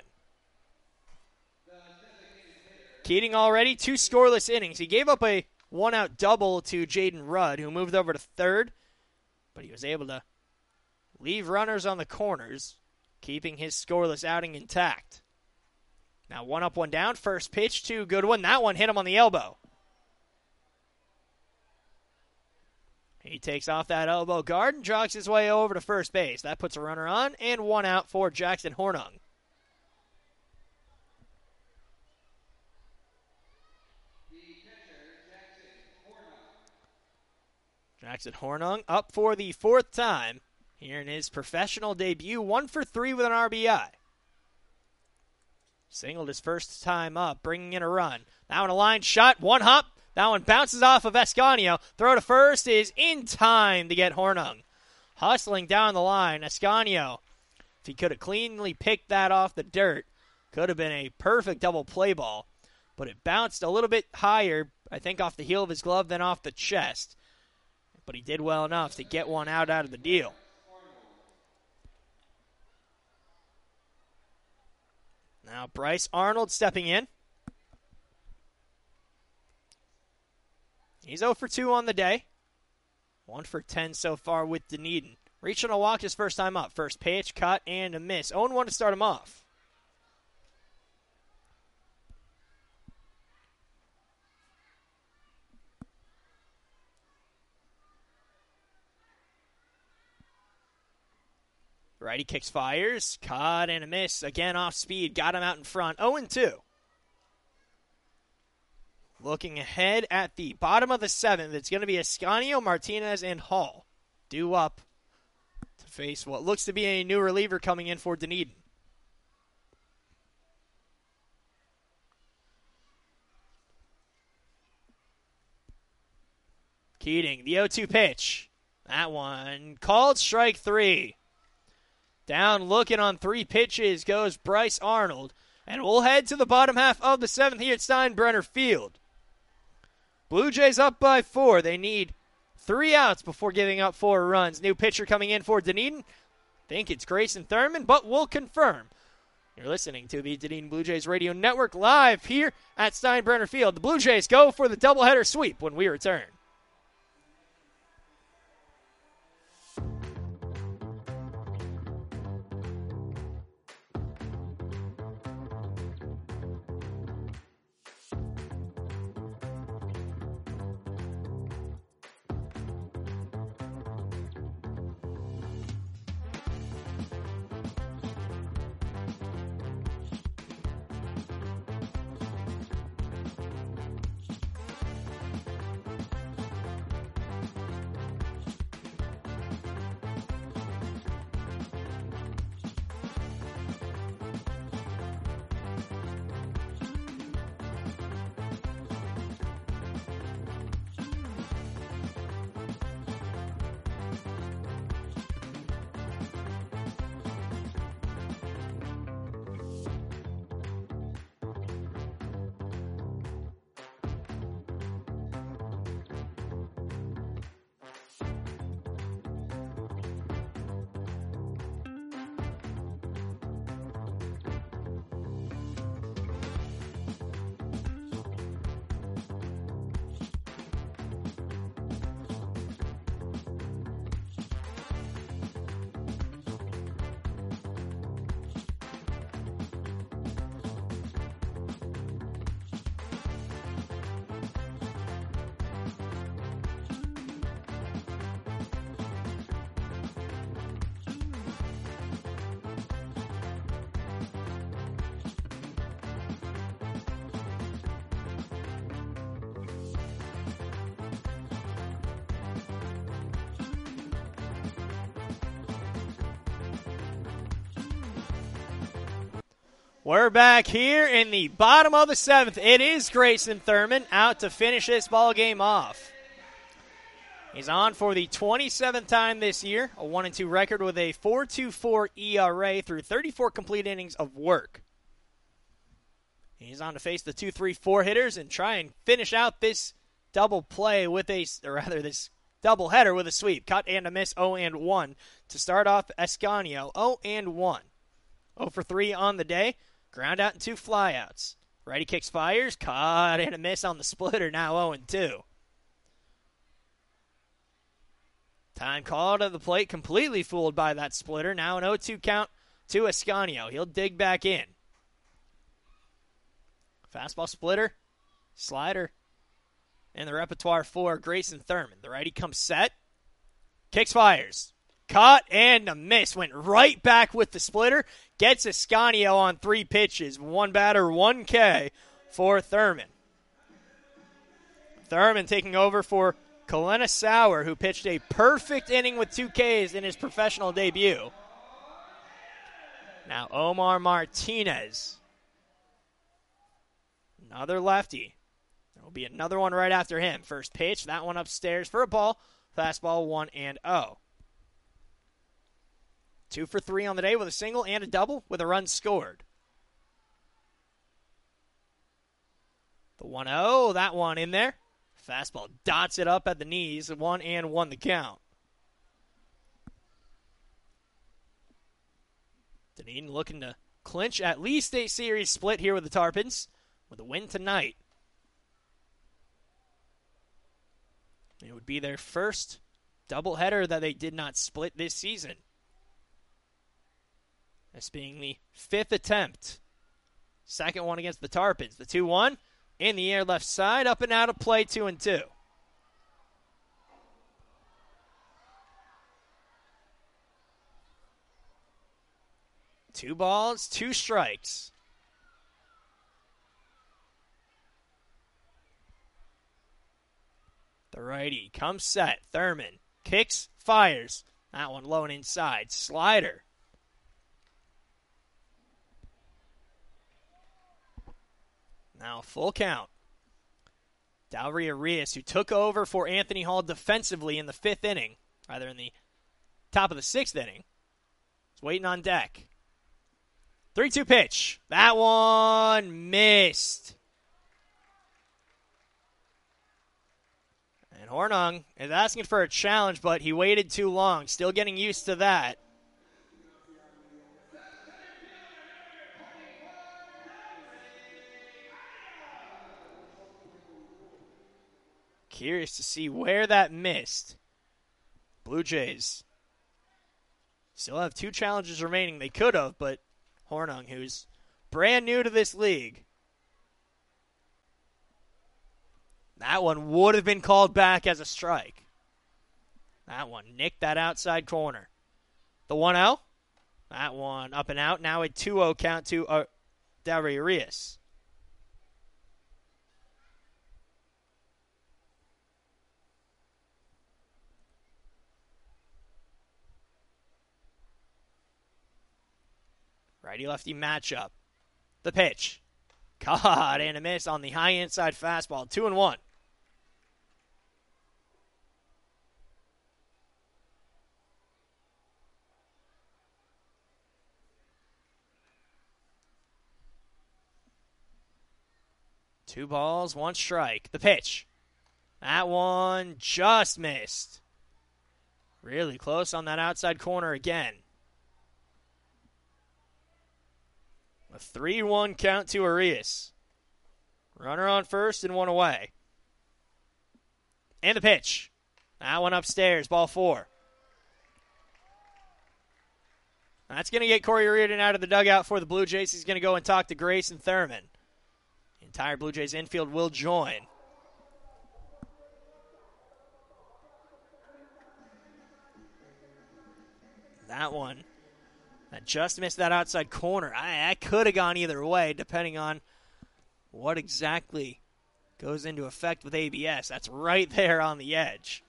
Keating already two scoreless innings. He gave up a one-out double to Jaden Rudd, who moved over to third, but he was able to leave runners on the corners, keeping his scoreless outing intact. Now one up, one down. First pitch to Goodwin. That one hit him on the elbow. He takes off that elbow guard and jogs his way over to first base. That puts a runner on and one out for Jackson Hornung. Jackson Hornung up for the fourth time here in his professional debut. One for three with an R B I. Singled his first time up, bringing in a run. Now in a line shot, one hop. That one bounces off of Escanio. Throw to first is in time to get Hornung. Hustling down the line, Escanio, if he could have cleanly picked that off the dirt, could have been a perfect double play ball. But it bounced a little bit higher, I think off the heel of his glove than off the chest. But he did well enough to get one out out of the deal. Now Bryce Arnold stepping in. He's oh for two on the day. one for ten so far with Dunedin. Reaching a walk his first time up. First pitch, cut, and a miss. oh and one to start him off. Righty kicks, fires. Caught and a miss. Again off speed. Got him out in front. oh and two. Looking ahead at the bottom of the seventh, it's going to be Escanio, Martinez, and Hall. Due up to face what looks to be a new reliever coming in for Dunedin. Keating, the oh two pitch. That one called strike three. Down looking on three pitches goes Bryce Arnold. And we'll head to the bottom half of the seventh here at Steinbrenner Field. Blue Jays up by four. They need three outs before giving up four runs. New pitcher coming in for Dunedin. Think it's Grayson Thurman, but we'll confirm. You're listening to the Dunedin Blue Jays Radio Network live here at Steinbrenner Field. The Blue Jays go for the doubleheader sweep when we return. We're back here in the bottom of the seventh. It is Grayson Thurman out to finish this ball game off. He's on for the twenty-seventh time this year, a one and two record with a four point two four E R A through thirty-four complete innings of work. He's on to face the two three four hitters and try and finish out this double play with a, or rather this double header with a sweep. Cut and a miss, oh and one to start off Escanio, oh and one. oh for three on the day. Ground out and two flyouts. Righty kicks, fires. Caught and a miss on the splitter. Now oh and two. Time called at the plate. Completely fooled by that splitter. Now an oh two count to Escanio. He'll dig back in. Fastball, splitter, slider, and the repertoire for Grayson Thurman. The righty comes set. Kicks, fires. Caught and a miss. Went right back with the splitter. Gets Escanio on three pitches. One batter, one K for Thurman. Thurman taking over for Kalena Sauer, who pitched a perfect inning with two Ks in his professional debut. Now Omar Martinez. Another lefty. There will be another one right after him. First pitch, that one upstairs for a ball. Fastball one and oh. Two for three on the day with a single and a double with a run scored. The one oh, that one in there. Fastball dots it up at the knees. One and one the count. Dunedin looking to clinch at least a series split here with the Tarpons with a win tonight. It would be their first doubleheader that they did not split this season. This being the fifth attempt. Second one against the Tarpons. The two one in the air left side, up and out of play, two and two. Two balls, two strikes. The righty comes set. Thurman kicks, fires. That one low and inside. Slider. Now full count. Dowry Arias, who took over for Anthony Hall defensively in the fifth inning, rather in the top of the sixth inning, is waiting on deck. three two pitch. That one missed. And Hornung is asking for a challenge, but he waited too long. Still getting used to that. Curious to see where that missed. Blue Jays still have two challenges remaining. They could have, but Hornung, who's brand new to this league, that one would have been called back as a strike. That one nicked that outside corner. The one oh, that one up and out. Now a two oh count to uh, Dowry Arias. Righty-lefty matchup. The pitch. Caught and a miss on the high inside fastball. Two and one. Two balls, one strike. The pitch. That one just missed. Really close on that outside corner again. A three one count to Arias. Runner on first and one away. And the pitch. That one upstairs, ball four. That's going to get Corey Reardon out of the dugout for the Blue Jays. He's going to go and talk to Grayson Thurman. The entire Blue Jays infield will join. That one. That just missed that outside corner. I, I could have gone either way, depending on what exactly goes into effect with A B S. That's right there on the edge.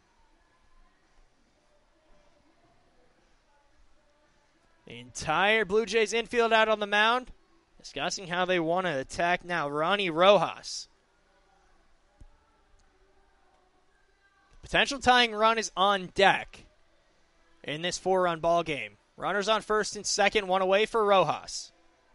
The entire Blue Jays infield out on the mound, discussing how they want to attack now. Ronnie Rojas. Potential tying run is on deck in this four-run ball game. Runners on first and second, one away for Rojas.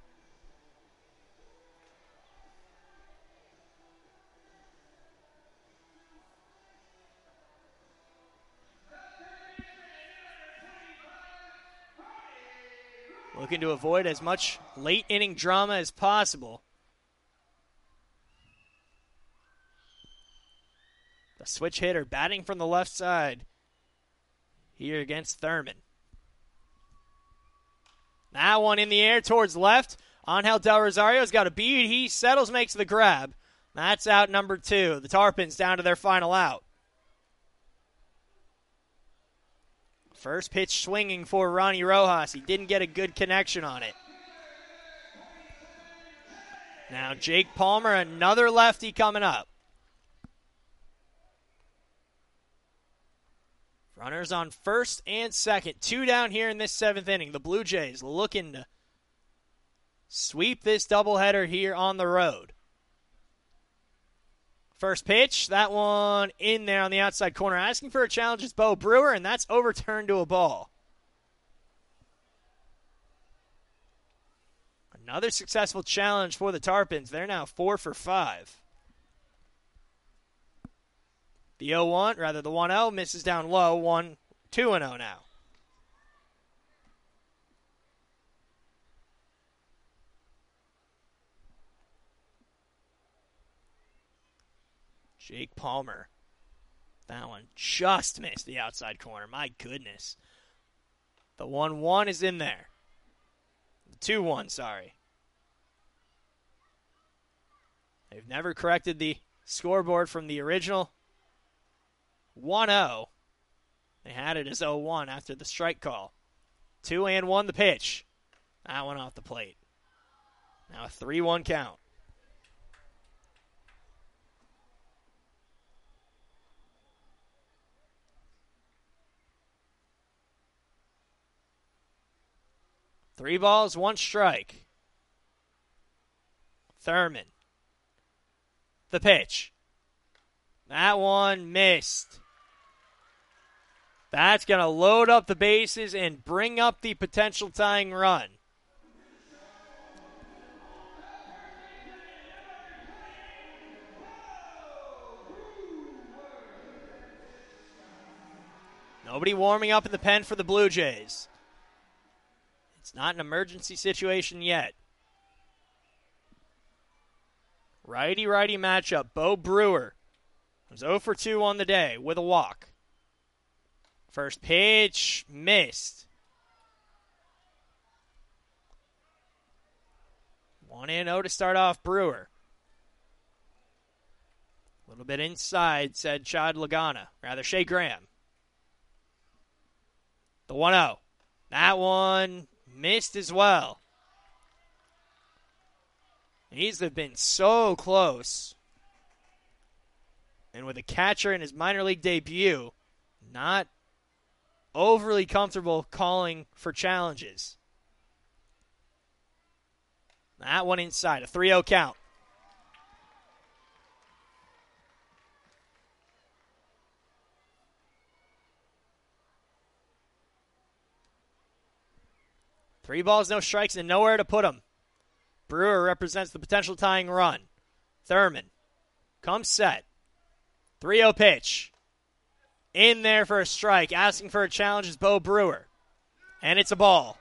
Looking to avoid as much late inning drama as possible. The switch hitter batting from the left side here against Thurman. That one in the air towards left. Angel Del Rosario's got a bead. He settles, makes the grab. That's out number two. The Tarpons down to their final out. First pitch swinging for Ronnie Rojas. He didn't get a good connection on it. Now Jake Palmer, another lefty coming up. Runners on first and second. Two down here in this seventh inning. The Blue Jays looking to sweep this doubleheader here on the road. First pitch, that one in there on the outside corner. Asking for a challenge is Bo Brewer, and that's overturned to a ball. Another successful challenge for the Tarpons. They're now four for five. The oh one, rather the one oh, misses down low. one two and oh now. Jake Palmer. That one just missed the outside corner. My goodness. The one one is in there. The two one, sorry. They've never corrected the scoreboard from the original one oh. They had it as oh one after the strike call. two and one the pitch. That one off the plate. Now a three one count. Three balls, one strike. Thurman. The pitch. That one missed. That's going to load up the bases and bring up the potential tying run. Nobody warming up in the pen for the Blue Jays. It's not an emergency situation yet. Righty-righty matchup. Bo Brewer was oh for two on the day with a walk. First pitch, missed. one and oh to start off Brewer. A little bit inside, said Chad Lagana. Rather, Shea Graham. The one oh. That one missed as well. These have been so close. And with a catcher in his minor league debut, not overly comfortable calling for challenges. That one inside, a three oh count. Three balls, no strikes, and nowhere to put them. Brewer represents the potential tying run. Thurman comes set. three oh pitch. In there for a strike. Asking for a challenge is Bo Brewer. And it's a ball.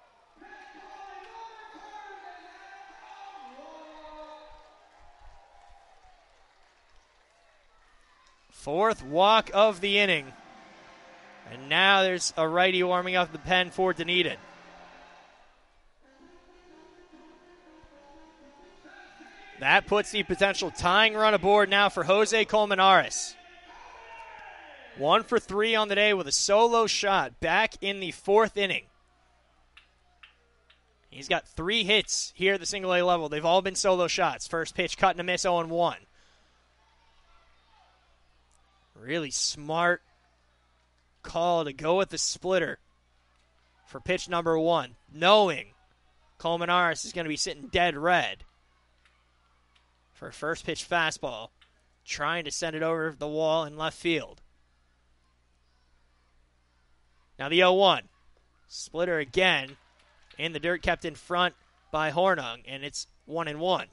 Fourth walk of the inning. And now there's a righty warming up the pen for Dunedin. That puts the potential tying run aboard now for Jose Colmenares. One for three on the day with a solo shot back in the fourth inning. He's got three hits here at the single A level. They've all been solo shots. First pitch, cut and a miss, oh and one. Really smart call to go with the splitter for pitch number one, knowing Colmenares is going to be sitting dead red. For a first pitch fastball, trying to send it over the wall in left field. Now the oh one. Splitter again. In the dirt, kept in front by Hornung, and it's one and one.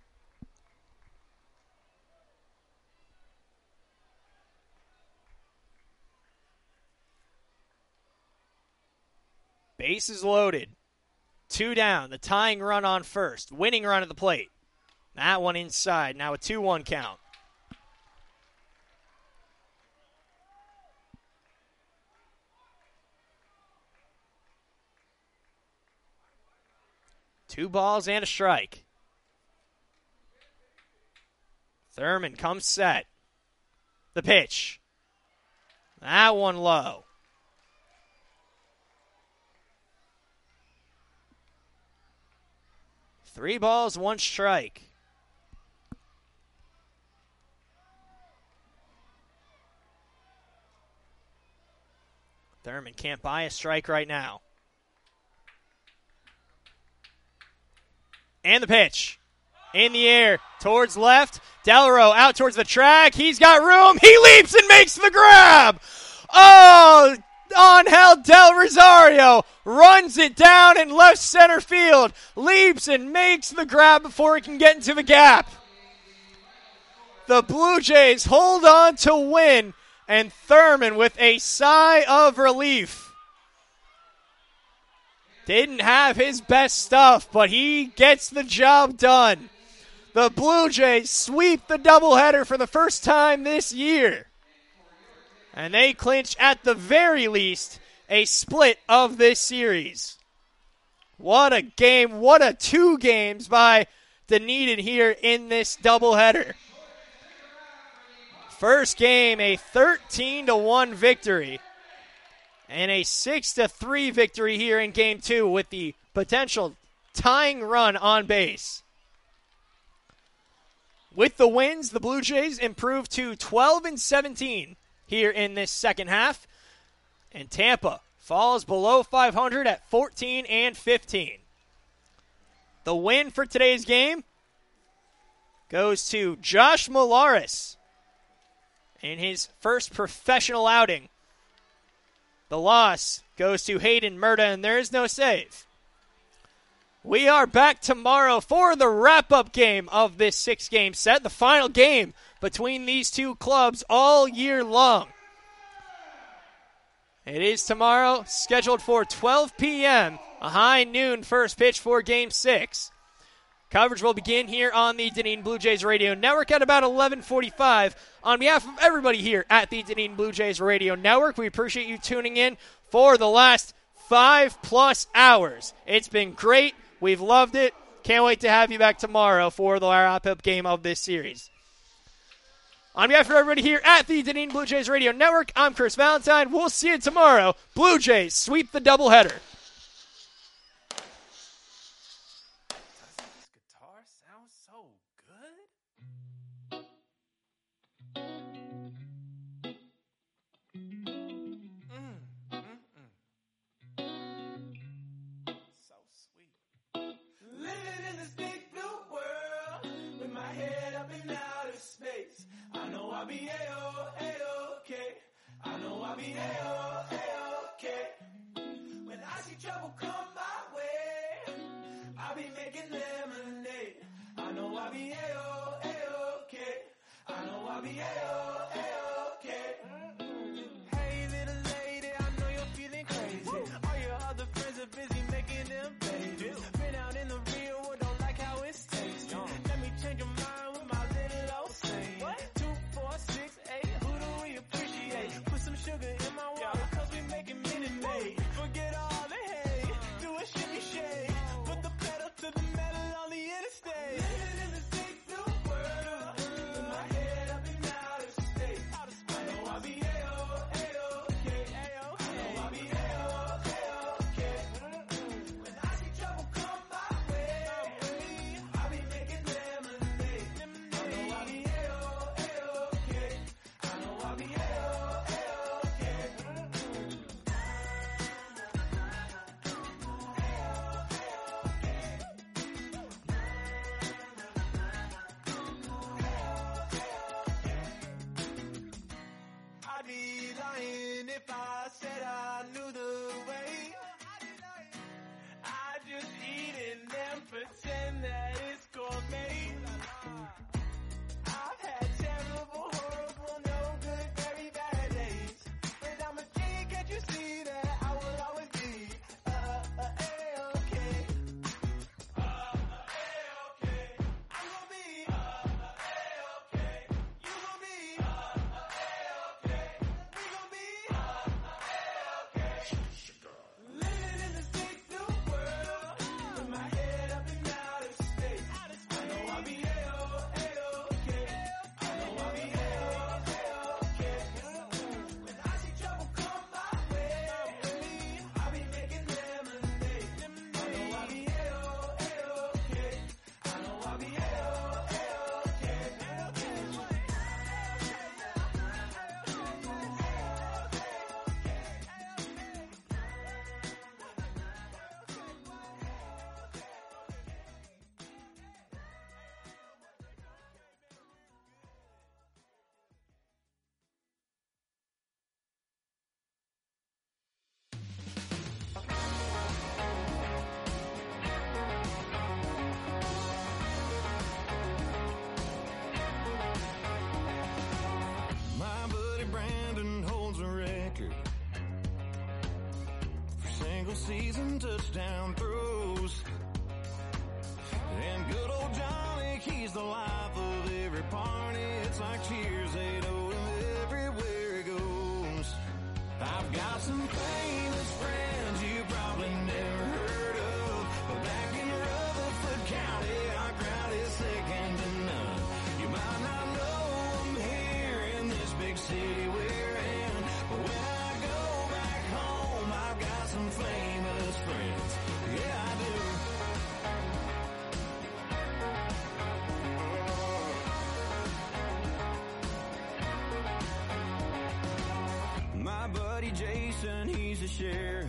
Bases loaded. Two down. The tying run on first. Winning run at the plate. That one inside. Now a two one count. Two balls and a strike. Thurman comes set. The pitch. That one low. Three balls, one strike. Thurman can't buy a strike right now. And the pitch. In the air, towards left. Delarose out towards the track. He's got room. He leaps and makes the grab. Oh, Angel Del Rosario runs it down in left center field. Leaps and makes the grab before he can get into the gap. The Blue Jays hold on to win, and Thurman with a sigh of relief. Didn't have his best stuff, but he gets the job done. The Blue Jays sweep the doubleheader for the first time this year. And they clinch, at the very least, a split of this series. What a game. What a two games by Dunedin here in this doubleheader. First game, a thirteen to one victory. And a six to three victory here in game two with the potential tying run on base. With the wins, the Blue Jays improve to twelve and seventeen here in this second half. And Tampa falls below five hundred at fourteen and fifteen. The win for today's game goes to Josh Molares in his first professional outing. The loss goes to Hayden Murta, and there is no save. We are back tomorrow for the wrap-up game of this six-game set, the final game between these two clubs all year long. It is tomorrow, scheduled for twelve p.m., a high noon first pitch for Game six. Coverage will begin here on the Dunedin Blue Jays Radio Network at about eleven forty-five. On behalf of everybody here at the Dunedin Blue Jays Radio Network, we appreciate you tuning in for the last five-plus hours. It's been great. We've loved it. Can't wait to have you back tomorrow for the wrap-up game of this series. On behalf of everybody here at the Dunedin Blue Jays Radio Network, I'm Chris Valentine. We'll see you tomorrow. Blue Jays sweep the doubleheader. I'll be A-O, A-OK. I know I'll be A-O, A-OK. When I see trouble come my way, I'll be making lemonade. I know I'll be A-O, A-OK. I know I'll be A-O, A-OK. Hey, little lady, I know you're feeling crazy. All your other friends are busy making them babies. Been out in the real world, don't like how it's tasting. Let me change your mind with my little old saying. What? Six, eight, who do we appreciate? Put some sugar in my water, cause we making Minute Maid. Forget all the hate, do a shimmy shake. Put the pedal to the metal on the interstate. Living in this big blue world, with my head up in outer space. I know I'll be A-O, A-OK. I know I'll be A-O, A-OK. When I see trouble come my way, I'll be making lemonade. I know I'll be A-O, A-OK. I'll be A-O, A-OK. I'd be lying if I said I knew the way. I just eat it and pretend that it's gourmet. I've had terrible, horrible, no good, very bad days. But I'm a king, can't you see that I will always be uh, uh, A-OK. Uh, uh, A-OK. I'm gonna be uh, uh, A-OK. You gonna be uh, uh, A-OK. We gonna be uh, uh, A-OK. Brandon holds a record for single season touchdown throws. And good old Johnny, he's the life of every party. It's like Cheers, they know him everywhere he goes. I've got some famous friends you probably never heard of, but back in Rutherford County, our crowd is second to none. You might not know them here in this big city we're in, but when I go back home, I've got some famous friends. Yeah, I do. My buddy Jason, he's the sheriff.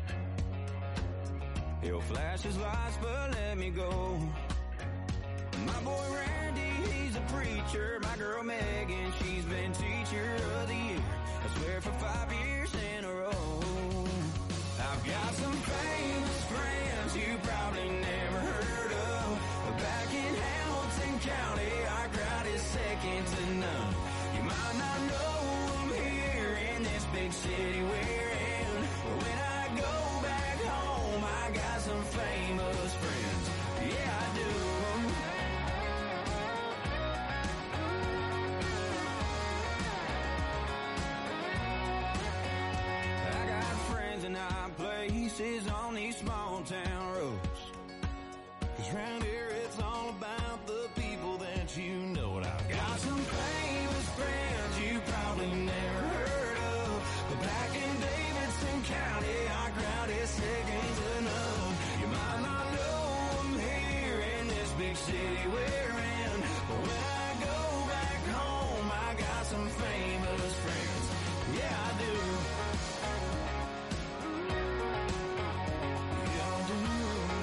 He'll flash his lights, but let me go. My boy Randy, he's a preacher. My girl Megan, she's been teacher of the year, I swear for five years in a row. I've got some famous friends you probably never heard of, but back in Hamilton County, our crowd is second to none. You might not know them here in this big city we're in, but when I go back home, I got some famous friends. Yeah, I do. I got friends in high places on these small town roads, 'cause round here it's all about the people that you know. And I've got some famous friends you probably never heard of, but back in Davidson County, our crowd is second to none. You might not know them here in this big city we're in, but when I go back home, I got some famous friends. Yeah, I do. Yeah, I do.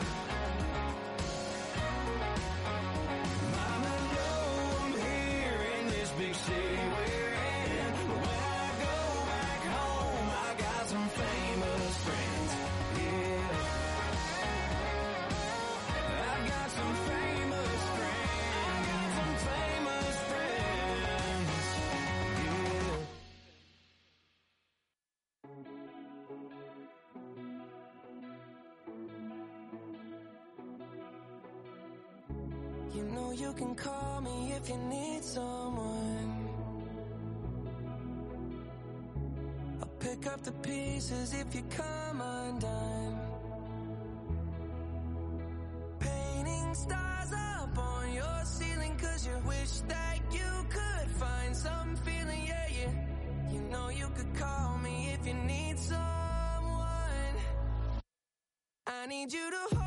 Might not know them here in this big city we're in, but when I go back home, I got some famous friends. Yeah, I've got some famous friends. I got some famous friends. Yeah. You know you can call me if you need someone. I'll pick up the pieces if you come undone. Painting stars up on your ceiling 'cause you wish that you could find some feeling, yeah, yeah. You know you could call me if you need someone. I need you to hold